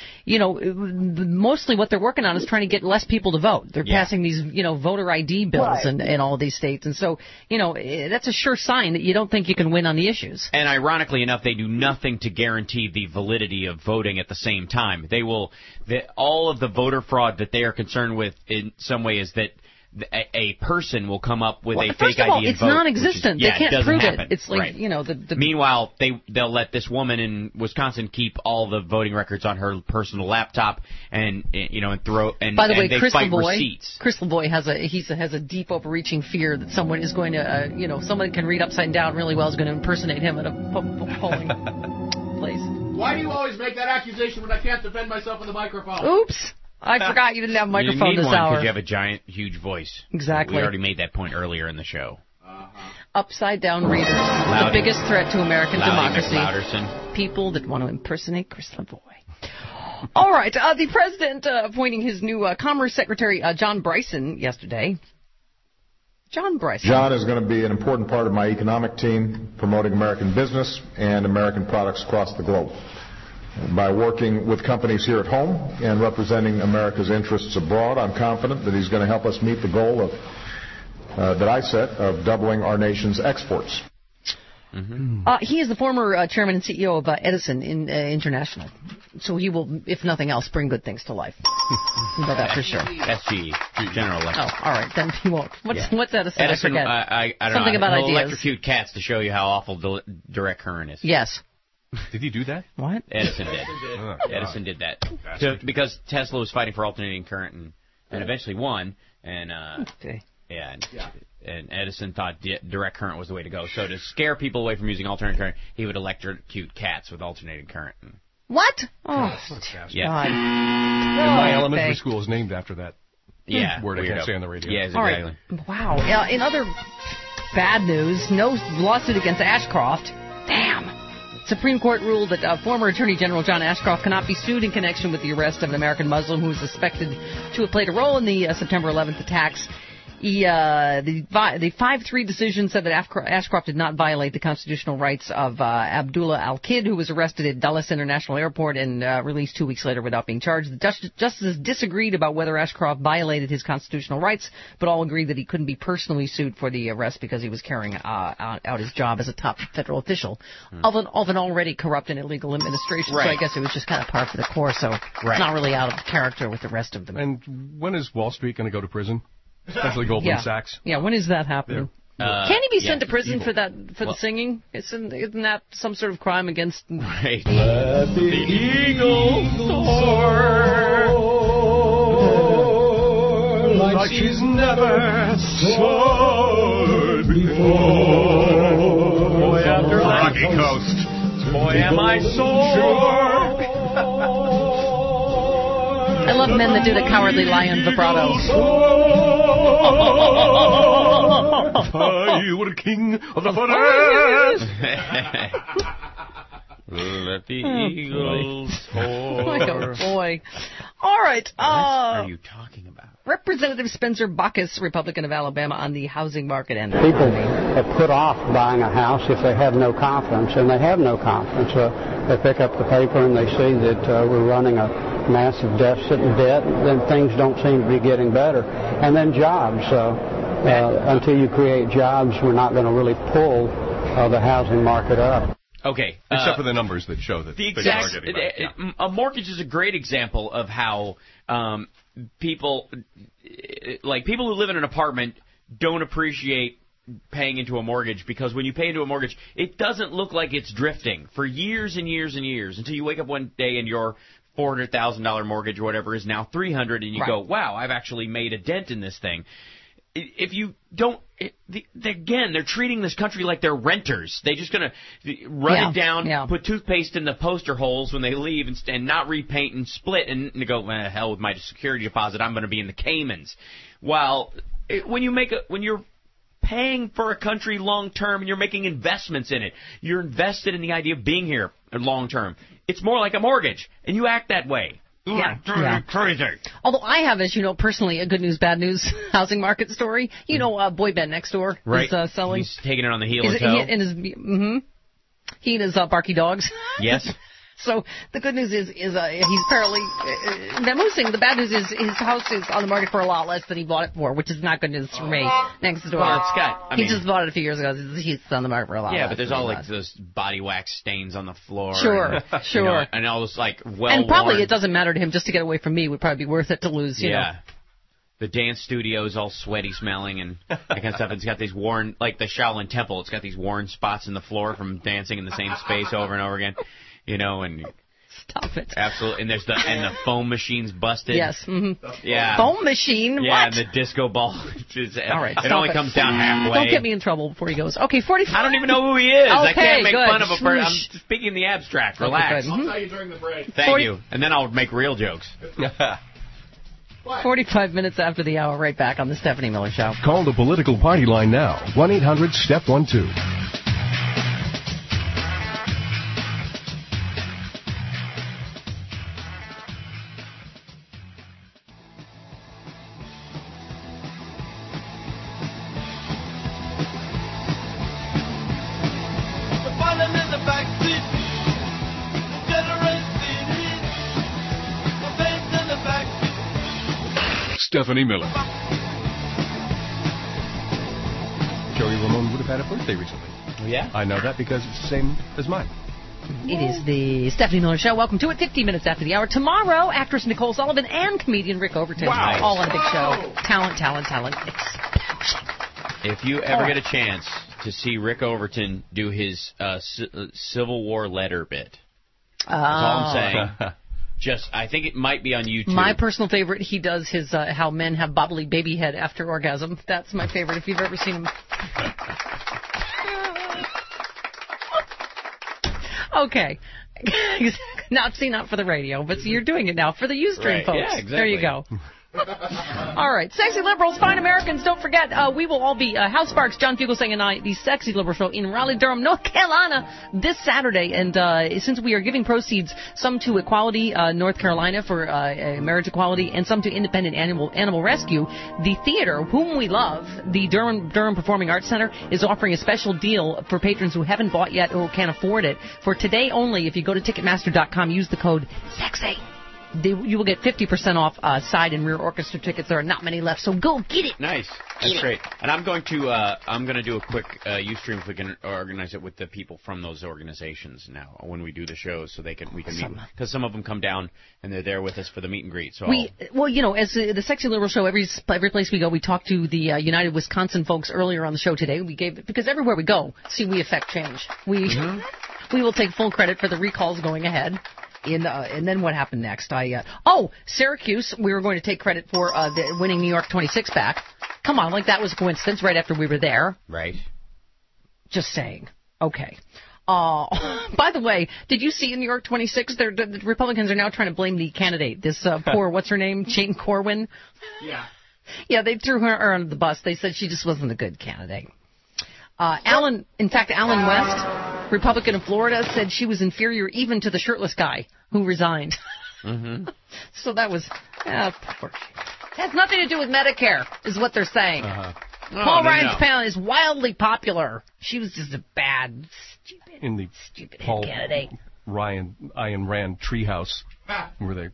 B: mostly what they're working on is trying to get less people to vote. They're passing these, voter ID bills in all these states. And so, that's a sure sign that you don't think you can win on the issues.
E: And ironically enough, they do nothing to guarantee the validity of voting at the same time. They will, all of the voter fraud that they are concerned with in some way is that a person will come up with a fake ID and vote.
B: It's non-existent. They can't prove
E: happen.
B: It. It's like,
E: Meanwhile, they'll let this woman in Wisconsin keep all the voting records on her personal laptop and throw and
B: by the way,
E: they
B: Chris
E: fight
B: Lavoie,
E: receipts.
B: Chris Lavoie has a deep overreaching fear that someone is going to someone can read upside down really well is going to impersonate him at a polling place.
C: Why do you always make that accusation when I can't defend myself in the microphone?
B: Oops. I forgot you didn't have a microphone
E: you need
B: this
E: one
B: hour.
E: Because you have a giant, huge voice.
B: Exactly.
E: We already made that point earlier in the show.
B: Upside down readers. The biggest threat to American democracy.
E: McLauderson.
B: People that want to impersonate Chris Lavoie. All right. The president appointing his new Commerce Secretary, John Bryson, yesterday. John Bryson.
G: John is going to be an important part of my economic team, promoting American business and American products across the globe. By working with companies here at home and representing America's interests abroad, I'm confident that he's going to help us meet the goal that I set of doubling our nation's exports.
B: Mm-hmm. He is the former chairman and CEO of Edison International, so he will, if nothing else, bring good things to life. You know that for sure.
E: SGE, General Electric.
B: Oh, all right, then he won't. What's Edison?
E: Edison,
B: I forget.
E: I don't
B: Something
E: know.
B: About
E: He'll
B: ideas.
E: Electrocute cats to show you how awful direct current is.
B: Yes.
O: Did he do that?
B: What?
E: Edison did. Edison did that. Because Tesla was fighting for alternating current and eventually won. And and Edison thought direct current was the way to go. So to scare people away from using alternating current, he would electrocute cats with alternating current.
B: What? Oh,
E: yeah.
B: God.
O: And my elementary school is named after that.
E: Yeah.
O: Word I can't say on the radio.
E: Yeah, exactly.
B: Right. Wow. In other bad news, no lawsuit against Ashcroft. Damn. Supreme Court ruled that former Attorney General John Ashcroft cannot be sued in connection with the arrest of an American Muslim who is suspected to have played a role in the September 11th attacks. The 5-3 decision said that Ashcroft did not violate the constitutional rights of Abdullah Al-Kid, who was arrested at Dulles International Airport and released 2 weeks later without being charged. The justices disagreed about whether Ashcroft violated his constitutional rights, but all agreed that he couldn't be personally sued for the arrest because he was carrying out his job as a top federal official of an already corrupt and illegal administration.
E: Right.
B: So I guess it was just kind of par for the course, so it's not really out of character with the rest of them.
O: And when is Wall Street going to go to prison? Especially Goldman Sachs.
B: Yeah, when is that happening? Can he be sent to prison for the singing? Isn't that some sort of crime against...
E: Right.
I: Let the eagle soar like she's never soared before.
O: Boy, after Rocky Coast.
I: Boy, am I sore.
B: I love men that do the cowardly lion vibrato.
O: You were the king of the forest.
E: Let the eagles soar.
B: Oh, boy. All right.
E: What are you talking about?
B: Representative Spencer Bachus, Republican of Alabama, on the housing market end.
K: People have put off buying a house if they have no confidence, and they have no confidence. They pick up the paper and they see that we're running a massive deficit and debt, then things don't seem to be getting better. And then jobs. Until you create jobs, we're not going to really pull the housing market up.
E: Okay.
O: Except for the numbers that show that things are getting better.
E: A mortgage is a great example of how people who live in an apartment don't appreciate paying into a mortgage, because when you pay into a mortgage, it doesn't look like it's drifting for years and years and years until you wake up one day and your $400,000 mortgage or whatever is now $300,000 and you go, wow, I've actually made a dent in this thing. If you don't, again, they're treating this country like they're renters. They're just going to run it down, put toothpaste in the poster holes when they leave and not repaint and split and go, hell with my security deposit, I'm going to be in the Caymans. While when you're paying for a country long term and you're making investments in it. You're invested in the idea of being here long term. It's more like a mortgage, and you act that way.
B: Yeah.
E: Crazy.
B: Although I have, as you know, personally, a good news, bad news housing market story. You know, Boy Ben next door is selling.
E: He's taking it on the heel and toe.
B: He and his barky dogs.
E: Yes.
B: So the good news is he's apparently the bad news is his house is on the market for a lot less than he bought it for, which is not good news for me. Next door,
E: well, Scott,
B: he just bought it a few years ago. He's on the market for a lot.
E: Yeah, but there's all like those body wax stains on the floor.
B: Sure,
E: you know, and all those like
B: and probably it doesn't matter to him just to get away from me would probably be worth it to lose. You know.
E: The dance studio is all sweaty smelling and that kind of stuff. It's got these worn, like the Shaolin Temple, it's got these worn spots in the floor from dancing in the same space over and over again. You know, and
B: stop it.
E: Absolutely, and there's the foam machine's busted.
B: Yes. Mm-hmm.
E: Yeah.
B: Foam machine.
E: Yeah,
B: what?
E: and the disco ball.
B: All right.
E: It only comes down halfway.
B: Don't get me in trouble before he goes. Okay, 45.
E: I don't even know who he is.
B: Okay,
E: I can't make
B: good.
E: fun of him. I'm speaking the abstract. Relax.
C: I'll tell you during the break.
E: Thank you, and then I'll make real jokes.
B: 45 minutes after the hour, right back on the Stephanie Miller Show.
H: Call the political party line now, 1-800-STEP12.
J: Stephanie Miller.
O: Joey Ramone would have had a birthday recently.
E: Yeah?
O: I know that because it's the same as mine.
B: It is the Stephanie Miller Show. Welcome to it. 15 minutes after the hour. Tomorrow, actress Nicole Sullivan and comedian Rick Overton.
E: Wow.
B: All on a big show. Talent.
E: If you ever get a chance to see Rick Overton do his Civil War letter bit, that's all I'm saying. I think it might be on YouTube.
B: My personal favorite, he does his how men have bobbly baby head after orgasm. That's my favorite if you've ever seen him. Okay. Not for the radio, but you're doing it now for the Ustream folks.
E: Yeah, exactly.
B: There you go. All right. Sexy liberals, fine Americans. Don't forget, we will all be Hal Sparks, John Fugelsang, and I, the Sexy Liberal Show in Raleigh-Durham, North Carolina this Saturday. And since we are giving proceeds, some to Equality North Carolina for marriage equality and some to Independent Animal Rescue, the theater, whom we love, the Durham Performing Arts Center, is offering a special deal for patrons who haven't bought yet or can't afford it. For today only, if you go to Ticketmaster.com, use the code SEXY. You will get 50% off side and rear orchestra tickets. There are not many left, so go get it.
E: Nice, that's great. And I'm going to do a quick Ustream if we can organize it with the people from those organizations now when we do the shows, so we can meet, because some of them come down and they're there with us for the meet and greet. So
B: as the Sexy Liberal Show, every place we go, we talk to the United Wisconsin folks earlier on the show today. Because everywhere we go, we affect change. We will take full credit for the recalls going ahead. And then what happened next? Syracuse, we were going to take credit for the winning New York 26 back. Come on, like that was a coincidence right after we were there.
E: Right.
B: Just saying. Okay. By the way, did you see in New York 26, the Republicans are now trying to blame the candidate, this poor, what's her name, Jane Corwin?
C: Yeah.
B: Yeah, they threw her under the bus. They said she just wasn't a good candidate. Alan West, Republican of Florida, said she was inferior even to the shirtless guy who resigned.
E: Mm-hmm.
B: So that was poor. It has nothing to do with Medicare, is what they're saying. Paul Ryan's panel is wildly popular. She was just a bad, stupid candidate.
O: Ayn Rand treehouse, where they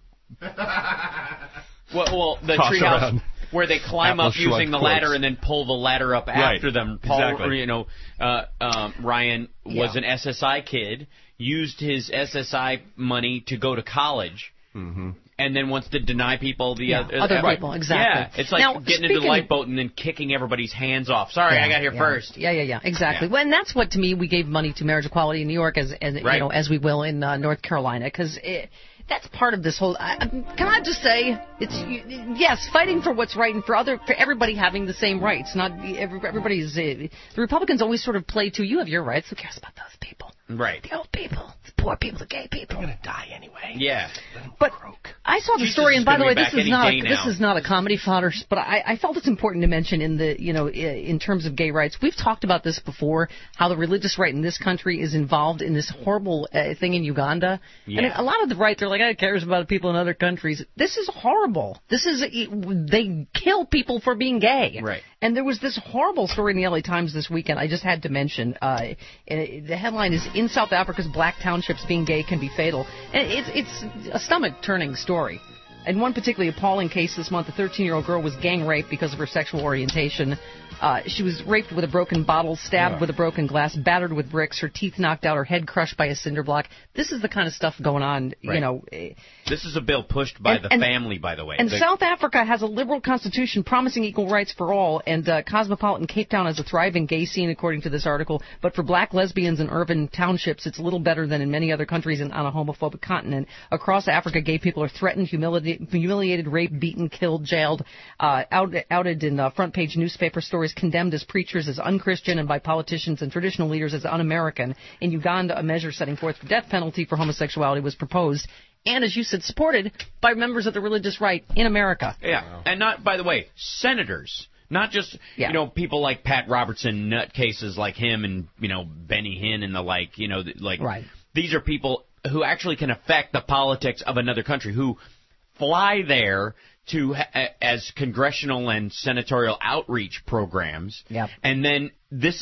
E: well, the treehouse where they climb up using the ladder and then pull the ladder up after them. Paul,
O: exactly.
E: Ryan was an SSI kid, used his SSI money to go to college.
O: Mm-hmm.
E: And then wants to deny people
B: other people, exactly.
E: Yeah, it's like getting into the lifeboat and then kicking everybody's hands off. Sorry, I got here first.
B: Yeah, exactly. Yeah. Well, and that's what, to me, we gave money to marriage equality in New York, as we will in North Carolina, because that's part of this whole. Can I just say, it's fighting for what's right and for everybody having the same rights. Not everybody's. The Republicans always sort of play to you have your rights. Who cares about those people?
E: Right.
W: The old people, the poor people, the gay people.
O: They're going to die anyway.
E: Yeah.
B: But I saw the story, and by the way, this is not a comedy fodder, but I felt it's important to mention in terms of gay rights. We've talked about this before, how the religious right in this country is involved in this horrible thing in Uganda. Yeah. And a lot of the right, they're like, who cares about people in other countries? This is horrible. They kill people for being gay.
E: Right.
B: And there was this horrible story in the LA Times this weekend I just had to mention. The headline is, "In South Africa's black townships, being gay can be fatal." And it's a stomach-turning story. In one particularly appalling case this month, a 13-year-old girl was gang raped because of her sexual orientation. She was raped with a broken bottle, stabbed with a broken glass, battered with bricks, her teeth knocked out, her head crushed by a cinder block. This is the kind of stuff going on,
E: This is a bill pushed by the family, by the way.
B: And South Africa has a liberal constitution promising equal rights for all, and cosmopolitan Cape Town has a thriving gay scene, according to this article. But for black lesbians in urban townships, it's a little better than in many other countries on a homophobic continent. Across Africa, gay people are threatened, humiliated, raped, beaten, killed, jailed, outed in front-page newspaper stories, condemned as preachers as unchristian, and by politicians and traditional leaders as un-American. In Uganda, a measure setting forth the death penalty for homosexuality was proposed, and, as you said, supported by members of the religious right in America.
E: Yeah, and not, by the way, senators. Not just, people like Pat Robertson, nutcases like him, and, Benny Hinn and the like,
B: Right.
E: These are people who actually can affect the politics of another country, who fly there to as congressional and senatorial outreach programs.
B: Yep.
E: And then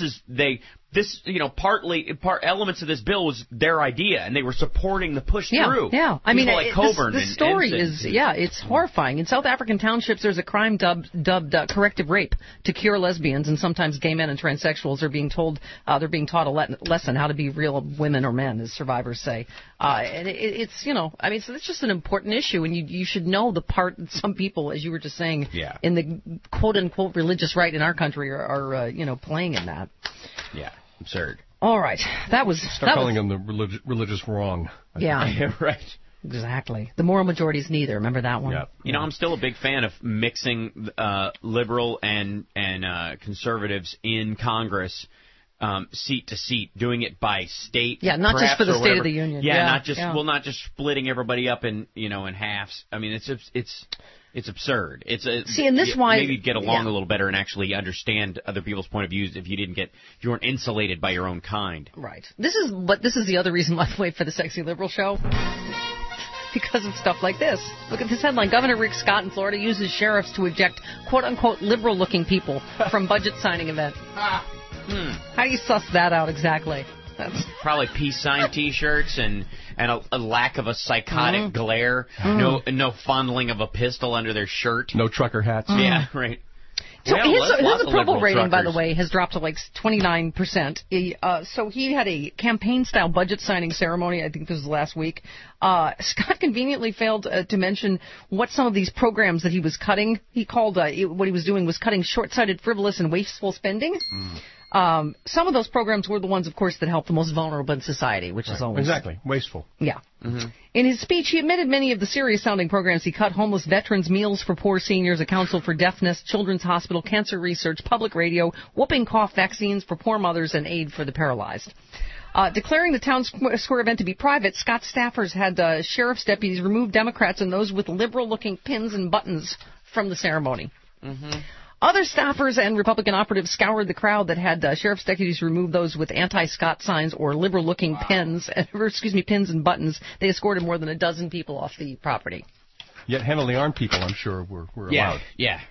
E: elements of this bill was their idea, and they were supporting the push through.
B: Yeah, I mean,
E: like Coburn
B: this story is, it's horrifying. In South African townships, there's a crime dubbed corrective rape to cure lesbians, and sometimes gay men and transsexuals are being taught a lesson how to be real women or men, as survivors say. And it's so it's just an important issue, and you should know the part that some people, as you were just saying, in the quote-unquote religious right in our country are playing in that.
E: Yeah. Absurd.
B: All right.
O: Start calling them the religious wrong.
B: Yeah.
E: Right.
B: Exactly. The moral majority is neither. Remember that one?
E: Yeah. I'm still a big fan of mixing liberal and conservatives in Congress seat to seat, doing it by state.
B: Yeah, not just for the State of the Union.
E: Not just splitting everybody up in halves. I mean, it's absurd. Maybe you'd get along a little better and actually understand other people's point of views if you weren't insulated by your own kind.
B: Right. This is the other reason, by the way, for the Sexy Liberal Show. Because of stuff like this. Look at this headline. Governor Rick Scott in Florida uses sheriffs to eject quote-unquote liberal-looking people from budget signing event. How do you suss that out exactly? That's
E: probably peace sign T-shirts and a lack of a psychotic glare. No fondling of a pistol under their shirt.
O: No trucker hats.
E: Yeah, right.
B: So his approval rating, by the way, has dropped to like 29%. So he had a campaign-style budget signing ceremony, I think this was last week. Scott conveniently failed to mention what some of these programs that he was cutting. He called what he was doing was cutting short-sighted, frivolous, and wasteful spending. Some of those programs were the ones, of course, that help the most vulnerable in society, which is always...
O: Exactly. Wasteful.
B: Yeah. Mm-hmm. In his speech, he admitted many of the serious-sounding programs he cut: homeless veterans, meals for poor seniors, a council for deafness, children's hospital, cancer research, public radio, whooping cough vaccines for poor mothers, and aid for the paralyzed. Declaring the town square event to be private, Scott's staffers had sheriff's deputies remove Democrats and those with liberal-looking pins and buttons from the ceremony. Mm-hmm. Other staffers and Republican operatives scoured the crowd that had sheriff's deputies remove those with anti-Scott signs or liberal-looking pins and buttons. They escorted more than a dozen people off the property.
O: Yet handily armed people, I'm sure, were allowed.
E: Yeah.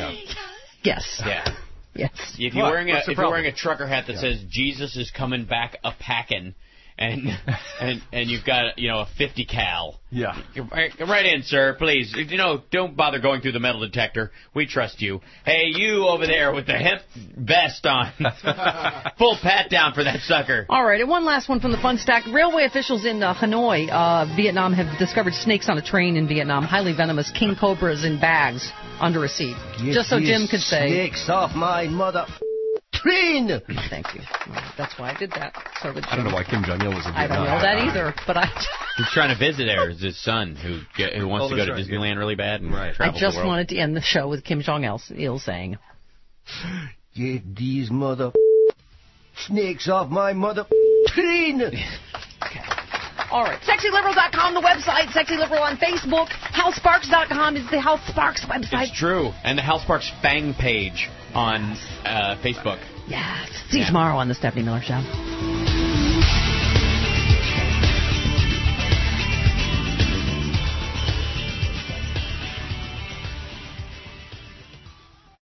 B: Yes.
E: Yeah.
B: Yes.
E: If you're wearing a trucker hat that says Jesus is coming back a packin', and you've got a 50 cal.
O: Yeah.
E: Come right in, sir, please. Don't bother going through the metal detector. We trust you. Hey, you over there with the hemp vest on. Full pat down for that sucker.
B: All right, and one last one from the fun stack. Railway officials in Hanoi, Vietnam, have discovered snakes on a train in Vietnam, highly venomous king cobras in bags under a seat. Just so Jim could say.
W: Snakes off my mother... train!
B: Thank you. That's why I did that. So
O: I don't know why Kim Jong-il was in Vietnam.
B: I don't know that either, but
E: He's trying to visit there. It's his son who wants to go to Disneyland really bad and travel
B: I just
E: the world.
B: wanted to end the show with Kim Jong-il saying,
W: "Get these mother snakes off my mother clean.
B: All right. SexyLiberal.com, the website. SexyLiberal on Facebook. HalSparks.com is the Hal Sparks website.
E: It's true. And the Hal Sparks Fang page on Facebook.
B: Yes. See you tomorrow on the Stephanie Miller Show.